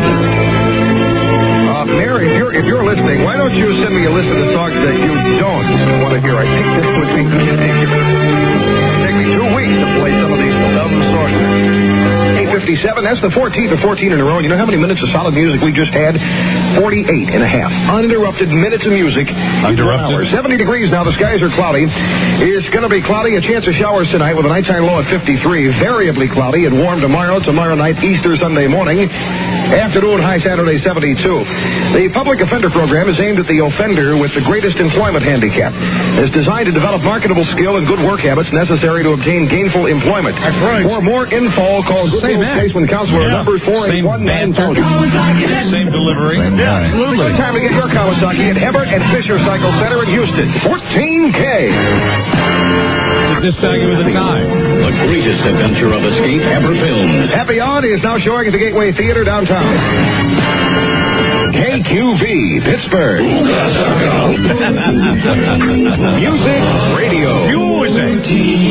Uh, Mary, if you're, if you're listening, why don't you send me a list of the songs that you don't want to hear? I think this would be ridiculous. It'll take me two weeks to play some of these beloved songs. eight fifty-seven, that's the fourteenth of fourteen in a row. And you know how many minutes of solid music we just had? forty-eight and a half. Uninterrupted minutes of music. Uninterrupted. seventy degrees now. The skies are cloudy. It's going to be cloudy. A chance of showers tonight with a nighttime low at fifty-three. Variably cloudy and warm tomorrow. Tomorrow night, Easter Sunday morning. Afternoon, high Saturday, seventy-two. The public offender program is aimed at the offender with the greatest employment handicap. It's designed to develop marketable skill and good work habits necessary to obtain gainful employment. That's right. For more info, call Goodwill Basement Counselor Yeah. number four eight one nine thousand. Same delivery. Same yeah, time. absolutely. Good time to get your Kawasaki at Everett and Fisher Cycle Center in Houston. fourteen K. This time with a time. The greatest adventure of escape ever filmed. Happy On is now showing at the Gateway Theater downtown. K Q V, Pittsburgh. Music Radio. Music.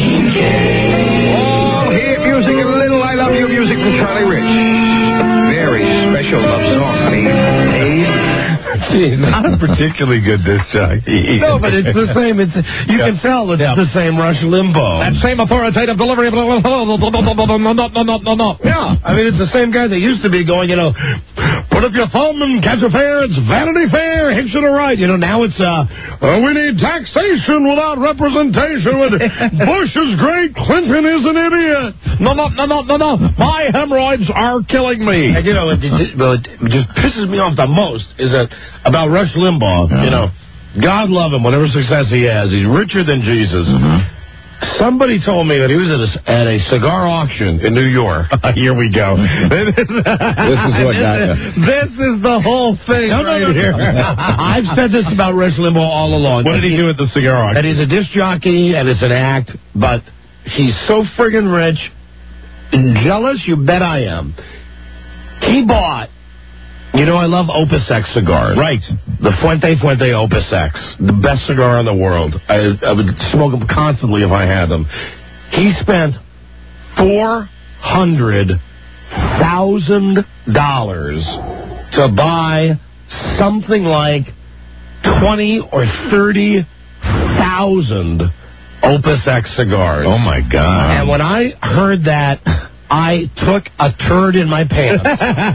All hit music and a little I Love You music from Charlie Rich. Very special love song, honey. Hey. Gee, not a particularly good disc jockey. No, but it's the same. It's you Yeah. can tell it's Yeah. the same Rush Limbaugh. That same authoritative delivery. No, no, no, no, no, no. Yeah, I mean it's the same guy that used to be going, you know, put up your thumb and catch a fare. It's Vanity Fair. Hitch it a ride. You know, now it's uh, Uh, we need taxation without representation. Bush is great. Clinton is an idiot. No, no, no, no, no, no. My hemorrhoids are killing me. and you know, it, it, well, it just pisses me off the most is that about Rush Limbaugh. Yeah. You know, God love him, whatever success he has, he's richer than Jesus. Somebody told me that he was at a, at a cigar auction in New York. Here we go. This is what got you. This is the whole thing No, no, right no, no. here. I've said this about Rush Limbaugh all along. What did he do at the cigar auction? That he's a disc jockey and it's an act, but he's so friggin' rich and jealous, you bet I am. He bought, you know, I love Opus X cigars. Right. The Fuente Fuente Opus X, the best cigar in the world. I, I would smoke them constantly if I had them. He spent four hundred thousand dollars to buy something like twenty or thirty thousand Opus X cigars. Oh, my God. And when I heard that, I took a turd in my pants.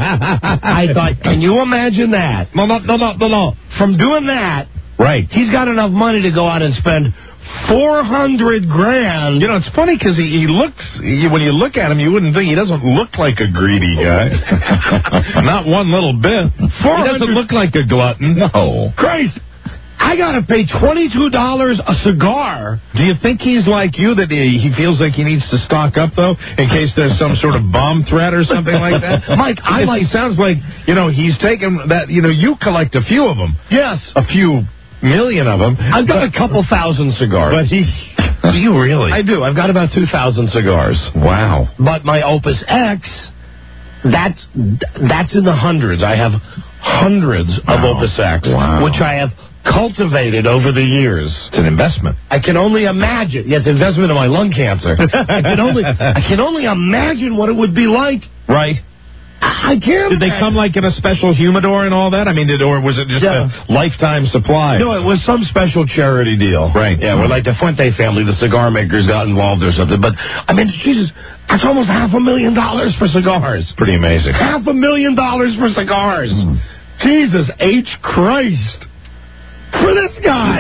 I thought, can you imagine that? No, no, no, no, no, no. From doing that, Right. he's got enough money to go out and spend four hundred grand. You know, it's funny because he, he looks, he, when you look at him, you wouldn't think he doesn't look like a greedy guy. Not one little bit. He doesn't look like a glutton. No. Christ, I got to pay twenty-two dollars a cigar. Do you think he's like you, that he, he feels like he needs to stock up, though, in case there's some sort of bomb threat or something like that? Mike, I It like... sounds like, you know, he's taken that, you know, you collect a few of them. Yes. A few million of them. I've got a couple thousand cigars. But he... Do you really? I do. I've got about two thousand cigars. Wow. But my Opus X, that's that's in the hundreds. I have hundreds of Wow. Opus X, Wow. which I have cultivated over the years. It's an investment. I can only imagine. Yes, investment in my lung cancer. I can only I can only imagine what it would be like. Right. I can't. Did they come like in a special humidor and all that? I mean, did, or was it just Yeah. a lifetime supply? No, it was some special charity deal. Right. Yeah, where like the Fuente family, the cigar makers, got involved or something. But, I mean, Jesus, that's almost half a million dollars for cigars. Pretty amazing. Half a million dollars for cigars. Jesus H. Christ. For this guy.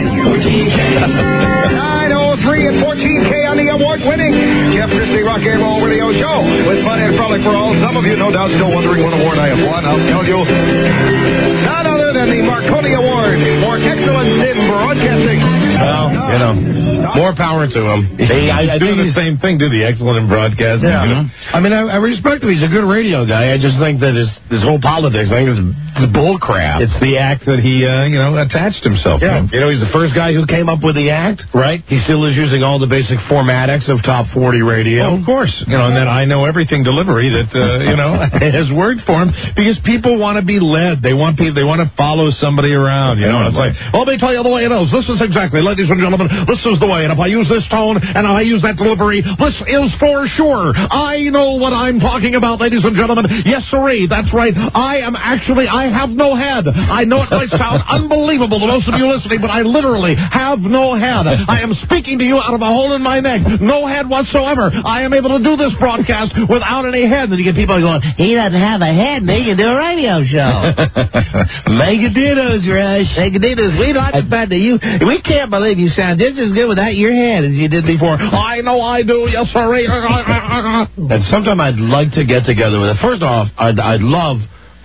nine oh three and fourteen K on the award-winning Jeff Christie Rock and Roll Radio Show. With fun and frolic for all. Some of you, no doubt, still wondering what award I have won. I'll tell you. None other than the Marconi Award for excellence in broadcasting. Well, you know, more power to him. He, I, I he's doing think the same thing, do the excellent in broadcasting. Yeah. You know? I mean, I, I respect him. He's a good radio guy. I just think that his, his whole politics, I think, is bull crap. It's the act that he, uh, you know, attached himself Yeah, to. you know, he's the first guy who came up with the act. Right. He still is using all the basic formatics of top forty radio. Well, of course. You know, and then I Know Everything delivery that, uh, you know, has worked for him because people want to be led. They want people, they want to follow somebody around, you know. And it's like, well, let me tell you the way it is. This is exactly, ladies and gentlemen, this is the way. And if I use this tone and if I use that delivery, this is for sure. I know what I'm talking about, ladies and gentlemen. Yes, sirree. That's right. I am actually, I have no head. I know it might sound unbelievable to most of you listening, but I literally have no head. I am speaking to you out of a hole in my neck. No head whatsoever. I am able to do this broadcast without any head. And you get people going, he doesn't have a head, and he can do a radio show. Megaditos, Rush. Megaditos. We don't understand that you. We can't believe you sound just as good without your head as you did before. I know I do. Yes, sir. And sometime I'd like to get together with it. First off, I'd, I'd love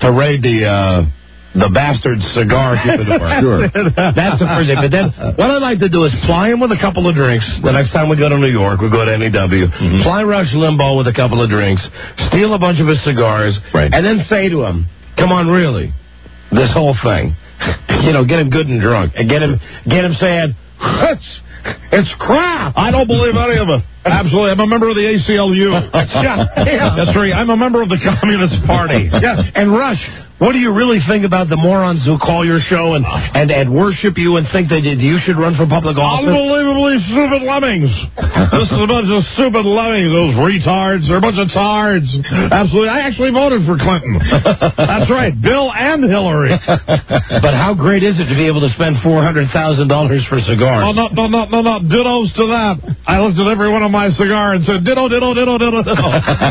to raid the uh, the bastard cigar humidor. Sure. That's the first thing. But then what I'd like to do is ply him with a couple of drinks. The next time we go to New York, we go to N E W. Mm-hmm. Ply Rush Limbaugh with a couple of drinks, steal a bunch of his cigars, right. and then say to him, come on, really, this whole thing. You know, get him good and drunk. And get him, get him saying, it's, it's crap. I don't believe any of it. Absolutely. I'm a member of the A C L U. yeah, yeah. That's right. I'm a member of the Communist Party. Yeah. And Rush, what do you really think about the morons who call your show and, and, and worship you and think that you should run for public office? Unbelievably stupid lemmings. This is a bunch of stupid lemmings. Those retards. They're a bunch of tards. Absolutely. I actually voted for Clinton. That's right. Bill and Hillary. But how great is it to be able to spend four hundred thousand dollars for cigars? Oh, no, no, no, no, no. Dittos to that. I looked at every one of my cigars and said, ditto, ditto, ditto, ditto, ditto.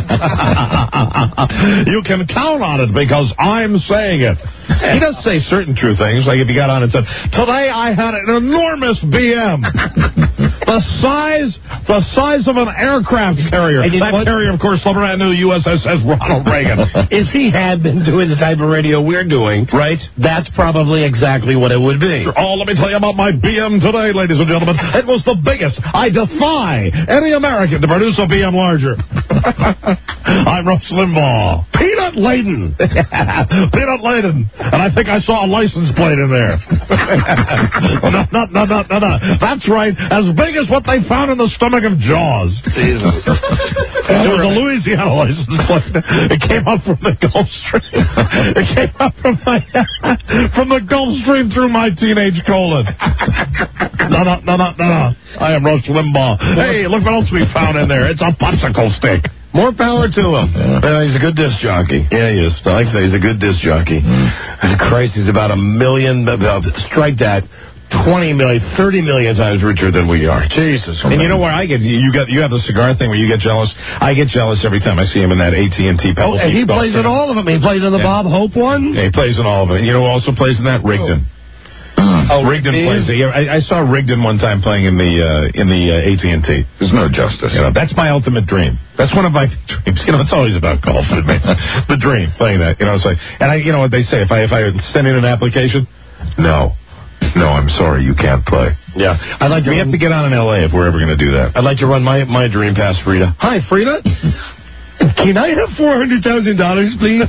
You can count on it because I'm saying it. He does say certain true things, like if he got on and said, today I had an enormous B M. the size the size of an aircraft carrier. And that what? carrier, of course, ran into the U S S Ronald Reagan. If he had been doing the type of radio we're doing, right, that's probably exactly what it would be. Oh, let me tell you about my B M today, ladies and gentlemen. It was the biggest. I defy any American to produce a B M larger. I'm Rush Limbaugh. Peanut laden. Peanut laden. And I think I saw a license plate in there. no, no, no, no, no, no. That's right. As big as what they found in the stomach of Jaws. Jesus. It was a Louisiana license plate. It came up from the Gulf Stream. It came up from my from the Gulf Stream through my teenage colon. No, no, no, no, no, no. I am Rush Limbaugh. Hey, look what else we found in there. It's a popsicle stick. More power to him. Uh, he's a good disc jockey. Yeah, he is. I like that. He's a good disc jockey. Mm. Christ, he's about a million, uh, strike that, twenty million, thirty million times richer than we are. Jesus. And you know where I get, you got, you have the cigar thing where you get jealous. I get jealous every time I see him in that A T and T Pebble. Oh, and he plays in all of them. He plays in the yeah. Bob Hope one. Yeah, he plays in all of them. And you know who also plays in that? Rigdon. Oh. Oh, Rigdon plays it. Yeah, I, I saw Rigdon one time playing in the uh, in the uh, A T and T. There's no justice. You know, that's my ultimate dream. That's one of my dreams. You know, it's always about golf with me. The dream, playing that. You know, it's like, and I, you know what they say? If I if I send in an application, no, no, I'm sorry, you can't play. Yeah, I'd like to. We have to get on in L A if we're ever going to do that. I'd like to run my my dream past Frida. Hi, Frida. Can I have four hundred thousand dollars, please?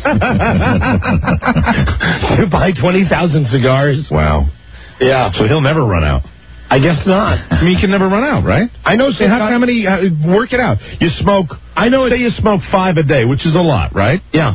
To buy twenty thousand cigars. Wow. Yeah. So he'll never run out. I guess not. I mean, you can never run out, right? I know. So how, how many? Uh, work it out. You smoke. I know. Say you smoke five a day, which is a lot, right? Yeah.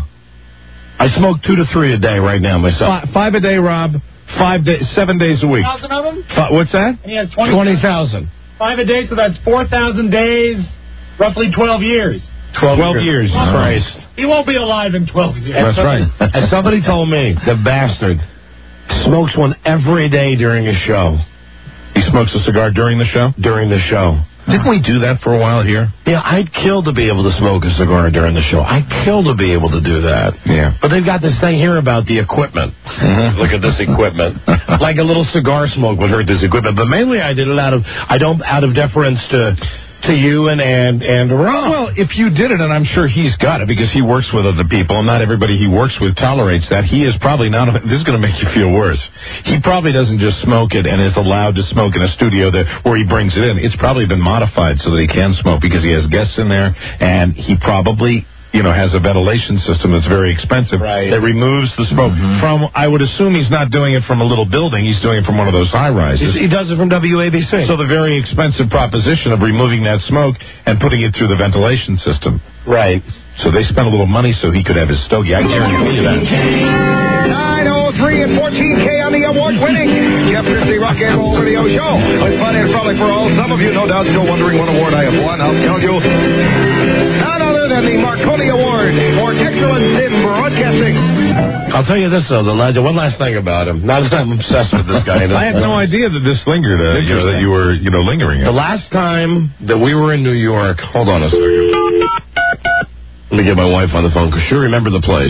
I smoke two to three a day right now myself. Five, five a day, Rob. Five days, seven days a week. Thousand of them. F- what's that? And he has twenty thousand. Five a day, so that's four thousand days. Roughly twelve years. Twelve, twelve years. Oh. Christ. He won't be alive in twelve years. That's right. And somebody told me the bastard smokes one every day during a show. He smokes a cigar during the show? During the show. Didn't we do that for a while here? Yeah, I'd kill to be able to smoke a cigar during the show. I'd kill to be able to do that. Yeah. But they've got this thing here about the equipment. Mm-hmm. Look at this equipment. Like a little cigar smoke would hurt this equipment. But mainly I did it out of, I don't, out of deference to... to you and and and Rob. Well, if you did it, and I'm sure he's got it because he works with other people, and not everybody he works with tolerates that. He is probably not. This is going to make you feel worse. He probably doesn't just smoke it and is allowed to smoke in a studio that where he brings it in. It's probably been modified so that he can smoke because he has guests in there, and he probably, you know, has a ventilation system that's very expensive right. that removes the smoke mm-hmm. from. I would assume he's not doing it from a little building. He's doing it from one of those high rises. He does it from W A B C. So the very expensive proposition of removing that smoke and putting it through the ventilation system. Right. So they spent a little money so he could have his stogie. I guarantee you that. nine oh three and fourteen K on the award-winning Jeff Christie Rock and Roll Radio Show. With fun and frolic for all. Some of you, no doubt, still wondering what award I have won. I'll tell you. None other than the Marconi Award for excellence in broadcasting. I'll tell you this, though, the legend. One last thing about him. Not that I'm obsessed with this guy. I had no idea that this lingered, uh, you know, that you were, you know, lingering. The last time that we were in New York, hold on a second. Let me get my wife on the phone, because she'll remember the place.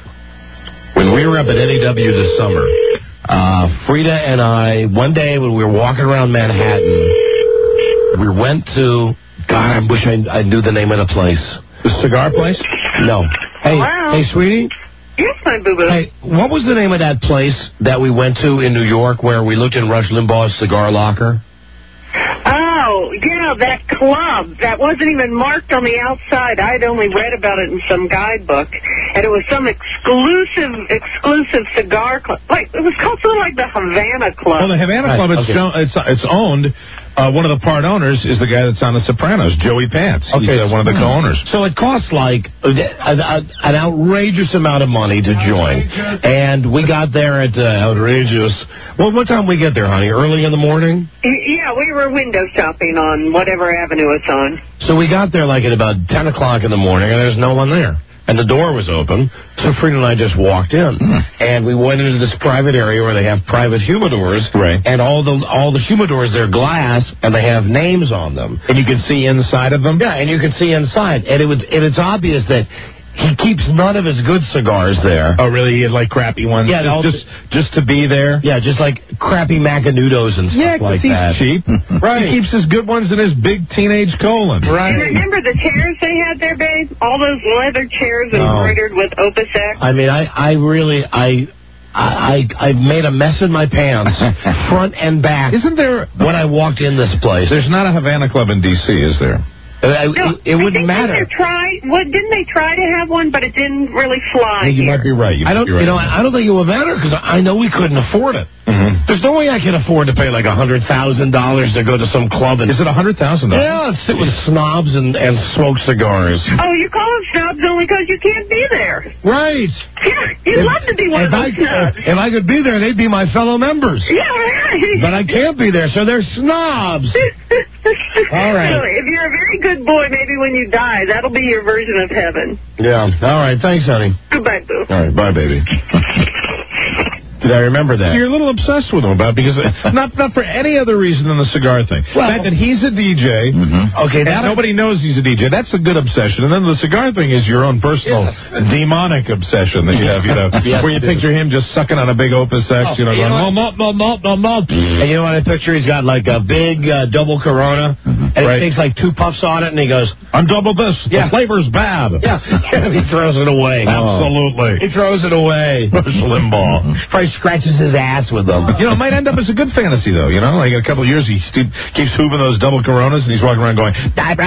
When we were up at N E W this summer, uh, Frida and I, one day when we were walking around Manhattan, we went to, God, I wish I, I knew the name of the place. The cigar place? No. Hey, Wow. hey, sweetie. Yes, my boo-boo. Hey, what was the name of that place that we went to in New York where we looked in Rush Limbaugh's cigar locker? Oh, yeah, that club. That wasn't even marked on the outside. I'd only read about it in some guidebook. And it was some exclusive, exclusive cigar club. Like, it was called something like the Havana Club. Well, the Havana Club, it's, okay. jo- it's, it's owned. Uh, one of the part owners is the guy that's on The Sopranos, Joey Pants. He's Okay. uh, one of the co-owners. So it costs like a, a, an outrageous amount of money to join. And we got there at uh, outrageous. Well, what time we get there, honey? Early in the morning? Yeah, we were window shopping on whatever avenue it's on. So we got there like at about ten o'clock in the morning, and there's no one there. And the door was open, so Frida and I just walked in. Mm. And we went into this private area where they have private humidors. Right. And all the all the humidors, they're glass, and they have names on them. And you can see inside of them? Yeah, and you can see inside. And it was, and it's obvious that he keeps none of his good cigars there. Oh, really? He had like crappy ones? Yeah, just, just, just to be there? Yeah, just like crappy Macanudos and stuff yeah, like he's that. cheap. Right. He keeps his good ones in his big teenage colon. Right. And remember the chairs they had there, babe? All those leather chairs No. embroidered with Opus X. I mean, I, I really, I, I, I made a mess in my pants, front and back. Isn't there... When I walked in this place. There's not a Havana Club in D C, is there? Uh, No, it, it wouldn't I think matter. They tried, what, didn't they try to have one, but it didn't really fly Yeah, you here. might be right. You I might don't, be right. you know, I don't think it would matter because I know we couldn't afford it. Mm-hmm. There's no way I can afford to pay like a hundred thousand dollars to go to some club and Is it a hundred thousand dollars? yeah, sit with snobs and, and smoke cigars. Oh, you call them snobs only because you can't be there. Right. Yeah, you'd If- love to be one if of I, those snobs. if I could be there, they'd be my fellow members. Yeah, right. But I can't be there, so they're snobs. All right. So if you're a very good boy, maybe when you die, that'll be your version of heaven. Yeah. All right. Thanks, honey. Goodbye, boo. All right, bye, baby. Did I remember that? You're a little obsessed with him about because not not for any other reason than the cigar thing. Well- the fact that he's a D J, Mm-hmm. Okay, and that nobody knows he's a D J. That's a good obsession. And then the cigar thing is your own personal demonic obsession that you have. You know, Yes, where you it picture him just sucking on a big Opus X. Oh, you know, you going know no, no, no, no, no, no. And you know what I picture? He's got like a big uh, double Corona, and Right. he takes like two puffs on it, and he goes, I'm double this. Yeah. The flavor's bad. yeah, and he throws it away. Absolutely. He throws it away. Rush Limbaugh. Probably scratches his ass with them. You know, it might end up as a good fantasy, though. You know, like in a couple of years, he st- keeps hooving those double Coronas, and he's walking around going,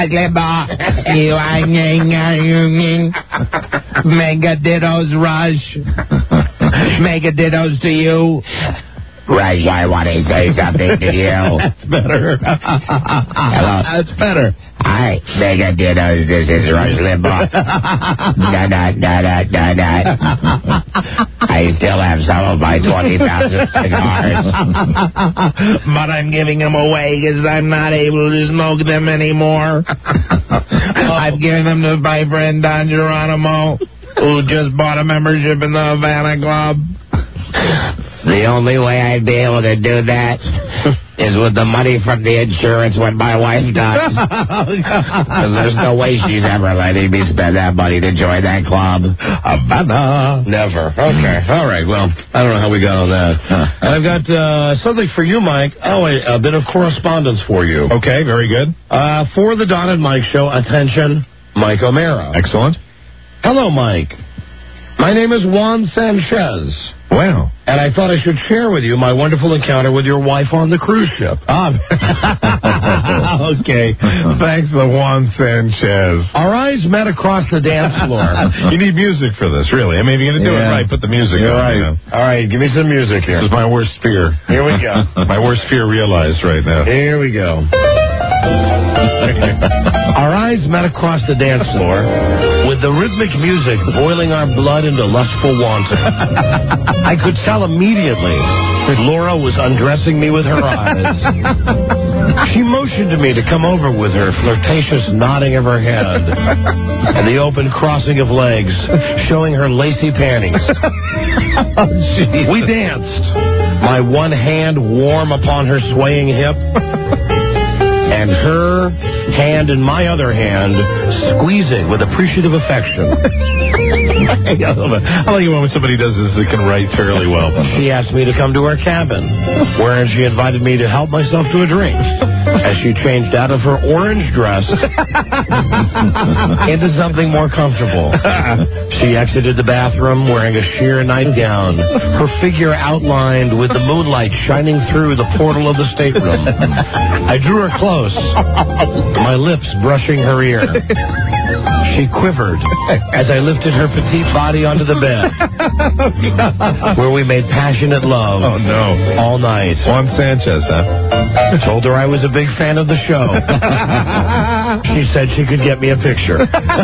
Mega dittos, Rush. Mega dittos to you. Rush, I want to say something to you. That's better. Hello. That's better. Hi, Mega dittos. This is Rush Limbaugh. Da da da da da da. I still have some of my twenty thousand cigars, but I'm giving them away because I'm not able to smoke them anymore. I've given them to my friend Don Geronimo, who just bought a membership in the Havana Club. The only way I'd be able to do that is with the money from the insurance when my wife dies. Because there's no way she's ever letting me spend that money to join that club. Havana. Never. Okay. All right. Well, I don't know how we got on that. And I've got uh, something for you, Mike. Oh, a, a bit of correspondence for you. okay, very good. Uh, for the Don and Mike show, attention, Mike O'Mara. Excellent. Hello, Mike. My name is Juan Sanchez. Wow. And I thought I should share with you my wonderful encounter with your wife on the cruise ship. Ah. okay. Thanks, the Juan Sanchez. Our eyes met across the dance floor. You need music for this, really. I mean, if you're going to do it Yeah. right, put the music You're on. right. You know. All right, give me some music here. This is my worst fear. Here we go. My worst fear realized right now. Here we go. Our eyes met across the dance floor with the rhythmic music boiling our blood into lustful wanting. I could tell immediately Laura was undressing me with her eyes. She motioned to me to come over with her, flirtatious nodding of her head and the open crossing of legs, showing her lacy panties. Oh, We danced, my one hand warm upon her swaying hip, and her hand in my other hand squeezing with appreciative affection. I like it when somebody does this that can write fairly well. She asked me to come to her cabin, wherein she invited me to help myself to a drink. As she changed out of her orange dress into something more comfortable. She exited the bathroom wearing a sheer nightgown, her figure outlined with the moonlight shining through the portal of the stateroom. I drew her close, my lips brushing her ear. She quivered as I lifted her petite body onto the bed, where we made passionate love. Oh, no. All night. Juan Sanchez, huh? I told her I was a big fan of the show. She said she could get me a picture.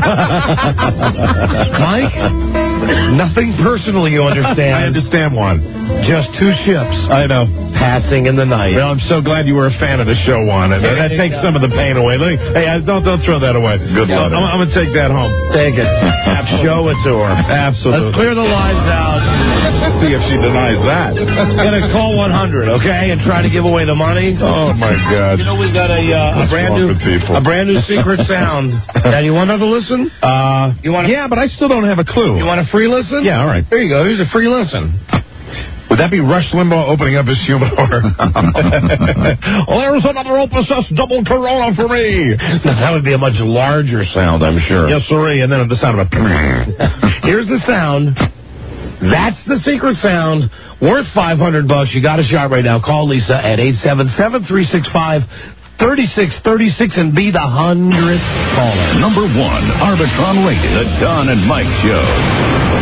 Mike, nothing personal, you understand. I understand, Juan. Just two ships. I know. Passing in the night. Well, I'm so glad you were a fan of the show, Juan. That, that takes some of the pain away. Let me, hey, I- don't don't throw that away. Good luck. I'm, I'm going to take that home. Take it. Show it to her. Absolutely. Let's clear the lines out. See if she denies that. Gonna call one hundred, okay, and try to give away the money. Oh, my God. You know, we've got a, uh, a brand new people. a brand new secret sound. Now, you want another listen? Uh, You want? yeah, but I still don't have a clue. You want a free listen? Yeah, all right. Here you go. Here's a free listen. Would that be Rush Limbaugh opening up his humidor? Well, there's another Opus double Corona for me. That would be a much larger sound, I'm sure. Yes, sirree. And then the sound of a... Here's the sound. That's the secret sound. Worth five hundred bucks. You got a shot right now. Call Lisa at eight seven seven, three six five, three six three six and be the hundredth caller. Number one, Arbitron rated, The Don and Mike Show.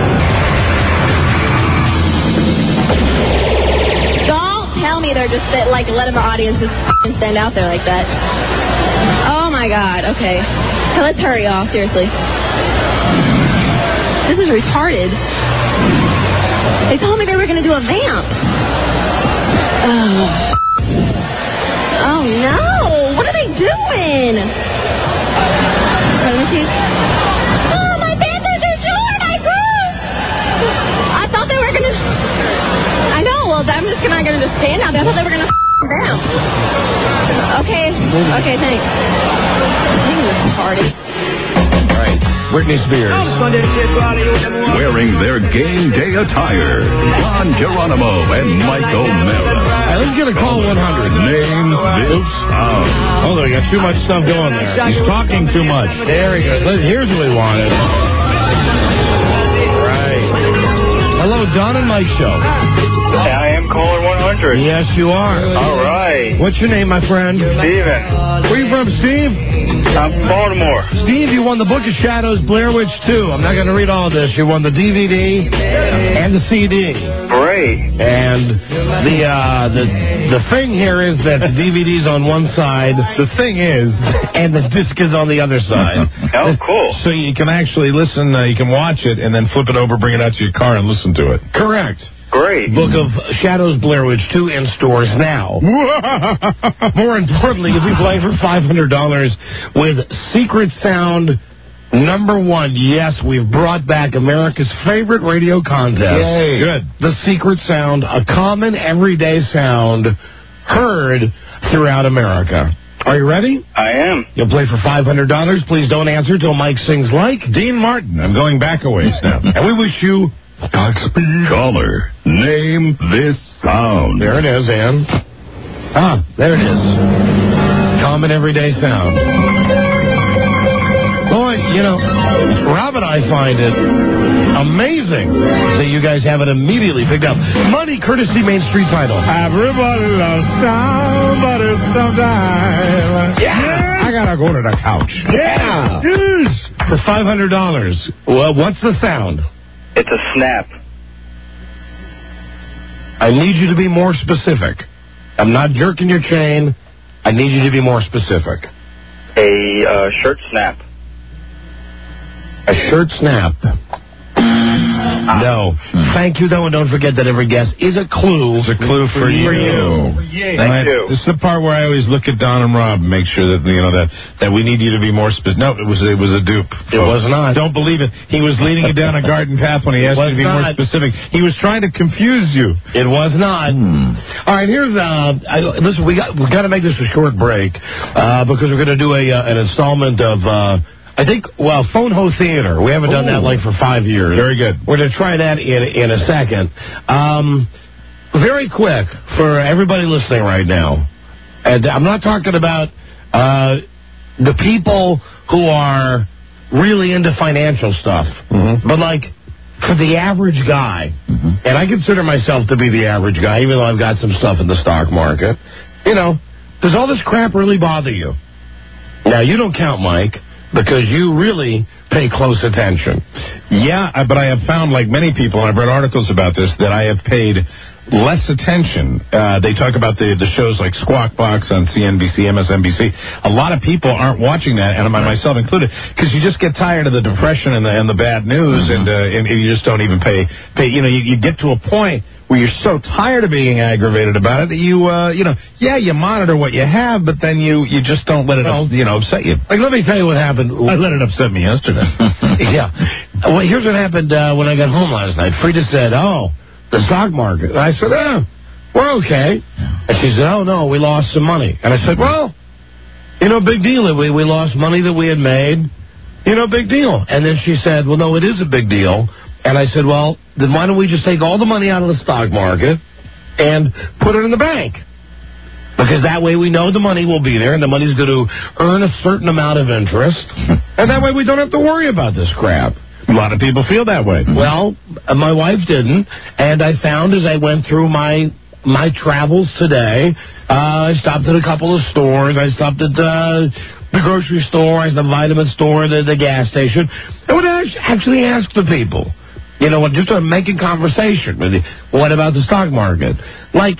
Tell me they're just sit, like letting the audience just stand out there like that. Oh my God. Okay, so let's hurry, y'all. Seriously, this is retarded. They told me they were going to do a vamp. Oh. Oh no! What are they doing? Let me see. Oh, my panthers are short. I grew. I thought they were going to. I know. Well, I'm just not going to just stand out there. I thought they were going to down. Okay. Okay, thanks. Party. All right. Britney Spears. Wearing their game day attire, Don Geronimo and Mike O'Mara. Right, let's get a call one hundred. Name this sound. Oh, they got too much stuff going there. He's talking too much. There he goes. Here's what we wanted. Right. Hello, Don and Mike Show. I am caller one hundred. Yes, you are. All right. What's your name, my friend? Steven. Where are you from, Steve? I'm from Baltimore. Steve, you won the Book of Shadows, Blair Witch two. I'm not going to read all this. You won the D V D and the C D. Great. And the uh, the the thing here is that the D V D's on one side. The thing is, and the disc is on the other side. Oh, cool. So you can actually listen, uh, you can watch it, and then flip it over, bring it out to your car, and listen to it. Correct. Great. Book of Shadows, Blair Witch two in stores now. More importantly, you'll be playing for five hundred dollars with Secret Sound number one. Yes, we've brought back America's favorite radio contest. Yay. Good. The Secret Sound, a common everyday sound heard throughout America. Are you ready? I am. You'll play for five hundred dollars. Please don't answer till Mike sings like Dean Martin. I'm going back a ways now. And we wish you Godspeed. Caller, name this sound. There it is, Ann. Ah, there it is. Common everyday sound. Boy, you know, Rob and I find it amazing that you guys have it immediately picked up. Money, courtesy Main Street Title. Everybody loves somebody sometime. Yeah. I gotta go to the couch. Yeah. Yes. For five hundred dollars. Well, what's the sound? It's a snap. I need you to be more specific. I'm not jerking your chain. I need you to be more specific. A uh, shirt snap. A shirt snap. No. Thank you, though, and don't forget that every guess is a clue. It's a clue for you. Thank Right. you. This is the part where I always look at Don and Rob and make sure that you know that, that we need you to be more specific. No, it was it was a dupe. It was not. Don't believe it. He was leading you down a garden path when he asked you to be not. more specific. He was trying to confuse you. It was not. Hmm. All right, here's uh. I, listen, we got we got to make this a short break uh, because we're going to do a uh, an installment of uh, I think, well, Phone Ho Theater. We haven't done that like for five years. Very good. We're going to try that in in a second. Um, very quick for everybody listening right now. And I'm not talking about uh, the people who are really into financial stuff, mm-hmm. but like for the average guy, mm-hmm. and I consider myself to be the average guy, even though I've got some stuff in the stock market. You know, does all this crap really bother you? Now, you don't count, Mike, because you really pay close attention. Yeah, but I have found, like many people, and I've read articles about this, that I have paid less attention. Uh, they talk about the the shows like Squawk Box on C N B C, M S N B C. A lot of people aren't watching that, and myself included, because you just get tired of the depression and the and the bad news, mm-hmm. and, uh, and you just don't even pay. pay you know, you, you get to a point where you're so tired of being aggravated about it that you, uh, you know, yeah, you monitor what you have, but then you, you just don't let it, well, you know, upset you. Like, let me tell you what happened. I let it upset me yesterday. Yeah. Well, here's what happened uh, when I got home last night. Frida said, oh, the stock market. And I said, oh, we're okay. And she said, oh, no, we lost some money. And I said, well, you know, big deal. We, we lost money that we had made. You know, big deal. And then she said, well, no, it is a big deal. And I said, well, then why don't we just take all the money out of the stock market and put it in the bank? Because that way we know the money will be there and the money's going to earn a certain amount of interest. And that way we don't have to worry about this crap. A lot of people feel that way. Well, my wife didn't. And I found as I went through my my travels today, uh, I stopped at a couple of stores. I stopped at uh, the grocery store, I the vitamin store, the, the gas station. I would actually ask the people. You know, just uh, making conversation. What about the stock market? Like,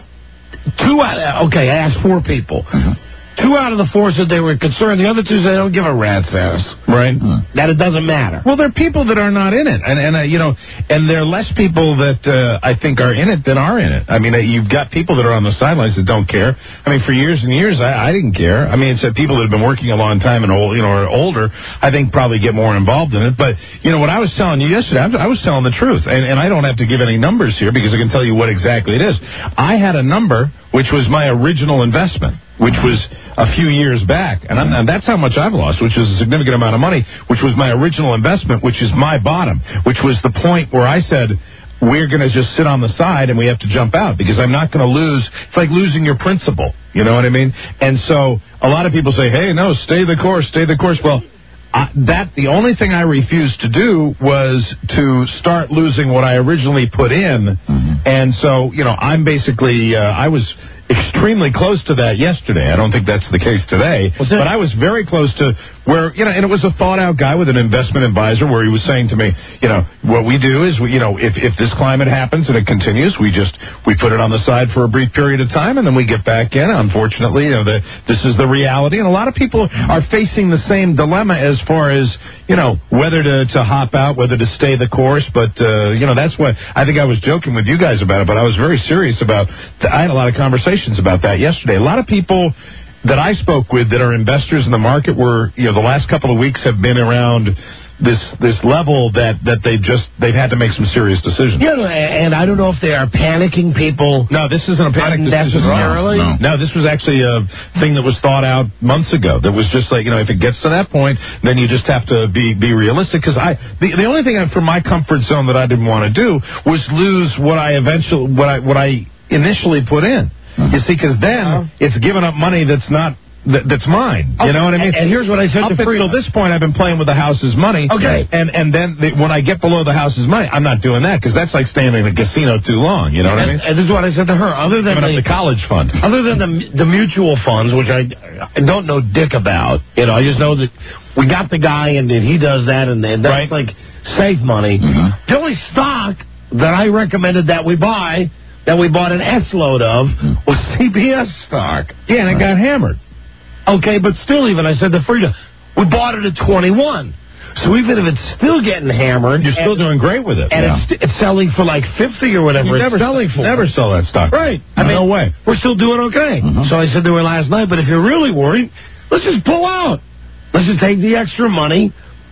two out of, okay, I asked four people. Mm-hmm. Two out of the four said they were concerned. The other two said they don't give a rat's ass. Right. Mm. That it doesn't matter. Well, there are people that are not in it. And, and uh, you know, and there are less people that uh, I think are in it than are in it. I mean, uh, you've got people that are on the sidelines that don't care. I mean, for years and years, I, I didn't care. I mean, it's uh, people that have been working a long time and old, you know, are older, I think probably get more involved in it. But, you know, what I was telling you yesterday, I was telling the truth. And, and I don't have to give any numbers here because I can tell you what exactly it is. I had a number which was my original investment, which was a few years back. And, I'm, and that's how much I've lost, which is a significant amount of money, which was my original investment, which is my bottom, which was the point where I said, we're going to just sit on the side and we have to jump out because I'm not going to lose. It's like losing your principal. You know what I mean? And so a lot of people say, hey, no, stay the course, stay the course. Well, Uh, that the only thing I refused to do was to start losing what I originally put in, mm-hmm. and so you know I'm basically uh, I was extremely close to that yesterday. I don't think that's the case today, but I was very close to where you know, and it was a thought out guy with an investment advisor where he was saying to me, you know, what we do is we, you know, if if this climate happens and it continues, we just we put it on the side for a brief period of time and then we get back in. Unfortunately, you know, the, this is the reality, and a lot of people are facing the same dilemma as far as you know whether to to hop out, whether to stay the course. But uh, you know, that's what I think I was joking with you guys about it, but I was very serious about. I had a lot of conversations about that yesterday. A lot of people that I spoke with that are investors in the market were, you know, the last couple of weeks have been around this this level that, that they've just, they've had to make some serious decisions. Yeah, and I don't know if they are panicking people. No, this isn't a panic decision. Necessarily. No. no, this was actually a thing that was thought out months ago. That was just like, you know, if it gets to that point, then you just have to be, be realistic. Because I, the, the only thing I, from my comfort zone that I didn't want to do was lose what I eventually, what I, what I initially put in. You see, because then it's giving up money that's not that, that's mine. You know what I mean? And, and here's what I said Up to Frida. Until this point, I've been playing with the house's money. Okay. And and then the, when I get below the house's money, I'm not doing that because that's like staying in a casino too long. You know what and, I mean? And this is what I said to her. Other than Giving the, up the college fund, other than the the mutual funds, which I I don't know dick about. You know, I just know that we got the guy and then he does that, and, and that's right. like safe money. Mm-hmm. The only stock that I recommended that we buy, that we bought an S load of, was C B S stock. Yeah, and it got hammered. Okay, but still, even I said to Frida, we bought it at twenty-one. So even if it's still getting hammered, you're still doing great with it, and yeah. it's, it's selling for like fifty or whatever. You it's never selling for. Never sell that stock, right? I mean, no way. We're still doing okay. Mm-hmm. So I said to her last night, but if you're really worried, let's just pull out. Let's just take the extra money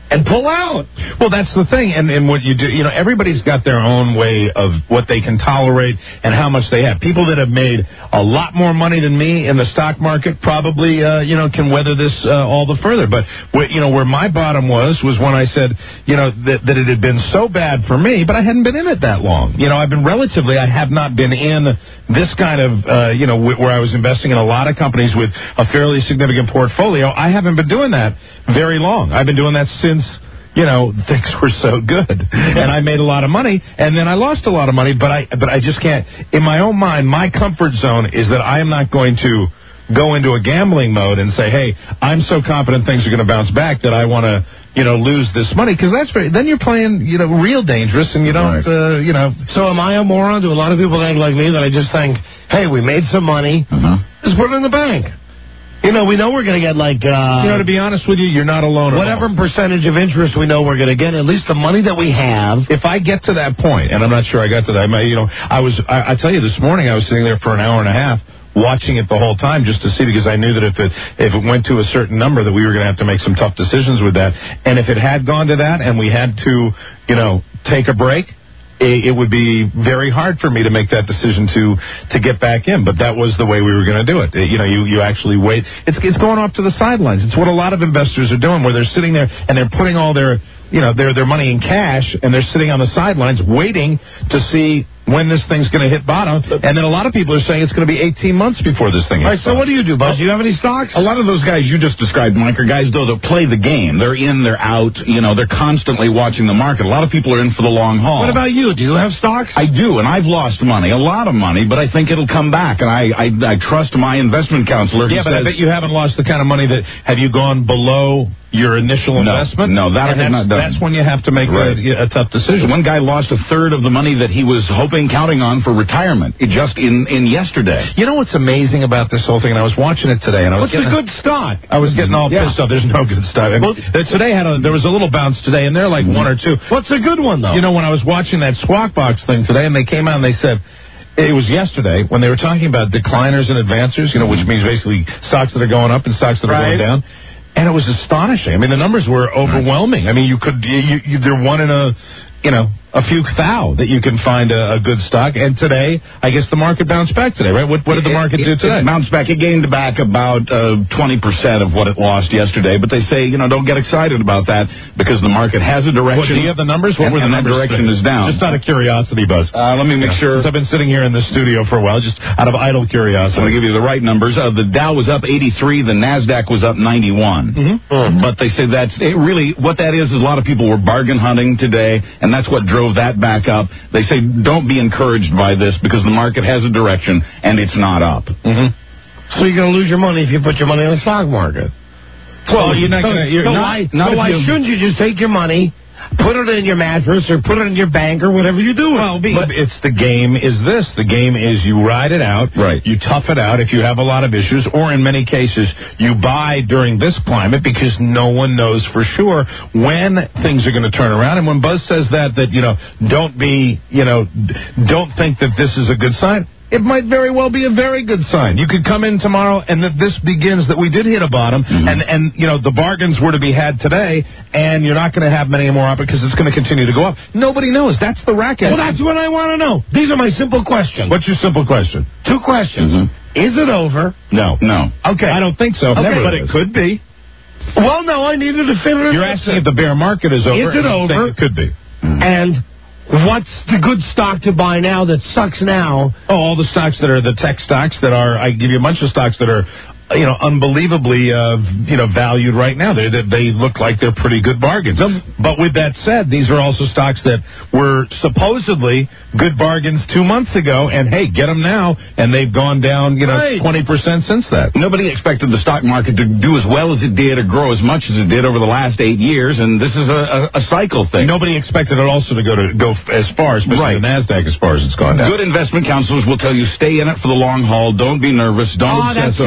and pull out. Well, that's the thing, and, and what you do, you know, everybody's got their own way of what they can tolerate and how much they have. People that have made a lot more money than me in the stock market probably, uh, you know, can weather this uh, all the further. But, wh- you know, where my bottom was, was when I said, you know, that, that it had been so bad for me, but I hadn't been in it that long. You know, I've been relatively, I have not been in this kind of, uh, you know, wh- where I was investing in a lot of companies with a fairly significant portfolio. I haven't been doing that very long. I've been doing that since, you know, things were so good, and I made a lot of money, and then I lost a lot of money, but I, but I just can't, in my own mind, my comfort zone is that I am not going to go into a gambling mode and say, hey, I'm so confident things are going to bounce back that I want to, you know, lose this money, because that's very, then you're playing, you know, real dangerous, and you don't, right. uh, you know. So am I a moron? Do a lot of people think like me that I just think, hey, we made some money, uh-huh. just put it in the bank? You know, we know we're going to get like... Uh, you know, to be honest with you, you're not alone. Whatever percentage of interest we know we're going to get, at least the money that we have. If I get to that point, and I'm not sure I got to that, you know, I was, I, I tell you, this morning I was sitting there for an hour and a half watching it the whole time just to see, because I knew that if it if it went to a certain number that we were going to have to make some tough decisions with that. And if it had gone to that and we had to, you know, take a break, it would be very hard for me to make that decision to to get back in, but that was the way we were going to do it. You know, you, you actually wait. It's it's going off to the sidelines. It's what a lot of investors are doing, where they're sitting there and they're putting all their, you know, their their money in cash, and they're sitting on the sidelines waiting to see when this thing's going to hit bottom. And then a lot of people are saying it's going to be eighteen months before this thing hits. All right, so bottom. What do you do, Buzz? Do you have any stocks? A lot of those guys you just described, Mike, are guys, though, that play the game. They're in, they're out. You know, they're constantly watching the market. A lot of people are in for the long haul. What about you? Do you have stocks? I do, and I've lost money, a lot of money, but I think it'll come back. And I I, I trust my investment counselor. Yeah, but says, I bet you haven't lost the kind of money that, have you gone below your initial no, investment? No, that I have not done. That's when you have to make right. a, a tough decision. One guy lost a third of the money that he was hoping, counting on for retirement, it just in, in yesterday. You know what's amazing about this whole thing, and I was watching it today, and I was What's getting, the good stock? I was getting all yeah. pissed off. There's no good stock. I mean, well, today had a, there was a little bounce today, and they're like mm-hmm. one or two. What's a good one, though? You know, when I was watching that Squawk Box thing today, and they came out and they said, it was yesterday, when they were talking about decliners and advancers, you know, which means basically stocks that are going up and stocks that are right. going down. And it was astonishing. I mean, the numbers were overwhelming. I mean, you could, you, you, they're one in a, you know, a few thou that you can find a, a good stock. And today, I guess the market bounced back today, right? What, what did the market it, do today? It bounced back. It gained back about uh, twenty percent of what it lost yesterday. But they say, you know, don't get excited about that because the market has a direction. What, do you have the numbers? What and, were the and numbers? That direction is down. Just out of curiosity, Buzz. Uh, let me make yeah. sure. Since I've been sitting here in the studio for a while, just out of idle curiosity. I'm going to give you the right numbers. Uh, the Dow was up eighty-three. The NASDAQ was up ninety-one. Mm-hmm. Mm-hmm. But they say that's it really, what that is, is a lot of people were bargain hunting today, and that's what drove that back up. They say don't be encouraged by this because the market has a direction and it's not up. Mm-hmm. So you're going to lose your money if you put your money in the stock market. Well, well you're not so, going to. So not, why, not so why you, shouldn't you just take your money, put it in your mattress, or put it in your bank, or whatever you do? Well, but it's the game is this. The game is you ride it out. Right. You tough it out if you have a lot of issues, or in many cases, you buy during this climate because no one knows for sure when things are going to turn around. And when Buzz says that, that, you know, don't be, you know, don't think that this is a good sign. It might very well be a very good sign. You could come in tomorrow and that this begins, that we did hit a bottom, mm-hmm. and, and, you know, the bargains were to be had today, and you're not going to have many more up because it's going to continue to go up. Nobody knows. That's the racket. Well, that's what I want to know. These are my simple questions. What's your simple question? Two questions. Mm-hmm. Is it over? No. No. Okay. I don't think so. Okay. Never, but it could be. Well, no, I need a definitive. You're asking if the bear market is over. Is it over? It could be. Mm-hmm. And what's the good stock to buy now that sucks now? Oh, all the stocks that are the tech stocks that are, I give you a bunch of stocks that are, you know, unbelievably, uh, you know, valued right now. They they look like they're pretty good bargains. But with that said, these are also stocks that were supposedly good bargains two months ago, and hey, get them now, and they've gone down, you know, right. twenty percent since that. Nobody expected the stock market to do as well as it did or grow as much as it did over the last eight years, and this is a, a, a cycle thing. Nobody expected it also to go to go as far, especially right. the NASDAQ, as far as it's gone down. Good investment counselors will tell you stay in it for the long haul. Don't be nervous. Don't oh, obsess that's because over they it. want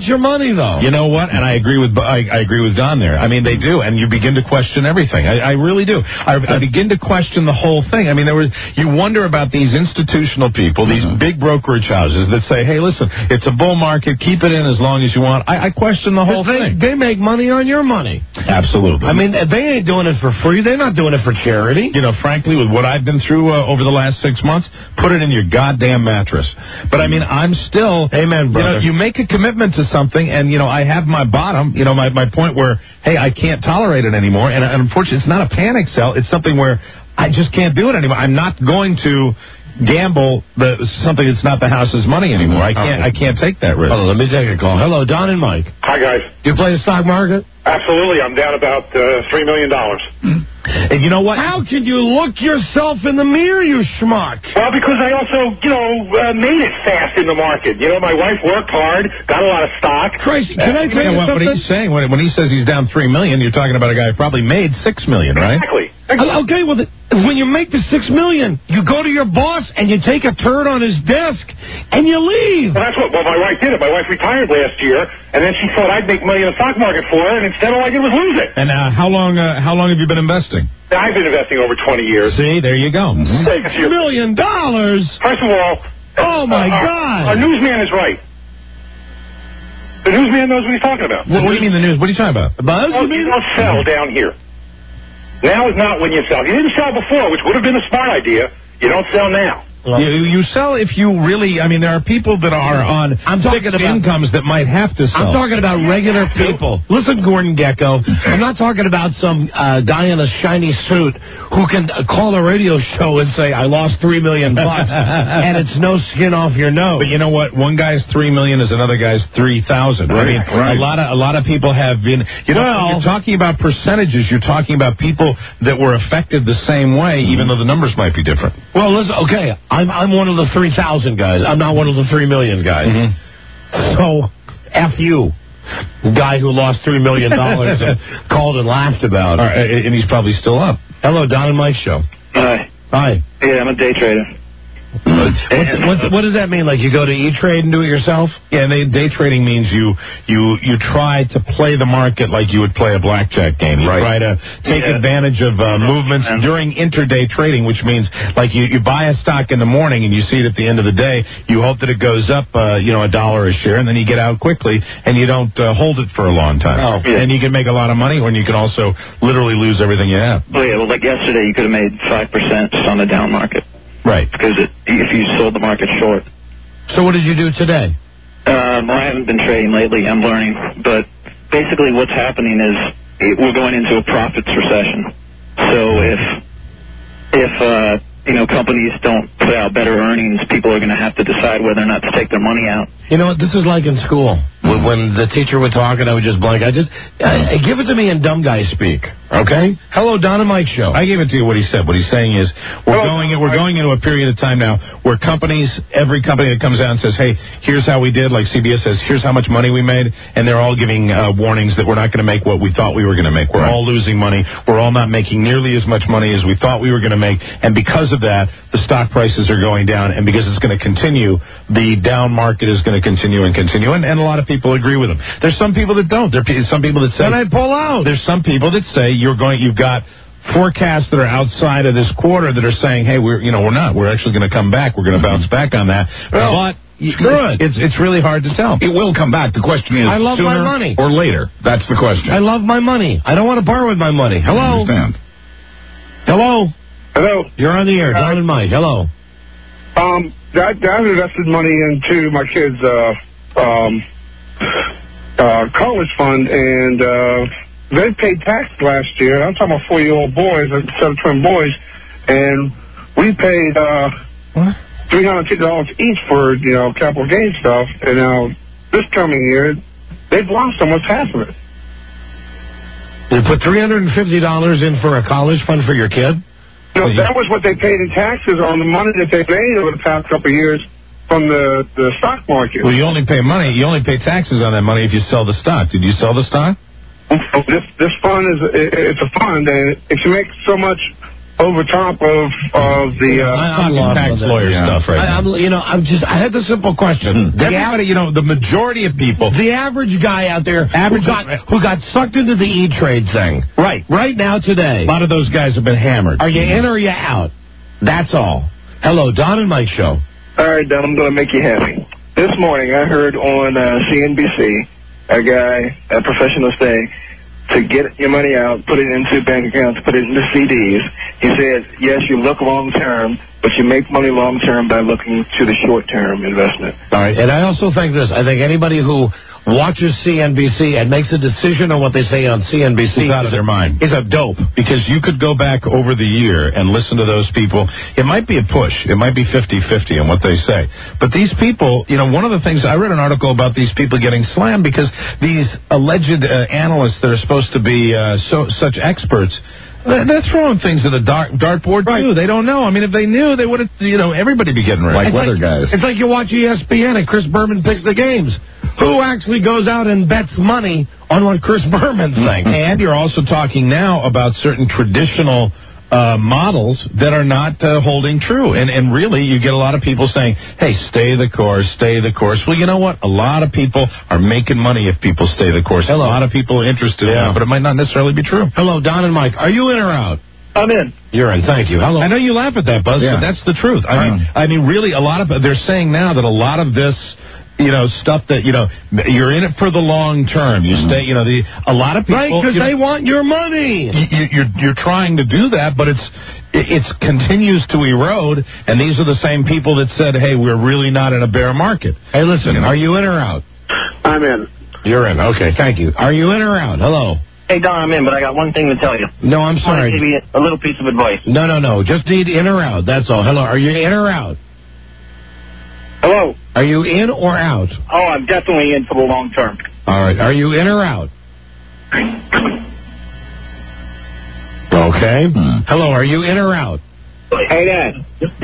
want your money, though. You know what? And I agree with I, I agree with Don there. I mean, they do, and you begin to question everything. I, I really do. I, I begin to question the whole thing. I mean, there was you wonder about these institutional people, these big brokerage houses that say, "Hey, listen, it's a bull market. Keep it in as long as you want." I, I question the whole they, thing. They make money on your money. Absolutely. I mean, they ain't doing it for free. They're not doing it for charity. You know, frankly, with what I've been through uh, over the last six months, put it in your goddamn mattress. But I mean, I'm still. Amen, brother. You know, you make a commitment to something, and you know, I have my bottom. You know, my my point where, hey, I can't tolerate it anymore, and, and unfortunately, it's not a panic sell. It's something where I just can't do it anymore. I'm not going to gamble the something that's not the house's money anymore. I can't. I can't take that risk. Hold on, let me take a call. Hello, Don and Mike. Hi, guys. Do you play the stock market? Absolutely. I'm down about uh, three million dollars. And you know what? How can you look yourself in the mirror, you schmuck? Well, because I also, you know, uh, made it fast in the market. You know, my wife worked hard, got a lot of stock. Christ, can I tell Yeah, you what, what something? he's saying when, when he says he's down three million, you're talking about a guy who probably made six million, right? Exactly. Uh, Okay, well, the, when you make the six million, you go to your boss and you take a turd on his desk and you leave. Well, that's what. Well, my wife did it. My wife retired last year, and then she thought I'd make money in the stock market for her, and instead all I did was lose it. And uh, how long? Uh, how long have you been investing? I've been investing over twenty years. See, there you go. Six A million dollars. First of all, Oh my uh, God! Our, our newsman is right. The newsman knows what he's talking about. What, what do you mean the news? What are you talking about? Buzz? Oh, you don't sell down here. Now is not when you sell. You didn't sell before, which would have been a smart idea. You don't sell now. You, you sell if you really. I mean, there are people that are on I'm talking fixed about- incomes that might have to sell. I'm talking about regular people. Listen, Gordon Gecko, I'm not talking about some uh, guy in a shiny suit who can uh, call a radio show and say, I lost three million bucks, and it's no skin off your nose. But you know what? One guy's three million is another guy's three thousand. I mean, Right. a lot of a lot of people have been. You know, Well- you're talking about percentages. You're talking about people that were affected the same way, even though the numbers might be different. Well, listen, okay, I'm I'm one of the three thousand guys. I'm not one of the three million guys. Mm-hmm. So, F you, guy who lost three million dollars and called and laughed about it. All right, and he's probably still up. Hello, Don and Mike show. Hi. Hi. Yeah, I'm a day trader. What's, what's, what does that mean? Like you go to E-Trade and do it yourself? Yeah, and they, day trading means you you you try to play the market like you would play a blackjack game. You Right. try to take Yeah. advantage of uh, movements during intraday trading, which means like you, you buy a stock in the morning and you see it at the end of the day. You hope that it goes up, uh, you know, a dollar a share, and then you get out quickly and you don't uh, hold it for a long time. Oh. Yeah. And you can make a lot of money, or you can also literally lose everything you have. Well, yeah, well, like yesterday, you could have made five percent just on the down market. Right. Because it, if you sold the market short. So what did you do today? Um, well, I haven't been trading lately. I'm learning. But basically what's happening is it, we're going into a profits recession. So if, if uh, you know, companies don't put out better earnings, people are going to have to decide whether or not to take their money out. You know what? This is like in school. When, when the teacher would talk and I would just blank. I just, uh, give it to me in dumb guy speak. Okay? Hello, Don and Mike show. I gave it to you what he said. What he's saying is we're Hello. going we're going into a period of time now where companies, every company that comes out and says, hey, here's how we did, like C B S says, here's how much money we made, and they're all giving uh, warnings that we're not going to make what we thought we were going to make. We're Right. all losing money. We're all not making nearly as much money as we thought we were going to make, and because of that, the stock prices are going down, and because it's going to continue, the down market is going to continue and continue, and, and a lot of people agree with them. There's some people that don't. There are some people that say... Then I pull out. There's some people that say you're going, you've got forecasts that are outside of this quarter that are saying, hey, we're, you know, we're not. We're actually going to come back. We're going to bounce back on that. Well, but screw it. It's, it's really hard to tell. It will come back. The question is I love my sooner money. or later. That's the question. I love my money. I don't want to borrow with my money. Hello? I understand. Hello? Hello. You're on the air. Don and Mike. Hello. Um, I, I've invested money into my kids' uh, um, uh, college fund, and uh, they paid tax last year. I'm talking about four-year-old boys, seven twin boys, and we paid uh, three hundred fifty dollars each for, you know, capital gains stuff. And now this coming year, they've lost almost half of it. You put three hundred fifty dollars in for a college fund for your kid? No, that was what they paid in taxes on the money that they made over the past couple of years from the, the stock market. Well, you only pay money. You only pay taxes on that money if you sell the stock. Did you sell the stock? This this fund is it's a fund, and if you make so much over top of of the uh, I'm talking tax lawyer Yeah. stuff right I, now. I'm, you know, I'm just. I had the simple question. The Everybody, you know, the majority of people. The average guy out there Average- who got who got sucked into the E-Trade thing. Right. Right now today. A lot of those guys have been hammered. Are you in or are you out? That's all. Hello, Don and Mike show. All right, Don, I'm going to make you happy. This morning I heard on uh, C N B C a guy, a professional say, to get your money out, put it into bank accounts, put it into C Ds. He says, yes, you look long-term, but you make money long-term by looking to the short-term investment. All right, and I also think this. I think anybody who watches C N B C and makes a decision on what they say on C N B C It's out of their mind. is a dope. Because you could go back over the year and listen to those people. It might be a push. It might be fifty-fifty on what they say. But these people, you know, one of the things, I read an article about these people getting slammed because these alleged uh, analysts that are supposed to be uh, so such experts, they're they're throwing things at the dart, dartboard, too. They don't know. I mean, if they knew, they would have, you know, everybody be getting ready. Like weather guys. It's like you watch E S P N and Chris Berman picks the games. Who actually goes out and bets money on what Chris Berman thinks? And you're also talking now about certain traditional uh, models that are not uh, holding true. And, and really, you get a lot of people saying, hey, stay the course, stay the course. Well, you know what? A lot of people are making money if people stay the course. Hello. A lot of people are interested in Yeah. it, but it might not necessarily be true. Hello, Don and Mike. Are you in or out? I'm in. You're in. Thank you. Hello. I know you laugh at that, Buzz, Yeah. but that's the truth. I mean, I mean, really, a lot of they're saying now that a lot of this, you know, stuff that you know, you're in it for the long term. You stay, you know, the a lot of people, Right, because you know, they want your money. you, you- you're you're trying to do that, but it's it it's continues to erode. And these are the same people that said, hey, we're really not in a bear market. Hey, listen. You know? Are you in or out? I'm in. You're in. Okay. Thank you. Are you in or out? Hello. Hey, Don, I'm in, but I got one thing to tell you. No, I'm I want to sorry. give you a little piece of advice. No, no, no. Just need in or out. That's all. Hello. Are you in or out? Hello. Are you in or out? Oh, I'm definitely in for the long term. All right. Are you in or out? Okay. Hello. Are you in or out? Hey, Dad.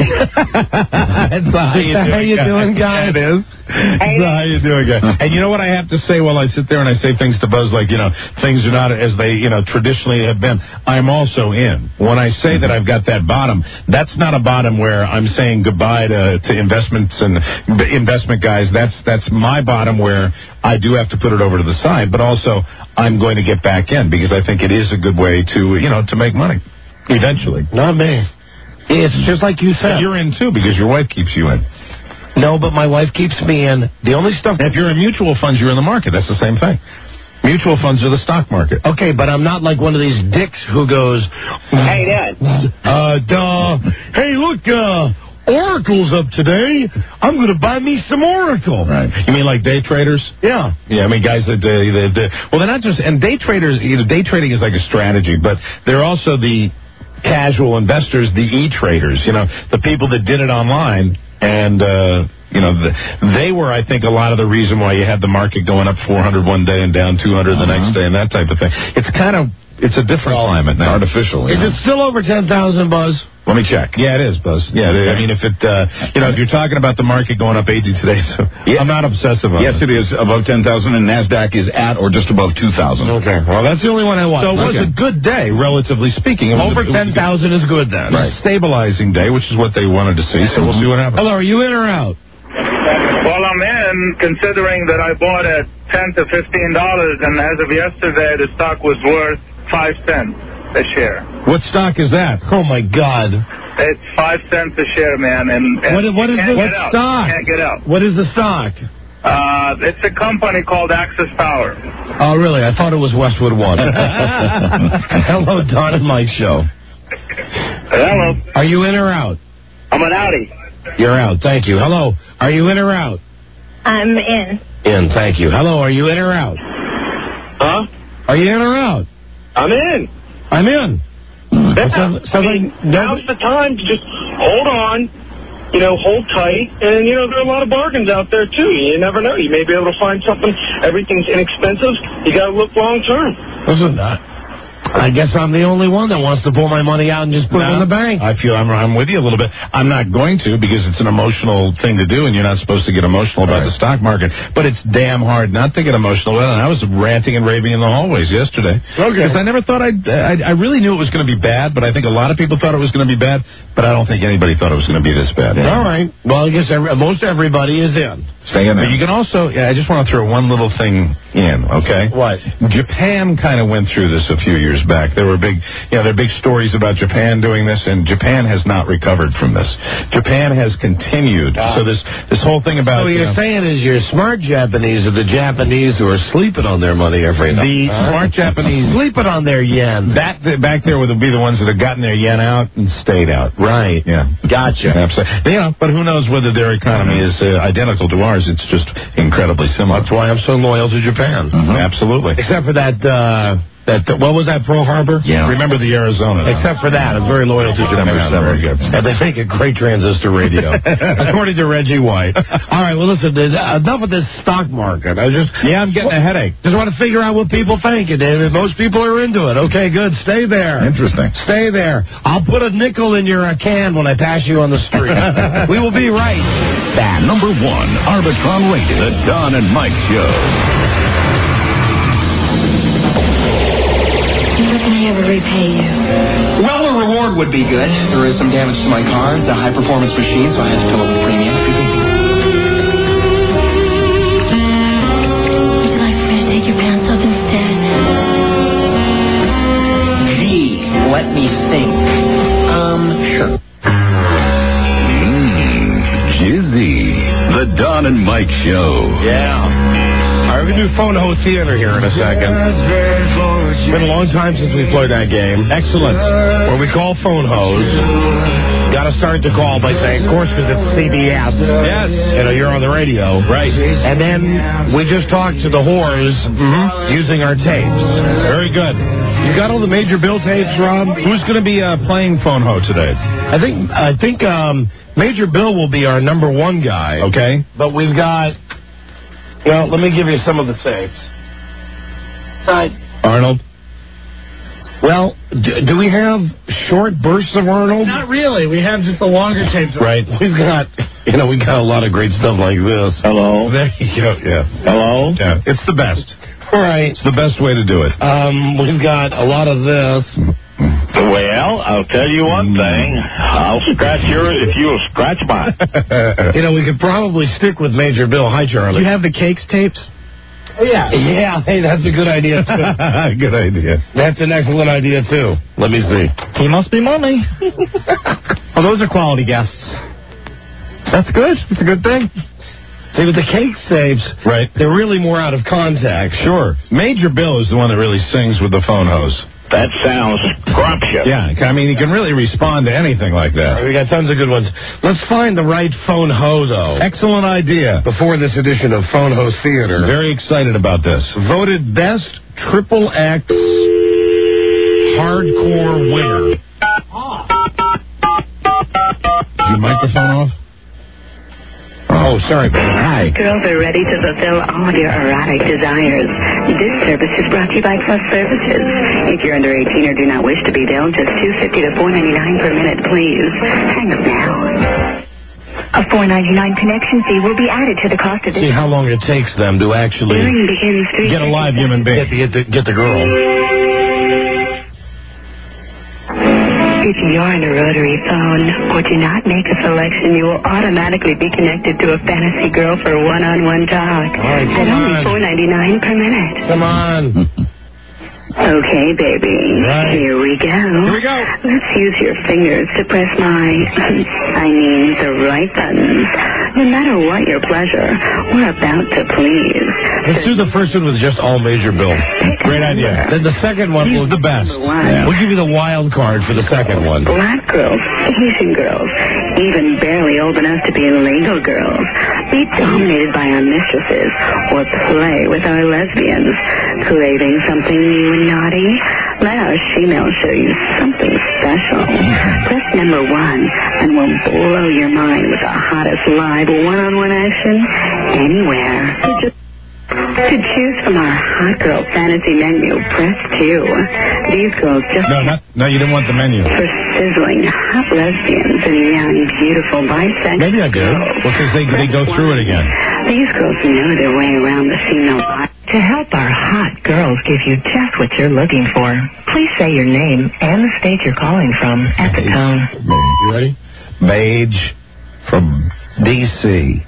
That's how you, how you doing, guys? It is. Hey, So how you doing, guys? And you know what I have to say while I sit there and I say things to Buzz like, you know, things are not as they, you know, traditionally have been. I'm also in. When I say that I've got that bottom, that's not a bottom where I'm saying goodbye to, to investments and b- investment guys. That's that's my bottom where I do have to put it over to the side, but also I'm going to get back in because I think it is a good way to, you know, to make money eventually. Not me. It's just like you said. But you're in too because your wife keeps you in. No, but my wife keeps me in. The only stuff. And if you're in mutual funds, you're in the market. That's the same thing. Mutual funds are the stock market. Okay, but I'm not like one of these dicks who goes, Hey, Dad. uh, duh. Hey, look, uh, Oracle's up today. I'm going to buy me some Oracle. Right. You mean like day traders? Yeah. Yeah, I mean guys that uh, they, they, well, they're not just and day traders. You know, day trading is like a strategy, but they're also the casual investors, the e-traders. You know, the people that did it online, and uh, you know, the, they were, I think, a lot of the reason why you had the market going up four hundred one day and down two hundred the Uh-huh. next day, and that type of thing. It's kind of it's a different climate now. Artificial. Is Yeah. it still over ten thousand, Buzz? Let me check. Yeah, it is, Buzz. Yeah, I mean, if it, uh, you know, if you're talking about the market going up eighty today, so Yeah. I'm not obsessive on Yes, it. it is above ten thousand, and NASDAQ is at or just above two thousand. Okay. Well, that's the only one I want. So it was Okay. a good day, relatively speaking. It was Over a- it was a ten thousand is good then. good- stabilizing day, which is what they wanted to see. So we'll see what happens. Hello, are you in or out? Well, I'm in, considering that I bought at ten to fifteen dollars, and as of yesterday, the stock was worth five cents a share. What stock is that? Oh my God! It's five cents a share, man, and, and What, what is you the can't what get out. stock? You can't get out. What is the stock? Uh, it's a company called Access Power. Oh, really? I thought it was Westwood One. Hello, Don and Mike show. Hello. Are you in or out? I'm an Audi. You're out. Thank you. Hello. Are you in or out? I'm in. In. Thank you. Hello. Are you in or out? Huh? Are you in or out? I'm in. I'm in. Yeah. Sounds- sounds I mean, like now's the time to just hold on, you know, hold tight, and, you know, there are a lot of bargains out there, too. You never know. You may be able to find something. Everything's inexpensive. You got to look long term. Listen, uh, I guess I'm the only one that wants to pull my money out and just put it in the bank. I feel I'm, I'm with you a little bit. I'm not going to because it's an emotional thing to do, and you're not supposed to get emotional about Right. the stock market. But it's damn hard not to get emotional. And I was ranting and raving in the hallways yesterday. Okay. Because I never thought I'd, I, I really knew it was going to be bad, but I think a lot of people thought it was going to be bad, but I don't think anybody thought it was going to be this bad. All right. Well, I guess every, most everybody is in. Stay in there. But you can also, yeah, I just want to throw one little thing in, okay? What? Japan kind of went through this a few years back. There were big, you know, there are big stories about Japan doing this, and Japan has not recovered from this. Japan has continued. Ah. So this this whole thing about So what you you're know, saying is your smart Japanese are the Japanese who are sleeping on their money every night. the All smart right. Japanese Sleeping on their yen. That back there would be the ones that have gotten their yen out and stayed out. Right. Yeah. Gotcha. Absolutely. You know, but who knows whether their economy is uh, identical to ours? It's just incredibly similar. That's why I'm so loyal to Japan. Mhm. Absolutely. Except for that, uh, that, what was that, Pearl Harbor? Yeah. Remember the Arizona. now. Except for that, I'm very loyal to Japan. That was very good. And they make a great transistor radio, according to Reggie White. All right, well, listen, there's enough of this stock market. I just Yeah, I'm getting a headache. just want to figure out what people think, and David. Most people are into it. Okay, good. Stay there. Interesting. Stay there. I'll put a nickel in your uh, can when I pass you on the street. We will be right back. Number one, Arbitron rated, The Don and Mike Show. Never can I ever repay you. Well, a reward would be good. There is some damage to my car. It's a high-performance machine, so I had to fill up the premium. Would you like for me to take your pants off instead? Gee, let me think. Um, sure. Mmm, Jizzy. The Don and Mike Show. Yeah. All right, we're going to do Phone Ho Theater here in a second. It's been a long time since we played that game. Excellent. Where we call phone hoes. Got to start the call by saying, of course, because it's C B S. Yes. You know, you're on the radio. Right. And then we just talked to the whores using our tapes. Very good. You got all the Major Bill tapes, Rob? Who's going to be uh, playing Phone Ho today? I think I think um, Major Bill will be our number one guy. Okay. But we've got... Well, let me give you some of the tapes. Right. Arnold? Well, do, do we have short bursts of Arnold? Not really. We have just the longer tapes. Right. We've got, you know, we got a lot of great stuff like this. Hello. There you go. Yeah. Hello? Yeah. It's the best. All right. It's the best way to do it. Um, we've got a lot of this. Well, I'll tell you one thing. I'll scratch yours if you'll scratch mine. You know, we could probably stick with Major Bill. Hi, Charlie. Do you have the cakes tapes? Oh, yeah. Yeah, hey, that's a good idea, too. Good idea. That's an excellent idea, too. Let me see. He must be money. Oh, those are quality guests. That's good. It's a good thing. See, with the cake tapes, right, they're really more out of context. Sure. Major Bill is the one that really sings with the phone hose. That sounds scrumptious. Yeah, I mean, he can really respond to anything like that. We got tons of good ones. Let's find the right phone ho, though. Excellent idea. Before this edition of Phone Ho Theater. Very excited about this. Voted best triple X hardcore winner. Is your microphone off? Oh, sorry, baby. Hi. Girls are ready to fulfill all your erotic desires. This service is brought to you by Plus Services. If you're under eighteen or do not wish to be billed, just two fifty to four ninety-nine per minute, please. Hang up now. A four ninety-nine connection fee will be added to the cost of this. See how long it takes them to actually Billing begins three get a live human being. Get the, get the, get the girl. If you're on a rotary phone or do not make a selection, you will automatically be connected to a fantasy girl for one-on-one talk. All right, at come only on. four ninety-nine per minute. Come on. Okay, baby. Right. Here we go. Here we go. Let's use your fingers to press my, I mean, the right buttons. No matter what your pleasure, we're about to please. Let's do the first one with just all Major Bill. Great idea. Then the second one He's will the best. Yeah. We'll give you the wild card for the second one. Black girls, Asian girls, even barely old enough to be legal girls. Be dominated by our mistresses or play with our lesbians. Craving something new and naughty? Let our female show you something special. Press number one and we'll blow your mind with the hottest live one-on-one action anywhere. To choose from our hot girl fantasy menu, press two. These girls just No, not, no, you didn't want the menu. for sizzling hot lesbians and young, beautiful bisexual Maybe I did. girls. Well, because they, they go through it again. These girls know their way around the female body. To help our hot girls give you just what you're looking for, please say your name and the state you're calling from at the tone. You ready? Mage from D C.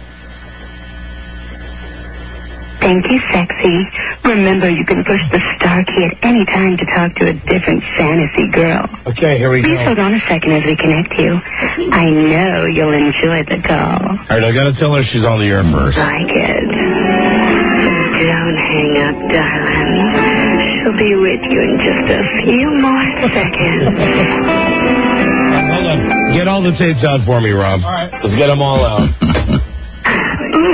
Thank you, sexy. Remember, you can push the star key at any time to talk to a different fantasy girl. Okay, here we go. Please hold on a second as we connect you. I know you'll enjoy the call. All right, I got to tell her she's on the air first. Like it. Don't hang up, darling. She'll be with you in just a few more seconds. Hold on. Get all the tapes out for me, Rob. All right. Let's get them all out. Ooh.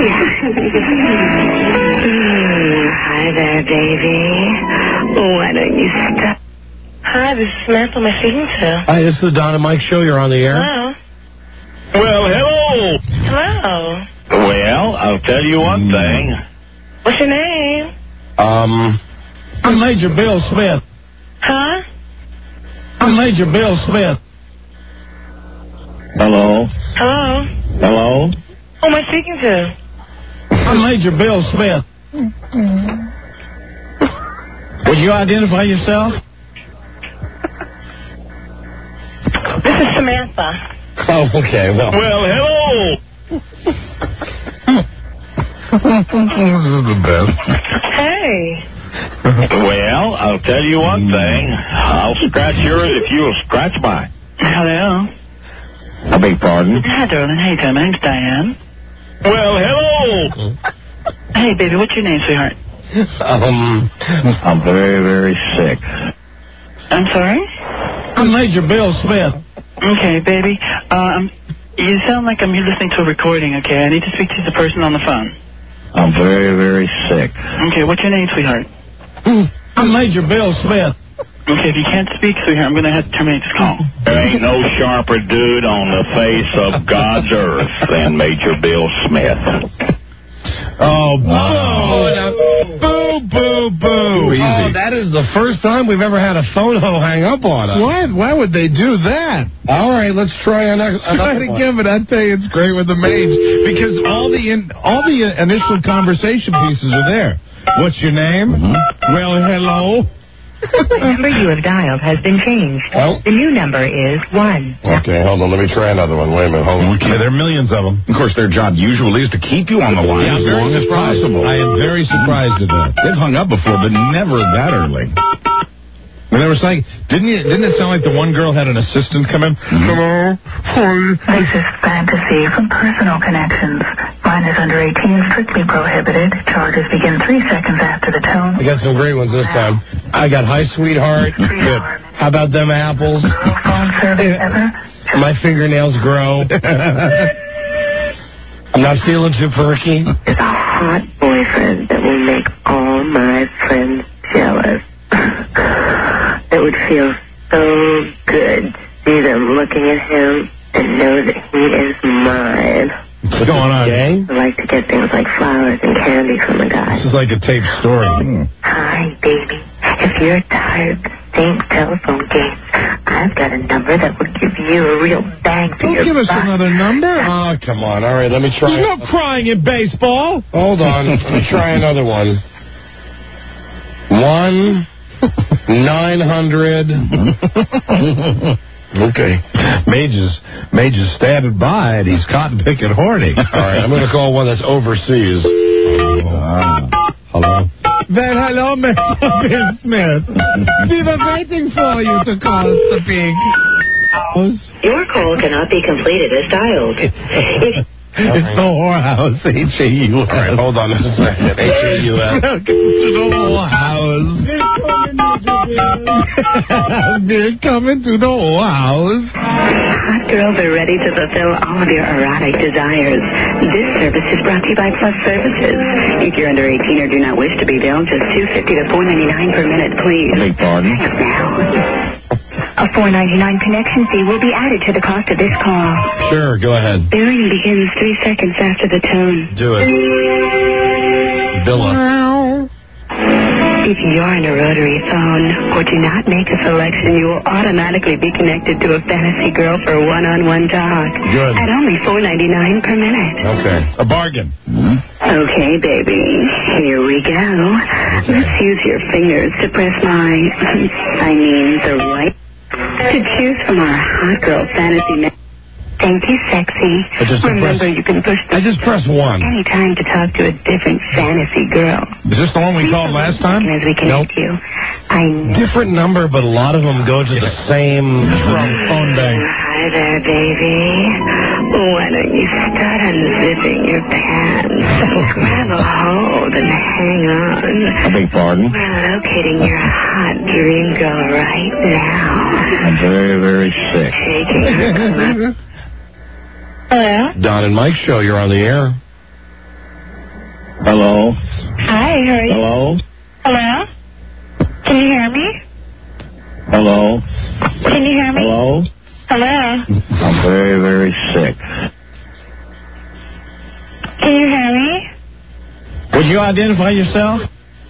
Hi there, baby. Why don't you stop? Hi, this is Samantha. Am I speaking to? Hi, this is the Don and Mike show. You're on the air. Hello. Well, hello. Hello. Well, I'll tell you one thing. What's your name? Um, I'm Major Bill Smith. Huh? I'm Major Bill Smith. Hello. Hello. Hello. Who am I speaking to? I'm Major Bill Smith. Would you identify yourself? This is Samantha. Oh, okay. Well, Well, hello. this is the best. Hey. Well, I'll tell you one thing. I'll scratch yours if you'll scratch mine. Hello. I beg pardon? Hi, darling. How you doing? My name's Diane. Well, hello. Hey, baby. What's your name, sweetheart? Um, I'm very, very sick. I'm sorry? I'm Major Bill Smith. Okay, baby. Um, you sound like I'm listening to a recording, okay? I need to speak to the person on the phone. I'm very, very sick. Okay, what's your name, sweetheart? I'm Major Bill Smith. Okay, if you can't speak, sweetheart, I'm going to have to terminate this call. There ain't no sharper dude on the face of God's earth than Major Bill Smith. Oh, boo! Now, boo, boo, boo! Too easy. Oh, that is the first time we've ever had a phono hang up on us. Why? Why would they do that? All right, let's try another. Try to give it. I tell you, it's great with the mage because all the in, all the initial conversation pieces are there. What's your name? Mm-hmm. Well, hello. The number you have dialed has been changed. Oh. The new number is one. Okay, hold on. Let me try another one. Wait a minute. Hold on. Okay, there are millions of them. Of course, their job usually is to keep you on the line Yeah, as long as possible. I am very surprised at that. They've hung up before, but never that early. When they were saying, didn't you, didn't it sound like the one girl had an assistant come in? Hello. This is fantasy from Personal Connections. Mine is under eighteen, strictly prohibited. Charges begin three seconds after the tone. I got some great ones this time. I got Hi, Sweetheart. Good. How about them apples? Phone service ever? My fingernails grow. I'm not feeling too perky. Is a hot boyfriend that will make all my friends jealous. It would feel so good to see them looking at him and know that he is mine. What's going on? Okay. I like to get things like flowers and candy from a guy. This is like a taped story. Hi, baby. If you're tired of the same telephone games, I've got a number that will give you a real bang for Don't your give us buck. another number. Oh, come on. All right, let me try. There's no crying in baseball. Hold on. Let me try another one. One, nine hundred. Okay. Mage is, Mage is standing by, and he's cotton picking horny. All right, I'm going to call one that's overseas. Ah. Hello. Well, hello, Mister Bill Smith. We were waiting for you to call us the big house. Your call cannot be completed as dialed. If It's the whorehouse, H A U S. All right, hold on a second. H A U S. Welcome to the whorehouse. They're coming to the whorehouse. hot girls are ready to fulfill all of your erotic desires, this service is brought to you by Plus Services. If you're under eighteen or do not wish to be billed, just two fifty to four ninety-nine per minute, please. I beg pardon? Hang up now. A four ninety-nine connection fee will be added to the cost of this call. Sure, go ahead. Billing begins three seconds after the tone. Do it. Villa. If you're in a rotary phone or do not make a selection, you will automatically be connected to a fantasy girl for one-on-one talk. Good. At only four ninety-nine per minute. Okay. A bargain. Okay, baby. Here we go. Let's use your fingers to press my, I mean, the right, to choose from our hot girl fantasy. Ma- Thank you, sexy. I just Remember, press, you can push the I just press one. any time to talk to a different fantasy girl. Is this the one we called last time? As we connect you. I know. Different number, but a lot of them go to the same phone bank. Hi there, baby. Why don't you start unzipping your pants? Grab a hold and hang on. I beg pardon? We're locating your hot dream girl right now. I'm very, very sick. Shaking her. Hello? Don and Mike show, you're on the air. Hello? Hi, how are you? Hello? Hello? Can you hear me? Hello? Can you hear me? Hello? Hello? I'm very, very sick. Can you hear me? Would you identify yourself?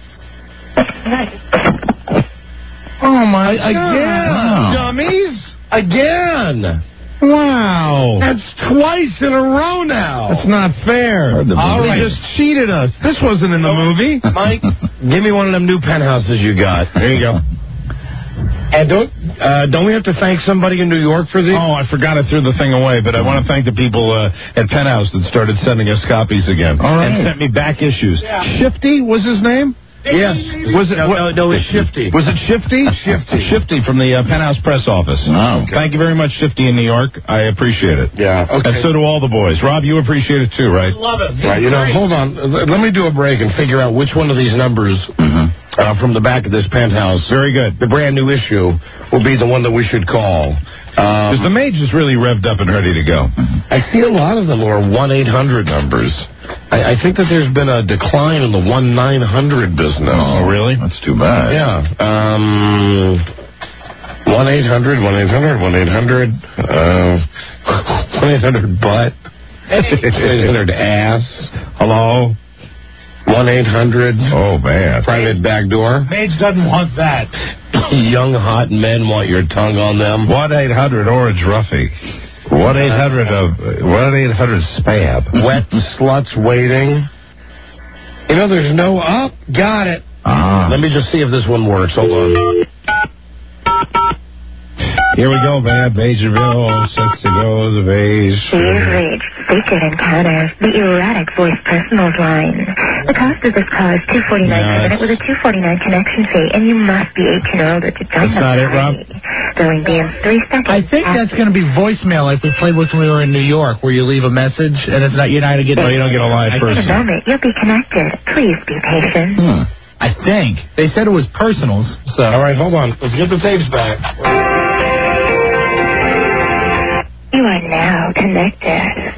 Oh, my Again! Wow. Dummies! Again! Wow. That's twice in a row now. That's not fair. All They right. just cheated us. This wasn't in the movie. Mike, give me one of them new penthouses you got. There you go. And don't uh, don't we have to thank somebody in New York for these? Oh, I forgot I threw the thing away, but I want to thank the people uh, at Penthouse that started sending us copies again. All right. And sent me back issues. Shifty was his name? Yes. Was it? No, what- no, no, it's Shifty. Was it Shifty? Shifty. Shifty from the uh, Penthouse press office. Oh, okay. Thank you very much, Shifty in New York. I appreciate it. Yeah. Okay. And so do all the boys. Rob, you appreciate it too, right? Love it. Right, you know, hold on. L- Let me do a break and figure out which one of these numbers uh, from the back of this Penthouse, Very good. the brand new issue, will be the one that we should call. Because the Um, Mage is really revved up and ready to go. I see a lot of them are one eight hundred numbers. I, I think that there's been a decline in the one nine hundred business. Oh, really? That's too bad. Yeah. Um, one eight hundred, one eight hundred, one eight hundred, uh, one eight hundred butt, one eight hundred ass, Hello? one eight hundred Oh, man. private back door. Mage doesn't want that. Young hot men want your tongue on them. one eight hundred Orange Ruffy. one eight hundred of one eight hundred spam. Wet sluts waiting. You know, there's no up. Got it. Ah. Let me just see if this one works. Hold on. Here we go, man. Majorville, sexy goes of age. You've reached Secret Encounters, the erotic voice personals line. The cost of this call is two forty nine per minute with a two forty nine connection fee, and you must be eighteen or older to join That's the not it, Rob? party. Billing begins three seconds. I think that's going to be voicemail like we played with when we were in New York, where you leave a message and it's not you're not going to get. No, you don't get a live In a person. moment, you'll be connected. Please be patient. Hmm. I think they said it was personals. So All right, hold on. Let's get the tapes back. You are now connected.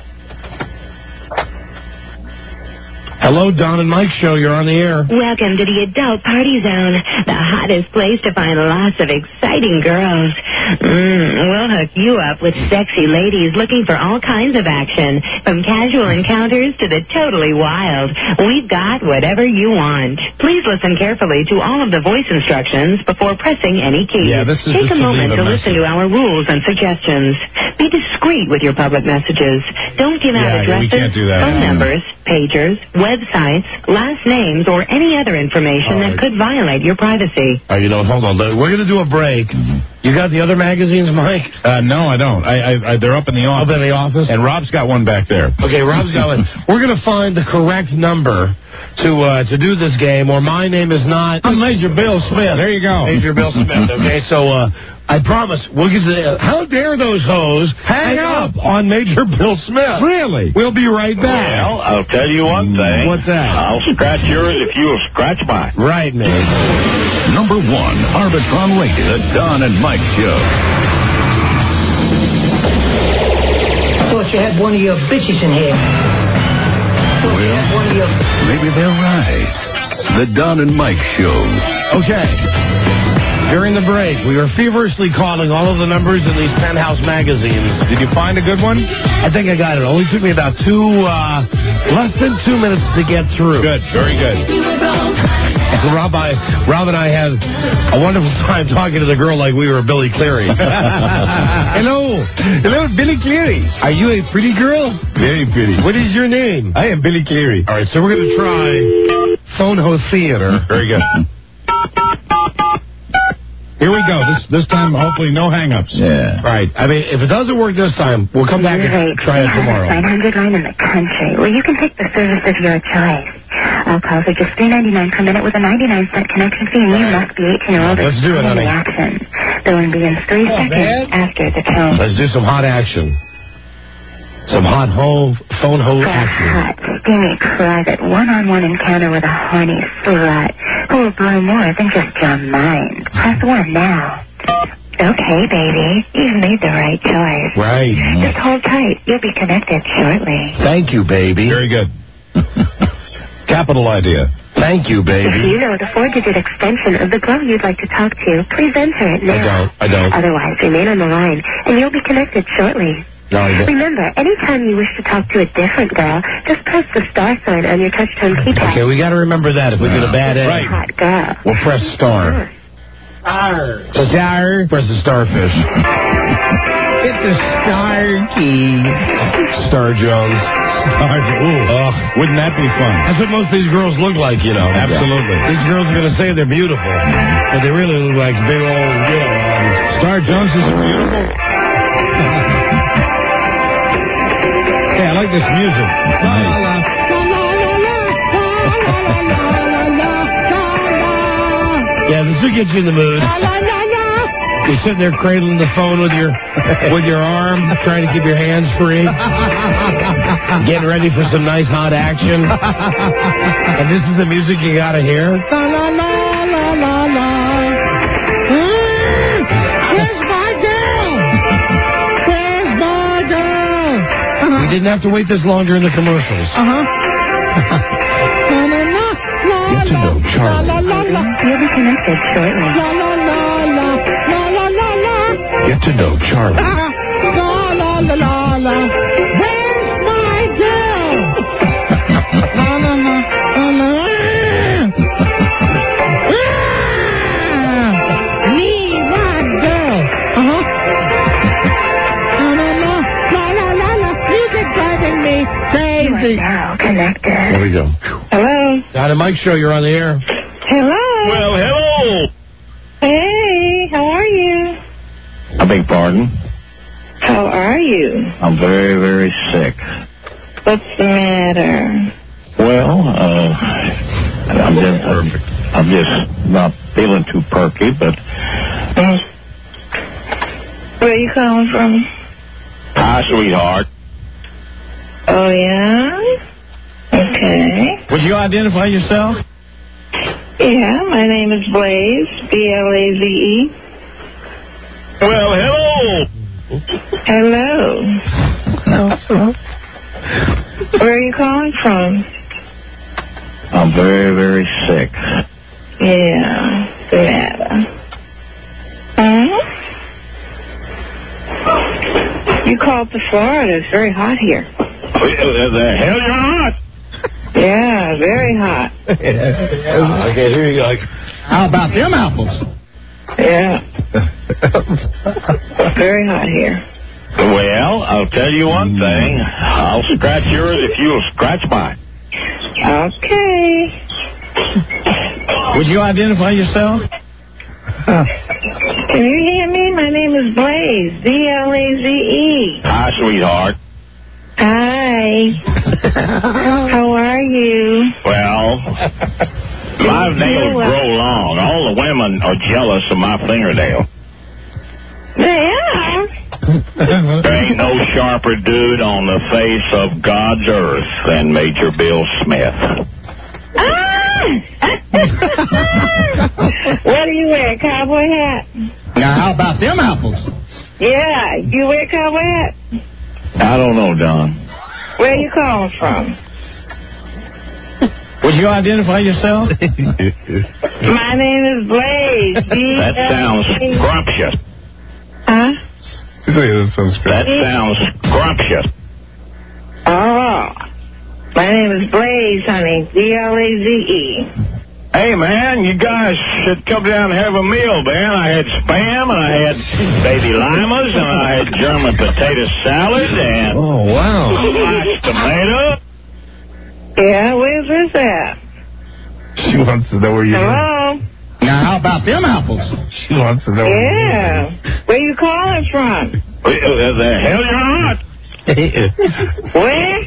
Hello, Don and Mike show. You're on the air. Welcome to the Adult Party Zone, the hottest place to find lots of exciting girls. Mm, we'll hook you up with sexy ladies looking for all kinds of action, from casual encounters to the totally wild. We've got whatever you want. Please listen carefully to all of the voice instructions before pressing any key. Yeah, this is Take just a to moment leave a to listen to our rules and suggestions. Be discreet with your public messages. Don't give out Yeah, we addresses, can't do that. phone numbers, pagers, websites, last names, or any other information All that right. could violate your privacy. Oh, you know, hold on. We're going to do a break. You got the other magazines, Mike? Uh, no, I don't. I, I, I, they're up in the office. Up in the office? And Rob's got one back there. Okay, Rob's got one. We're going to find the correct number to uh, to do this game, or my name is not... I'm Major Bill Smith. There you go. Major Bill Smith, okay? So, uh, I promise, we'll get to the... How dare those hoes hang, up on Major Bill Smith? Really? We'll be right back. Well, I'll tell you one thing. What's that? I'll scratch yours if you will scratch mine. Right, man. Number one, Arbitron Radio, the Don and Mike Show. Thought you had one of your bitches in here. Well, One of your... maybe they're right. The Don and Mike Show. Okay. During the break, we were feverishly calling all of the numbers in these penthouse magazines. Did you find a good one? I think I got it. It only took me about two, uh, less than two minutes to get through. Good, very good. And Rob, I, Rob and I had a wonderful time talking to the girl like we were Billy Cleary. Hello. Hello, Billy Cleary. Are you a pretty girl? Very pretty. What is your name? I am Billy Cleary. All right, so we're going to try Phone Ho Theater. Very good. Here we go. This this time, hopefully, no hang-ups. Yeah. Right. I mean, if it doesn't work this time, we'll come back and try it tomorrow. nine hundred line in the country where you can pick the service of your choice. All calls are just three ninety-nine per minute with a ninety-nine cent connection fee, and you must be eighteen or older. Let's do it, honey. Action. Billing begins three Oh, seconds man. after the tone. Let's do some hot action. Some hot ho, phone ho action. Hot, steamy, private, one-on-one encounter with a horny slut who will blow more than just your mind. Press one now. Okay, baby. You've made the right choice. Right. Just hold tight. You'll be connected shortly. Thank you, baby. Very good. Capital idea. Thank you, If baby. you know the four-digit extension of the girl you'd like to talk to, please enter it now. I don't. I don't. Otherwise, remain on the line, and you'll be connected shortly. No, I don't. Remember, anytime you wish to talk to a different girl, just press the star sign on your touch-tone keypad. Okay, we got to remember that if we get a bad egg. Right. Hot girl. We'll press star. Star. Star. Press the starfish. Hit the star key. Star Jones. Star Ooh, oh, wouldn't that be fun? That's what most of these girls look like, you know. Absolutely. These girls are going to say they're beautiful, but they really look like big old, you know. Um, Star Jones is beautiful. Hey, I like this music. Nice. Yeah, this will get you in the mood. You're sitting there cradling the phone with your with your arm, trying to keep your hands free, getting ready for some nice hot action. And this is the music you got to hear. La la la la la la. Where's my girl? Where's my girl? We didn't have to wait this long during the commercials. Uh huh. La la la la. Get to know Charlie. La la la. You'll be connected shortly. La la la la. La la la la. Get to know Charlie. La la la la la. Where's my girl? La la la la la. Me, my girl. Uh huh. La la la la la la la. Music driving me crazy. Now connected. There we go. Hello. Got a Mike show. You're on the air. Hello. Well, hello. Hey, how are you? I beg pardon. How are you? I'm very, very sick. What's the matter? Well, uh, I'm just, perfect. I'm just not feeling too perky, but. Mm. Where are you calling from? Hi, sweetheart. Oh, yeah? Okay. Would you identify yourself? Yeah, my name is Blaze, B L A Z E. Well, hello. Hello. Oh, where are you calling from? I'm very, very sick. Yeah, the matter. Huh? You called to Florida. It's very hot here. The hell you're not. Yeah, very hot. Okay, here you go. How about them apples? Yeah. Very hot here. Well, I'll tell you one thing. I'll scratch yours if you'll scratch mine. Okay. Would you identify yourself? Can you hear me? My name is Blaze, B L A Z E. Hi, sweetheart. Hi. How are you? Well, my nails grow long. All the women are jealous of my fingernail. Yeah. There ain't no sharper dude on the face of God's earth than Major Bill Smith. Ah! What do you wear, cowboy hat? Now, how about them apples? Yeah, you wear cowboy hat? I don't know, Don. Where are you calling from? Would you identify yourself? My name is Blaze. That sounds scrumptious. Huh? That sounds scrumptious. Oh. My name is Blaze, honey. B L A Z E. Hey, man, you guys should come down and have a meal, man. I had spam, and I had baby limas, and I had German potato salad, and... Oh, wow. Sliced tomato. Yeah, where's this at? She wants to know where you Hello? Now, how about them apples? She wants to know where Yeah. Where you calling from? Where the hell you're not? Where?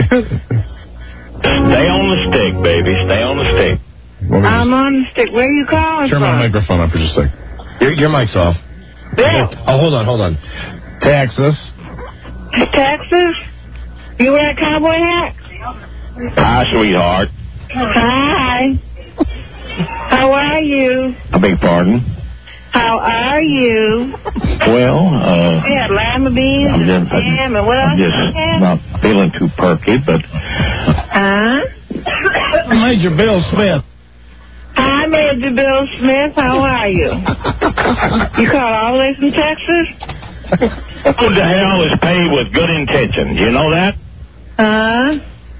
Stay on the stick, baby. Stay on the stick. I'm on the stick. Where you calling Turn from? my microphone up for just a sec. Your, your mic's off. Bill. Oh, hold on, hold on. Texas. Texas? You wear a cowboy hat? Hi, sweetheart. Hi. How are you? I beg your pardon? How are you? Well, uh... We had lima beans I'm and just, I'm, ham and what else I'm you just had? not feeling too perky, but... Huh? Major Bill Smith. Hi, Major Bill Smith. How are you? You called all the way from Texas? Who the hell is paid with good intentions? You know that? Huh?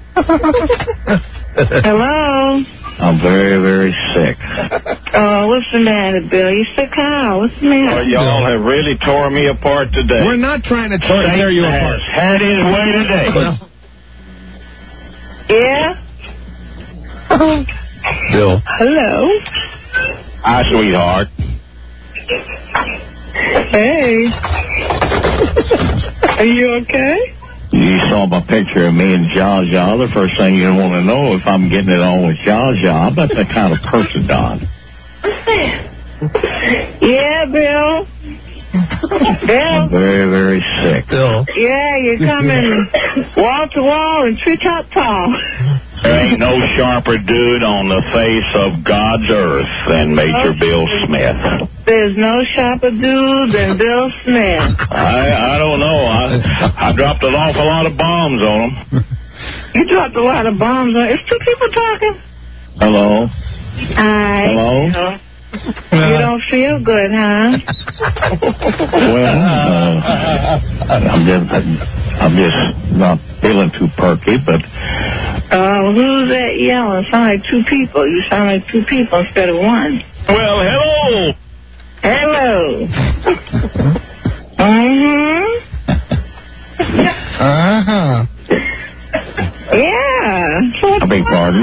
Hello? I'm very, very sick. Oh, what's the matter, Bill? You sick how? What's the matter? Well, y'all have really tore me apart today. We're not trying to tear you Satan apart. has had his way today. Yeah? Bill. Hello? Hi, sweetheart. Hey. Are you okay? You saw my picture of me and Zsa Zsa. The first thing you want to know if I'm getting it on with Zsa Zsa. That's the kind of person, Don. Yeah, Bill. Bill. I'm very, very sick. Bill. Yeah, you're coming wall to wall and treetop tall. There ain't no sharper dude on the face of God's earth than Major Bill Smith. There's no sharper dude than Bill Smith. I I don't know. I I dropped an awful lot of bombs on him. You dropped a lot of bombs on. Is two people talking? Hello. Hi. Hello. You don't feel good, huh? Well, uh, I'm just I'm just not feeling too perky, but. Uh, who's that yelling? Sound like two people. You sound like two people instead of one. Well, hello. Hello. Mm-hmm. Uh-huh. Yeah. I beg pardon.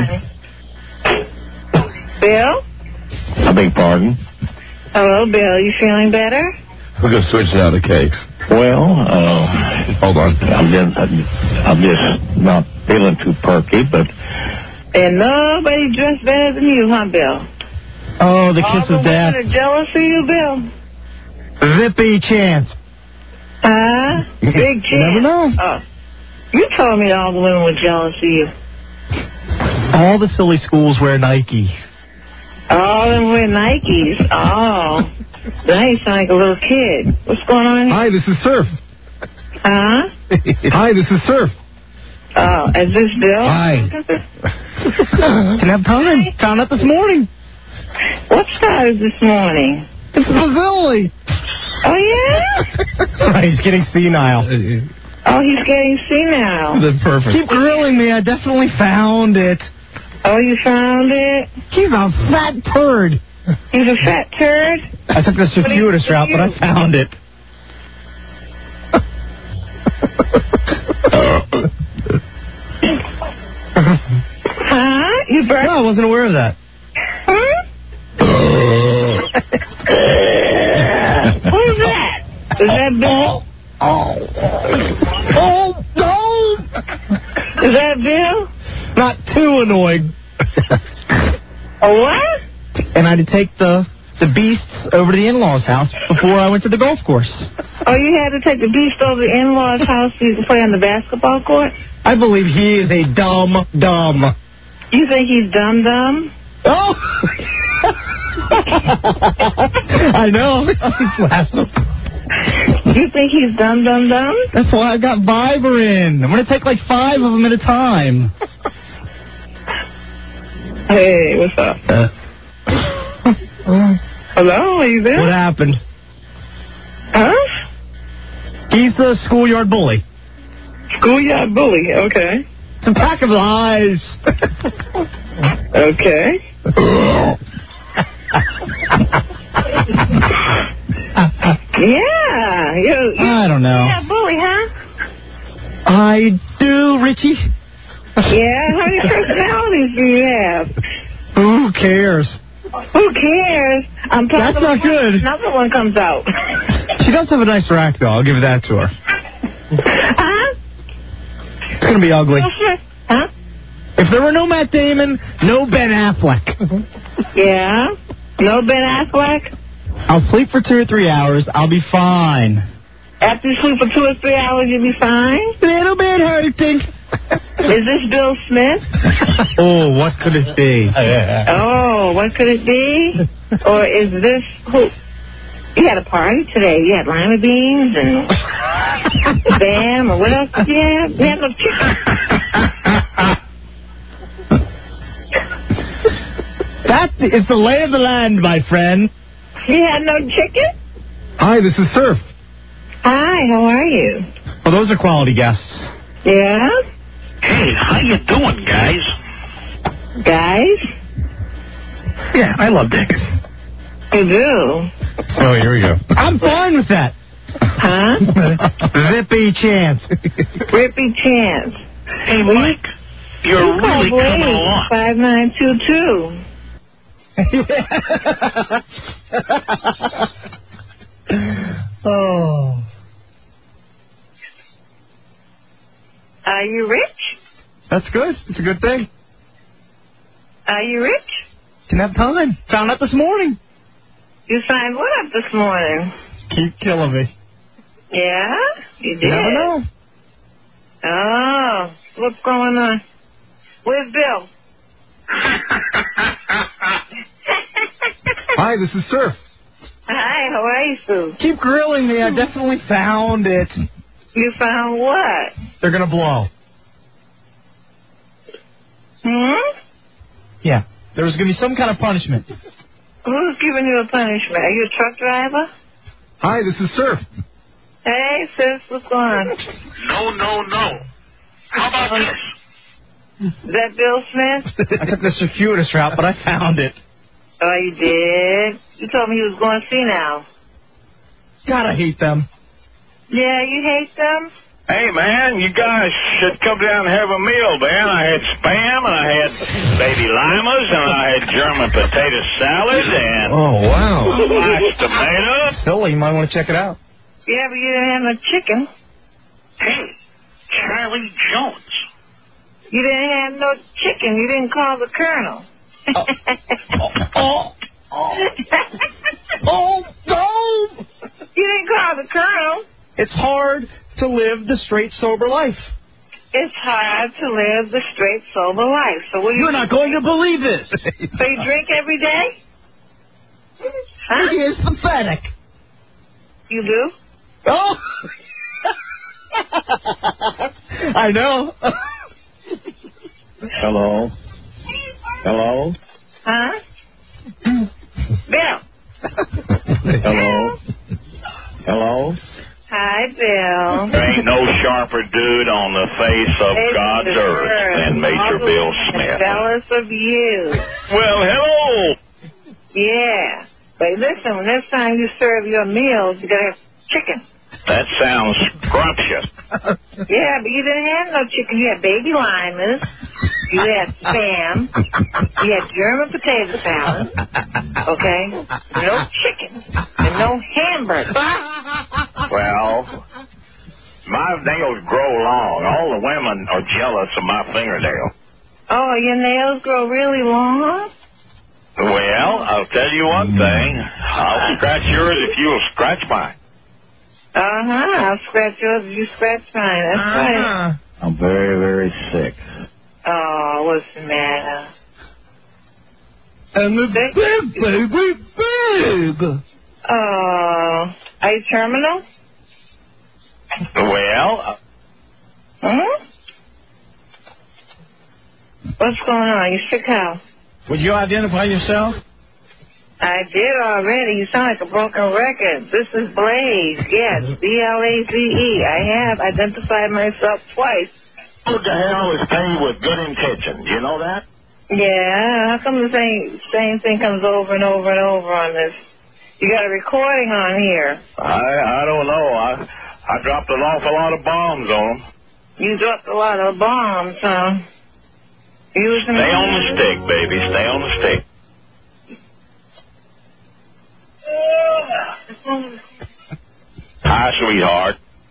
Bill? I beg pardon. Hello, Bill. You feeling better? We're going to switch now to cakes. Well, uh, hold on. I'm just, I'm just not feeling too perky, but. And nobody dressed better than you, huh, Bill? Oh, the kiss All of the death. women are jealous of you, Bill. Zippy chance. Huh? Big chance. You never know. Oh. You told me all the women were jealous of you. All the silly schools wear Nike. All of them wear Nikes. Oh. Now you sound like a little kid. What's going on? Hi, this is Surf. Huh? Hi, this is Surf. Oh, is this Bill? Hi. Can have time. Found out this morning. What started this morning? It's Vasili. Oh, yeah? Right, he's getting senile. Oh, he's getting senile. That's perfect. Keep grilling me. I definitely found it. Oh, you found it? He's a fat turd. He's a fat turd? I took the circuitous route, but I found it. Huh? You burnt? No, I wasn't aware of that. Huh? Who's that? Is that Bill? Oh. Oh, no. Is that Bill? Not too annoyed. A what? And I had to take the the beasts over to the in-laws' house before I went to the golf course. Oh, you had to take the beast over to the in-laws' house so you could play on the basketball court? I believe he is a dumb dumb. You think he's dumb dumb? Oh! I know. He's laughing. You think he's dumb dumb dumb? That's why I got Viber in. I'm going to take like five of them at a time. Hey, what's up? Uh, Hello, are you there? what happened? Huh? He's the schoolyard bully. Schoolyard bully, okay. It's a pack of lies. Okay. Yeah, you, you, I don't know. yeah, bully, huh? I do, Richie. Yeah, how many personalities do you have? Who cares? Who cares? I'm talking That's not good. Another one comes out. She does have a nice rack, though. I'll give that to her. Huh? It's going to be ugly. Huh? If there were no Matt Damon, no Ben Affleck. Yeah? No Ben Affleck? I'll sleep for two or three hours. I'll be fine. After you sleep for two or three hours, you'll be fine? Little bit hurting. Is this Bill Smith? Oh, what could it be? Oh, what could it be? Or is this who? You had a party today. You had lima beans and spam, or what else did you have? You had no chicken. That is the lay of the land, my friend. You had no chicken? Hi, this is Surf. Hi, how are you? Well, those are quality guests. Yeah? Hey, how you doing, guys? Guys? Yeah, I love dick. You do? Oh, here we go. I'm fine with that. Huh? Zippy chance. Rippy chance. Hey, Mike, you're You really call coming Blaze, along. five nine two two. Oh. Are you rich? That's good. It's a good thing. Are you rich? Can have time. Found out this morning. You signed what up this morning? Keep killing me. Yeah? You did? You never know. Oh, what's going on? Where's Bill? Hi, this is Surf. Hi, how are you, Sue? Keep grilling me. I definitely found it. You found what? They're going to blow. Hmm? Yeah. There was going to be some kind of punishment. Who's giving you a punishment? Are you a truck driver? Hi, this is Surf. Hey, sis, what's going on? No, no, no. How about this? Is that Bill Smith? I took the circuitous route, but I found it. Oh, you did? You told me he was going senile. God, I hate them. Yeah, you hate them? Hey, man, you guys should come down and have a meal, man. I had spam, and I had baby limas, and I had German potato salad, and Oh, wow. sliced tomatoes. Philly, you might want to check it out. Yeah, but you didn't have no chicken. Hey, Charlie Jones. You didn't have no chicken. You didn't call the colonel. Oh, oh, oh, oh, no! You didn't call the colonel. It's hard to live the straight, sober life. It's hard to live the straight, sober life. So what do you You're not going to believe this. So you drink every day? Huh? It is pathetic. You do? Oh! I know. Hello. Hello. Huh? Bill. Hello. Hello. Hi, Bill. There ain't no sharper dude on the face of Hey, God's Mister earth than Major Bill Smith. Jealous of you. Well, hello. Yeah. But listen, next time you serve your meals, you gotta have chicken. That sounds scrumptious. Yeah, but you didn't have no chicken. You had baby limas. You had spam. You had German potato salad. Okay? No chicken. And no hamburger. Well, my nails grow long. All the women are jealous of my fingernail. Oh, your nails grow really long? Well, I'll tell you one thing. I'll scratch yours if you'll scratch mine. Uh-huh. I'll scratch yours if you scratch mine. That's Uh-huh. right. I'm very, very sick. Oh, what's the matter? And the Sick? big baby big. Oh, are you terminal? Well, uh, Hmm? What's going on? You sick how? Would you identify yourself? I did already. You sound like a broken record. This is Blaze. Yes, B L A Z E. I have identified myself twice. Who the hell is paid with good intention? You know that? Yeah. How come the same same thing comes over and over and over on this? You got a recording on here. I I don't know. I I dropped an awful lot of bombs on them. You dropped a lot of bombs, huh? Using Stay on the stick, baby. Stay on the stick. Hi, sweetheart.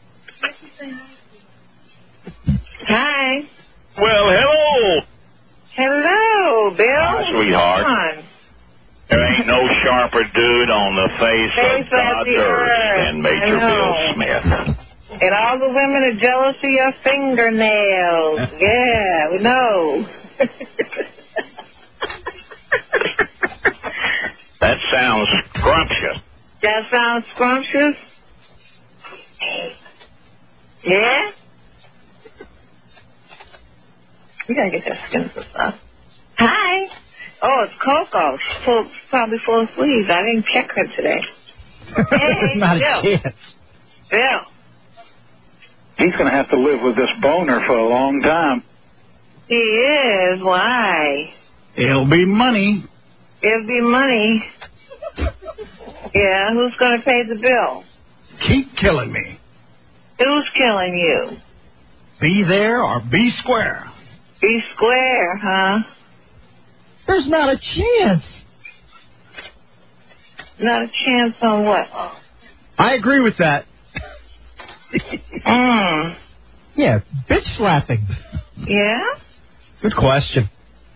Hi. Well, hello. Hello, Bill. Hi, sweetheart. Come on. There ain't no sharper dude on the face, Face of God's the earth earth. than Major I know. Bill Smith. And all the women are jealous of your fingernails. Yeah, we know. That sounds scrumptious. That sounds scrumptious? Yeah? We gotta get that skin for stuff. Hi. Oh, it's Coco. She's full, probably full of fleas. I didn't check her today. Hey, Not Bill. a chance. Bill. He's going to have to live with this boner for a long time. He is. Why? It'll be money. It'll be money. Yeah, who's going to pay the bill? Keep killing me. Who's killing you? Be there or be square. Be square, huh? There's not a chance. Not a chance on what? I agree with that. Mm. Yeah, bitch slapping. Yeah? Good question.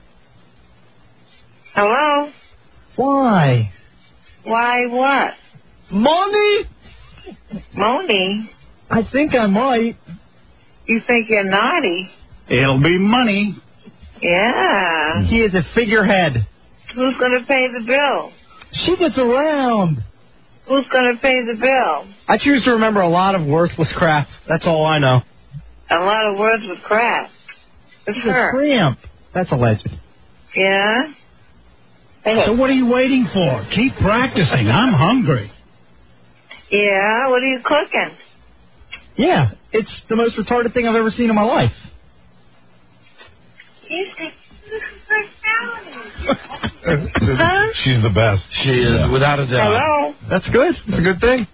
Hello? Why? Why what? Money? Moni? I think I might. You think you're naughty? It'll be money. Yeah. He is a figurehead. Who's going to pay the bill? She gets around. Who's going to pay the bill? I choose to remember a lot of worthless crap. That's all I know. A lot of words with crap. It's She's a her. tramp. That's a legend. Yeah? So what are you waiting for? Keep practicing. I'm hungry. Yeah, what are you cooking? Yeah, it's the most retarded thing I've ever seen in my life. Huh? She's the best. She is, without a doubt. Hello? That's good. It's a good thing.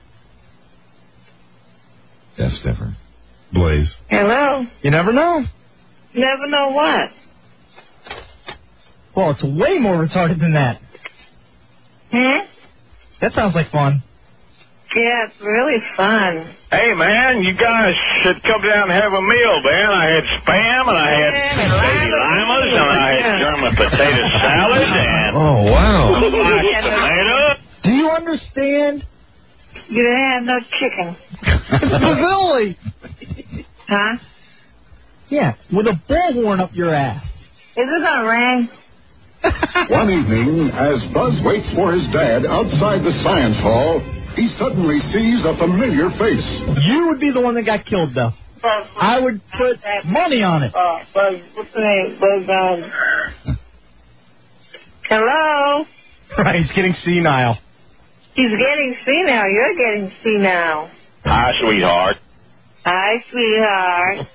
That's different. Blaze. Hello? You never know. Never know what? Well, it's way more retarded than that. Hmm? That sounds like fun. Yeah, it's really fun. Hey, man, you guys should come down and have a meal, man. I had spam, and I had baby limas, and I had German potato salad, and Oh, wow. mashed tomato. Do you understand? You didn't have no chicken. Really? Huh? Yeah, with a bullhorn up your ass. Is it gonna rain? One evening, as Buzz waits for his dad outside the science hall, he suddenly sees a familiar face. You would be the one that got killed, though. Buzz, I would put money on it. uh, Buzz, what's the name? Buzz, um... Hello? Right, he's getting senile. He's getting senile. You're getting senile. Hi, sweetheart. Hi, sweetheart.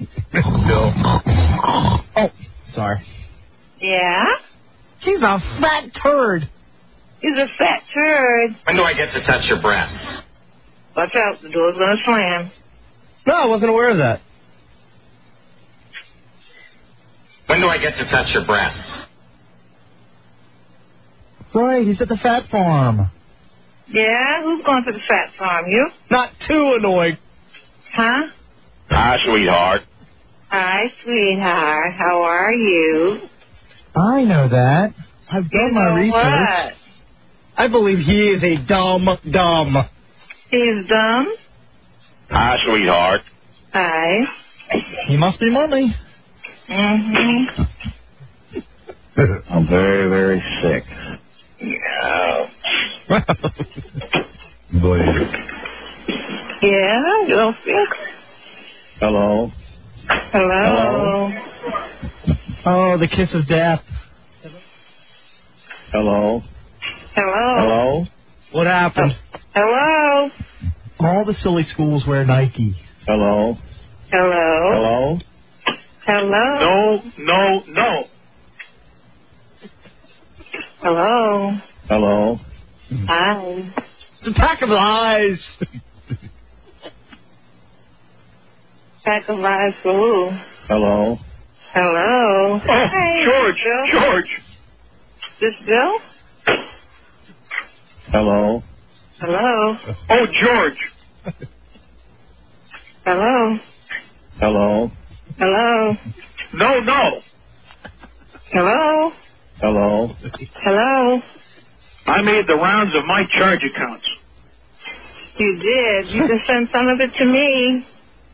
Oh, sorry. Yeah? He's a fat turd. He's a fat turd. When do I get to touch your breast? Watch out, the door's gonna slam. No, I wasn't aware of that. When do I get to touch your breast? Right, he's at the fat farm. Yeah? Who's going to the fat farm? You? Not too annoying. Huh? Hi, sweetheart. Hi, sweetheart. How are you? I know that. I've done You my know research. what? I believe he is a dumb dumb. He's dumb? Hi, sweetheart. Hi. He must be money. Mm-hmm. I'm very, very sick. Yeah. Blaze. Yeah? You don't feel... Hello. Hello? Oh, the kiss of death. Hello? Hello? Hello? What happened? Hello? All the silly schools wear Nike. Hello? Hello? Hello? Hello? No, no, no. Hello? Hello? Hi. It's a pack of lies. Pack of lies for who? Hello? Hello? Oh, Hey, George, Bill? George. This Bill? Hello? Hello? Oh, George. Hello? Hello? Hello? No, no. Hello? Hello? Hello? I made the rounds of my charge accounts. You did. You can send some of it to me.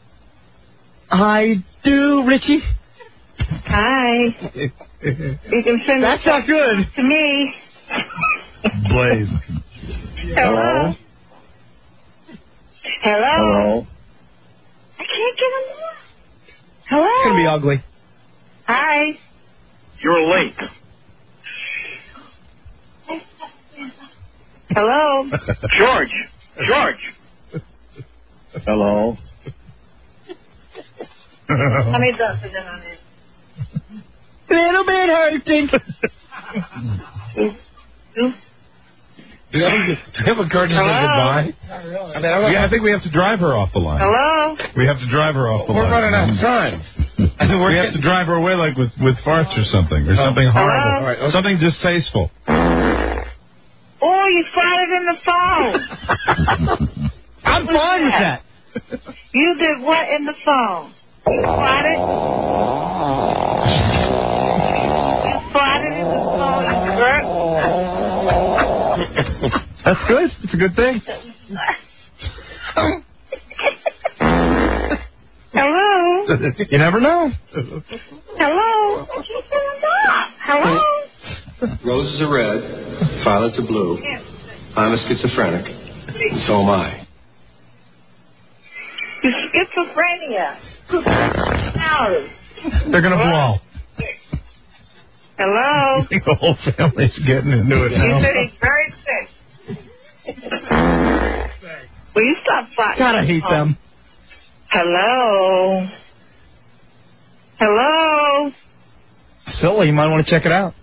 I do, Richie. Hi. You can send That's it not good. to me. Blaze. Hello? Hello? Hello? I can't get him on. Hello? It's going to be ugly. Hi. You're late. Hello? George. George. Hello? How many dots is in on it? Little bit hurting. Do you have a, do you have a card to say Hello? goodbye? I, mean, I, Yeah, I think we have to drive her off the line. Hello? We have to drive her off the We're line. running out of time. we have to drive her away like with, with farts or something, or something horrible. All right, okay. Something distasteful. Oh, you farted in the phone. I'm fine with that. You did what in the phone? You farted? You farted in the phone, you jerk? That's good. It's a good thing. Hello? You never know. Hello? Hello? Roses are red, violets are blue. I'm a schizophrenic, and so am I. You schizophrenia. No. They're going to blow. Hello? I think the whole family's getting into it You now. said he's very sick. Will you stop fighting? God, I hate them. Hello? Hello? Silly, you might want to check it out.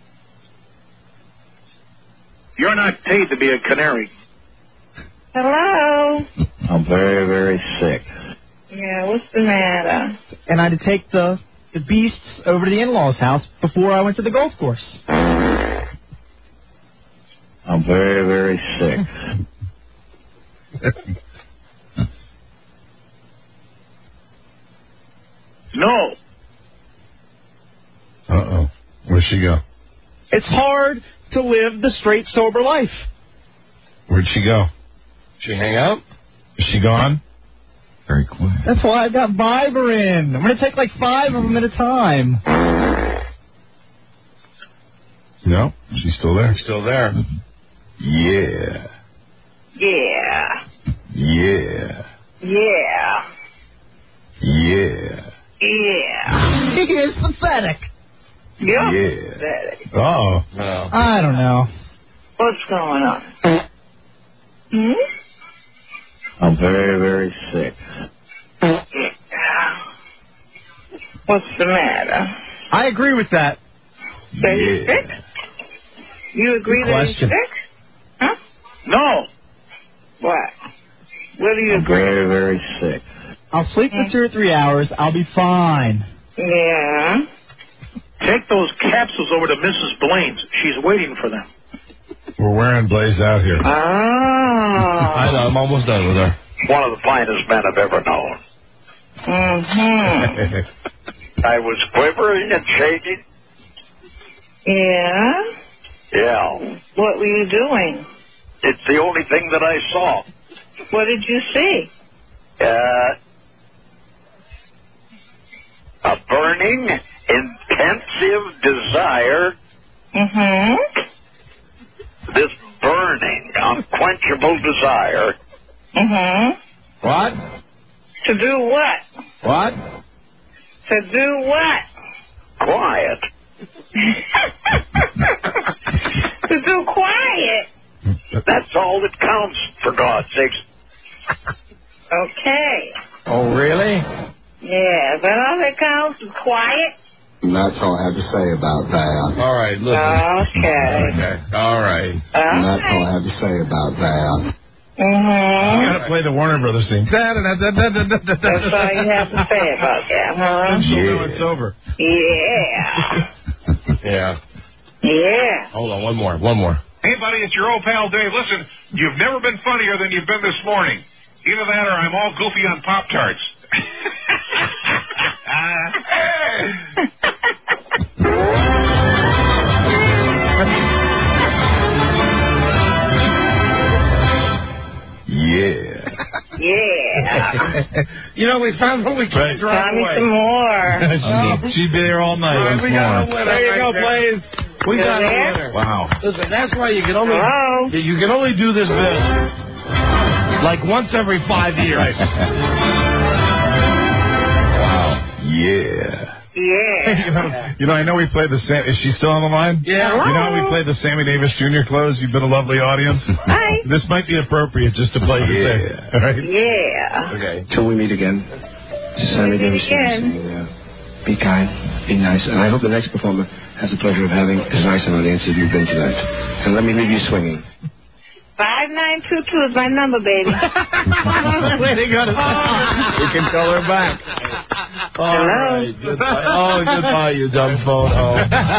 You're not paid to be a canary. Hello? I'm very, very sick. Yeah, what's the matter? And I had to take the, the beasts over to the in-laws' house before I went to the golf course. I'm very, very sick. No. Uh-oh. Where'd she go? It's hard to live the straight, sober life. Where'd she go? She hang out? Is she gone? Very quiet. That's why I've got Viberin. I'm going to take like five of them at a time. No, she's still there. Still there. Yeah. Yeah. Yeah. Yeah. Yeah. Yeah. He is pathetic. Yeah. Yeah. Pathetic. Oh. No. I don't know. What's going on? Hmm? I'm very, very sick. Yeah. What's the matter? I agree with that. So he's sick? You agree Good that he's question. sick? Huh? No. What? What do you I'm agree? very, very sick. I'll sleep for two or three hours. I'll be fine. Yeah. Take those capsules over to Missus Blaine's. She's waiting for them. We're wearing Blaze out here. Oh. I know, I'm almost done with her. One of the finest men I've ever known. Mm-hmm. I was quivering and shaking. Yeah? Yeah. What were you doing? It's the only thing that I saw. What did you see? Uh, a burning, intensive desire. Mm-hmm. This burning, unquenchable desire. Mm-hmm. What? To do what? What? To do what? Quiet. You're too quiet. That's all that counts, for God's sakes. Okay. Oh, really? Yeah, but all that counts is quiet. And that's all I have to say about that. All right, listen. Okay. Okay. All right. And that's all I have to say about that. Mm-hmm. You gotta play the Warner Brothers theme. That's all you have to say about that, huh? Yeah. It's over. Yeah. Yeah. Yeah. Hold on, one more, one more. Hey, buddy, it's your old pal Dave. Listen, you've never been funnier than you've been this morning. Either that or I'm all goofy on Pop-Tarts. Yeah. Yeah. You know, we found what we can't drive Tell me away. some more. She'd be there all night. All right, once we got a more. winner. There you go, Blaze. We You got a there? winner. Wow. Listen, that's why you can only Hello? you can only do this bit like once every five years. Wow. Yeah. Yeah. You know, you know, I know we played the Sam. Is she still on the line? Yeah. You know, we played the Sammy Davis Junior close. You've been a lovely audience. Hi. This might be appropriate just to play the Yeah. thing. All right. Yeah. Okay. Till we meet again. Sammy Meet Davis. again. Yeah. Be kind. Be nice. And I hope the next performer has the pleasure of having as nice an audience as you've been tonight. And let me leave you swinging. five nine two two is my number, baby. Way to go. We can call her back. All right. Goodbye. Oh, goodbye, you dumb phone. Oh.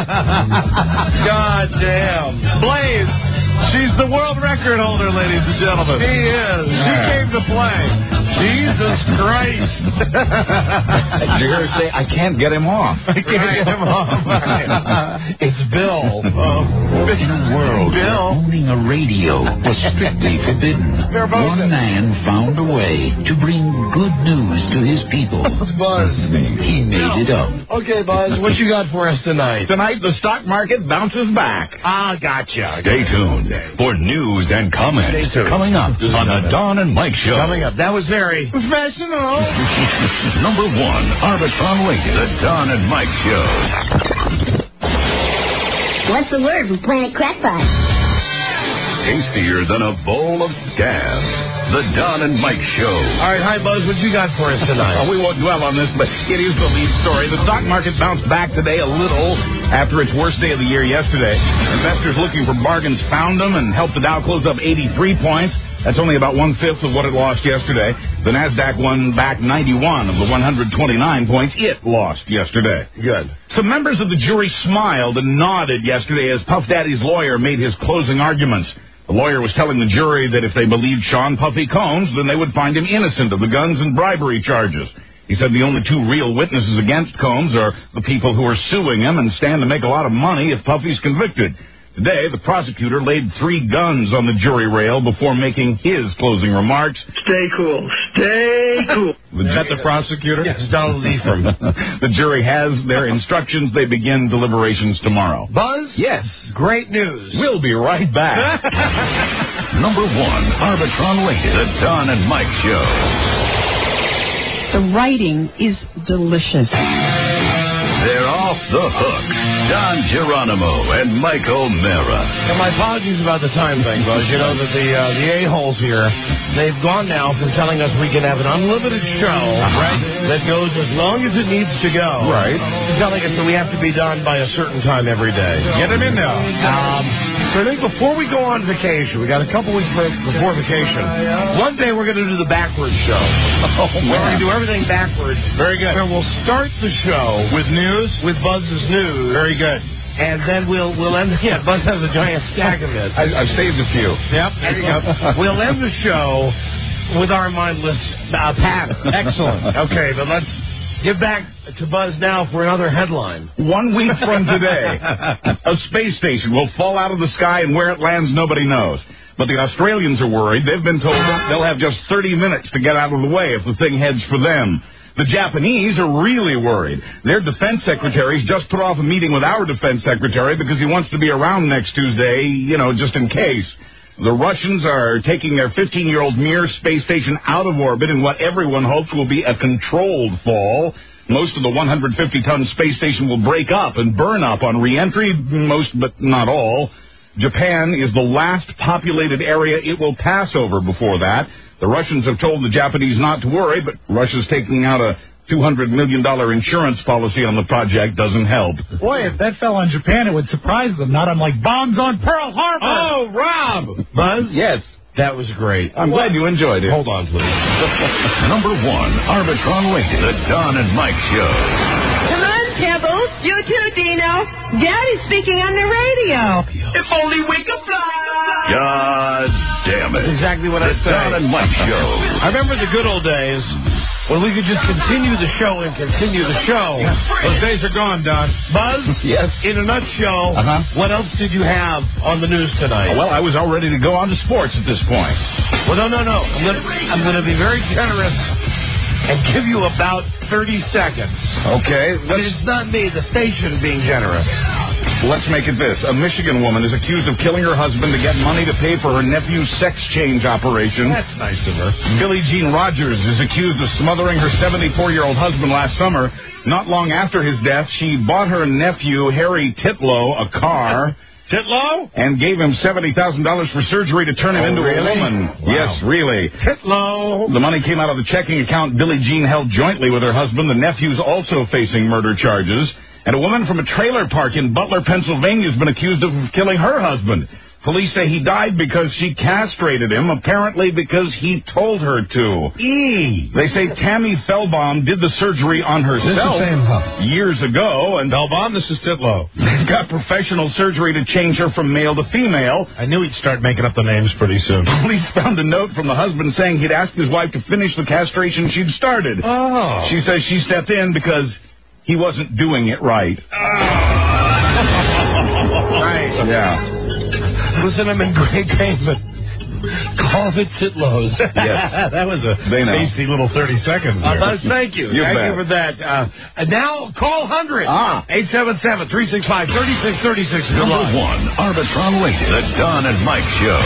God damn. Blaze. She's the world record holder, ladies and gentlemen. She is. She came to play. Jesus Christ. Did you hear her say, I can't get him off? I can't get him off. It's Bill. In a world where Bill. owning a radio was strictly forbidden, one man found a way to bring good news to his people. Buzz. He made it up. Okay, Buzz, what you got for us tonight? Tonight, the stock market bounces back. Ah, gotcha. Stay tuned for news and comments Stay tuned. coming up on the Don and Mike Show. Coming up. That was very professional. Number one, Arbitron rated, the Don and Mike Show. What's the word from Planet Crackpot? Tastier than a bowl of scab. The Don and Mike Show. All right, hi, Buzz. What you got for us tonight? Well, we won't dwell on this, but it is the lead story. The stock market bounced back today a little after its worst day of the year yesterday. Investors looking for bargains found them and helped the Dow close up eighty-three points. That's only about one-fifth of what it lost yesterday. The NASDAQ won back ninety-one of the one hundred twenty-nine points it lost yesterday. Good. Some members of the jury smiled and nodded yesterday as Puff Daddy's lawyer made his closing arguments. The lawyer was telling the jury that if they believed Sean Puffy Combs, then they would find him innocent of the guns and bribery charges. He said the only two real witnesses against Combs are the people who are suing him and stand to make a lot of money if Puffy's convicted. Today, the prosecutor laid three guns on the jury rail before making his closing remarks. Stay cool. Stay cool. Is that the prosecutor? Yes, Donald Leafram. The jury has their instructions. They begin deliberations tomorrow. Buzz? Yes. Great news. We'll be right back. Number one, Arbitron rated, the Don and Mike Show. The writing is delicious. They're off the hook. Don Geronimo and Mike O'Mara. And my apologies about the time thing, Buzz. You know that the uh, the a-holes here, they've gone now from telling us we can have an unlimited show, right, that goes as long as it needs to go. Right. To telling us that we have to be done by a certain time every day. Get him in now. Um, so I think before we go on vacation, we got a couple weeks break before vacation. One day we're going to do the backwards show. Oh, we're going to do everything backwards. Very good. And we'll start the show With news? with Buzz's news. Very good. And then we'll we'll end. Yeah, Buzz has a giant stack of it. I, I've saved a few. Yep, there you go. We'll end the show with our mindless uh, pattern. Excellent. Okay, but let's get back to Buzz now for another headline. One week from today, a space station will fall out of the sky, and where it lands, nobody knows. But the Australians are worried. They've been told that they'll have just thirty minutes to get out of the way if the thing heads for them. The Japanese are really worried. Their defense secretaries just put off a meeting with our defense secretary because he wants to be around next Tuesday, you know, just in case. The Russians are taking their fifteen-year-old Mir space station out of orbit in what everyone hopes will be a controlled fall. Most of the one hundred fifty ton space station will break up and burn up on re-entry, most but not all. Japan is the last populated area it will pass over before that. The Russians have told the Japanese not to worry, but Russia's taking out a two hundred million dollars insurance policy on the project doesn't help. Boy, if that fell on Japan, it would surprise them. Not unlike bombs on Pearl Harbor. Oh, Rob! Buzz? Yes. That was great. I'm glad you enjoyed it. Hold on, please. Number one, Arbitron Radio, the Don and Mike Show. Come on, Pebbles. You too, Dino. Daddy's speaking on the radio. If only we could fly. God damn it. That's exactly what I the said. Don and Mike Show. I remember the good old days when we could just continue the show and continue the show. Those days are gone, Don. Buzz? Yes? In a nutshell, Uh-huh. what else did you have on the news tonight? Well, I was all ready to go on to sports at this point. Well, no, no, no. I'm going to I'm gonna be very generous and give you about thirty seconds. Okay. But it's not me, the station being generous. Let's make it this. A Michigan woman is accused of killing her husband to get money to pay for her nephew's sex change operation. That's nice of her. Billie Jean Rogers is accused of smothering her seventy-four-year-old husband last summer. Not long after his death, she bought her nephew, Harry Titlow, a car. Titlow? And gave him seventy thousand dollars for surgery to turn him Oh, into really? a woman. Wow. Yes, really. Titlow. The money came out of the checking account Billie Jean held jointly with her husband. The nephew's also facing murder charges. And a woman from a trailer park in Butler, Pennsylvania has been accused of killing her husband. Police say he died because she castrated him, apparently because he told her to. E. They say Tammy Fellbaum did the surgery on herself This is Sam Huff. years ago, and Fellbaum, this is Titlow. got professional surgery to change her from male to female. I knew he'd start making up the names pretty soon. Police found a note from the husband saying he'd asked his wife to finish the castration she'd started. Oh. She says she stepped in because he wasn't doing it right. Nice. Yeah. Listen, I'm in great pain, but call it Titlow's. Yes. That was a They know. tasty little thirty seconds there. Uh, Buzz, thank you. You thank bet. you for that. Uh, and now, call one hundred. Ah. eight seven seven, three six five, three six three six. Number one, Arbitron Radio, the Don and Mike Show.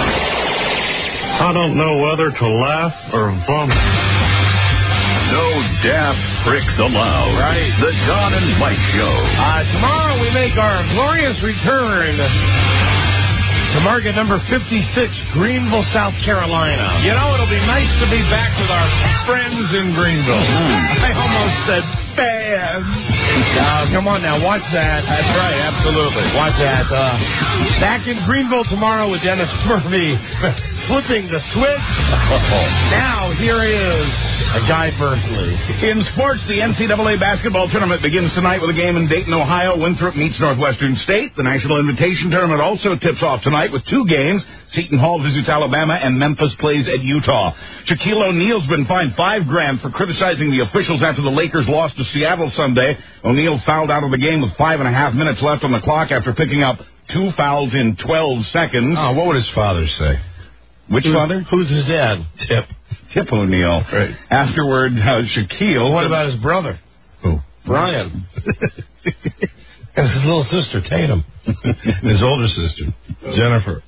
I don't know whether to laugh or vomit. No daft pricks allowed. Right. The Don and Mike Show. Uh, tomorrow we make our glorious return to market number fifty-six, Greenville, South Carolina. You know, it'll be nice to be back with our friends in Greenville. I almost said fans. Uh, come on now, watch that. That's right, absolutely. Watch that. Uh, back in Greenville tomorrow with Dennis Murphy flipping the switch. Now, here is a Guy Berkeley. In sports, the N C double A basketball tournament begins tonight with a game in Dayton, Ohio. Winthrop meets Northwestern State. The National Invitation Tournament also tips off tonight with two games. Seton Hall visits Alabama, and Memphis plays at Utah. Shaquille O'Neal's been fined five grand for criticizing the officials after the Lakers lost to Seattle Sunday. O'Neal fouled out of the game with five and a half minutes left on the clock after picking up two fouls in twelve seconds. Oh, what would his father say? Which Who, father? Who's his dad? Tip. Tip O'Neal. Right. Afterward, uh, Shaquille... What about his brother? Who? Brian. And his little sister, Tatum. His older sister, Jennifer.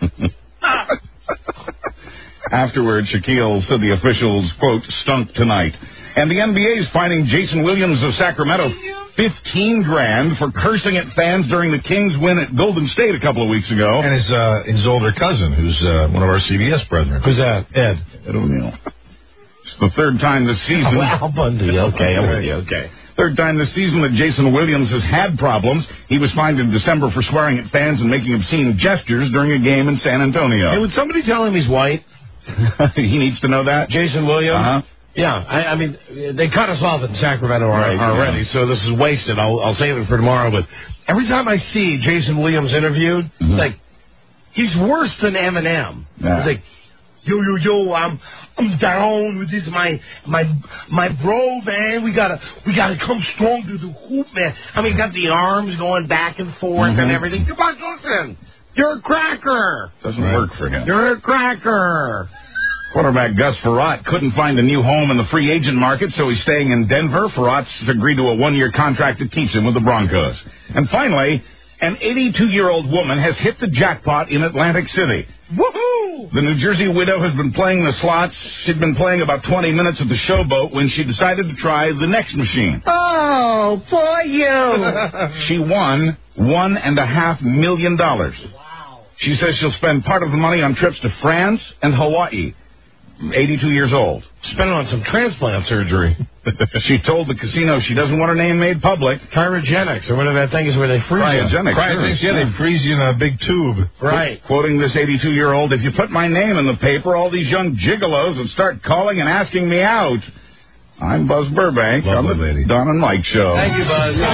Afterward, Shaquille said the officials, quote, stunk tonight. And the N B A is fining Jason Williams of Sacramento fifteen grand for cursing at fans during the Kings' win at Golden State a couple of weeks ago. And his uh, his older cousin, who's uh, one of our C B S brethren. Who's that? Ed. Ed O'Neill. It's the third time this season. Oh, Al Bundy. Okay, I'm with you. Okay. Third time this season that Jason Williams has had problems. He was fined in December for swearing at fans and making obscene gestures during a game in San Antonio. Hey, would somebody tell him he's white? He needs to know that? Jason Williams? Uh-huh. Yeah, I, I mean, they cut us off in Sacramento Right, already, yeah. so this is wasted. I'll, I'll save it for tomorrow. But every time I see Jason Williams interviewed, Mm-hmm. like, he's worse than Eminem. Yeah. He's like, yo, yo, yo, I'm I'm down with this, my my my bro, man. We gotta we gotta come strong to the hoop, man. I mean, got the arms going back and forth Mm-hmm. and everything. Come on, listen, you're a cracker. Doesn't work for him. You're a cracker. Quarterback Gus Frerotte couldn't find a new home in the free agent market, so he's staying in Denver. Frerott's agreed to a one-year contract that keeps him with the Broncos. And finally, an eighty-two-year-old woman has hit the jackpot in Atlantic City. Woohoo! The New Jersey widow has been playing the slots. She'd been playing about twenty minutes at the showboat when she decided to try the next machine. Oh, poor you. She won one and a half million dollars. She says she'll spend part of the money on trips to France and Hawaii. eighty-two years old. Spend it on some transplant surgery. She told the casino she doesn't want her name made public. Cryogenics, or whatever that thing is where they freeze Cryogenics. Cryogenics, sure. yeah, they freeze you in a big tube. Right. Quoting this eighty-two-year-old, if you put my name in the paper, all these young gigolos would start calling and asking me out. I'm Buzz Burbank on the lady. Don and Mike Show. Thank you, Buzz. No.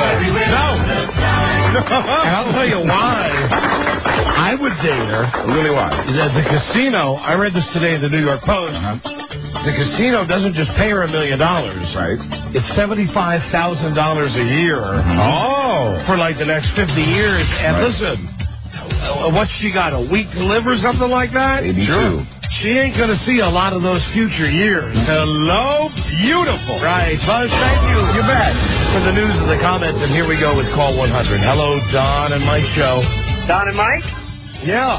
And I'll tell you why I would date her. Really why? The, the casino, I read this today in the New York Post. Uh-huh. The casino doesn't just pay her a million dollars. Right. It's seventy-five thousand dollars a year. Oh. For like the next fifty years. And Right. listen, uh, what's she got, a week to live or something like that? eighty-two. Sure. She ain't going to see a lot of those future years. Hello, beautiful. Right. Buzz, thank you. You bet. For the news and the comments, and here we go with Call one hundred. Hello, Don and Mike Show. Don and Mike? Yeah.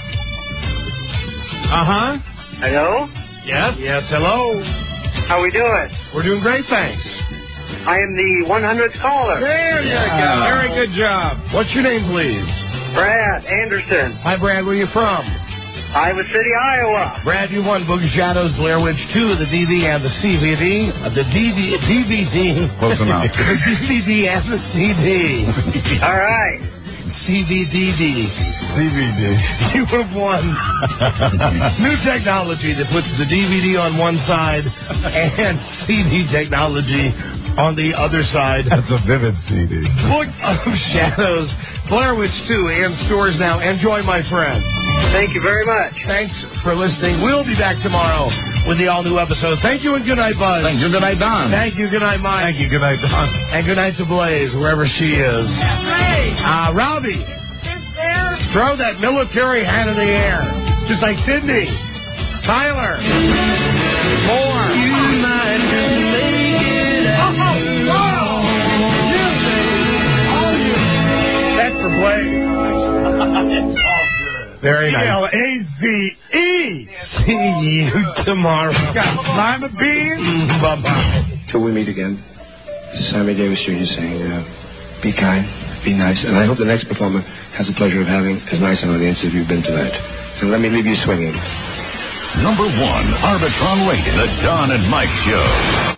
Uh-huh. Hello? Yes. Yes, hello. How we doing? We're doing great, thanks. I am the one hundredth caller. There you go. Very good job. What's your name, please? Brad Anderson. Hi, Brad. Where are you from? Iowa City, Iowa. Brad, you won Boogie Shadows, Blair Witch two, the D V and the C V D. Uh, the D V D. D V D. Close enough. The D V D and the C D. All right. C V D D. C V D. You would have won new technology that puts the D V D on one side and C D technology on the other side. That's a vivid C D. Book of Shadows, Blair Witch two, and stores now. Enjoy, my friend. Thank you very much. Thanks for listening. We'll be back tomorrow with the all-new episode. Thank you and good night, Buzz. Thank you. Good night, Don. Thank you. Good night, Mike. Thank you. Good night, Don. And good night to Blaze, wherever she is. Hey! Uh, Robbie, throw that military hat in the air, just like Sydney. Tyler, more. You might just make it out. Oh, oh, oh. That's for Blaze. Very nice. L A Z E. See you tomorrow. Got lima beans. Bye-bye. Till we meet again, this is Sammy Davis Junior saying, uh, be kind, be nice, and I hope the next performer has the pleasure of having as nice an audience as you've been tonight. And let me leave you swinging. Number one, Arbitron rated, the Don and Mike Show.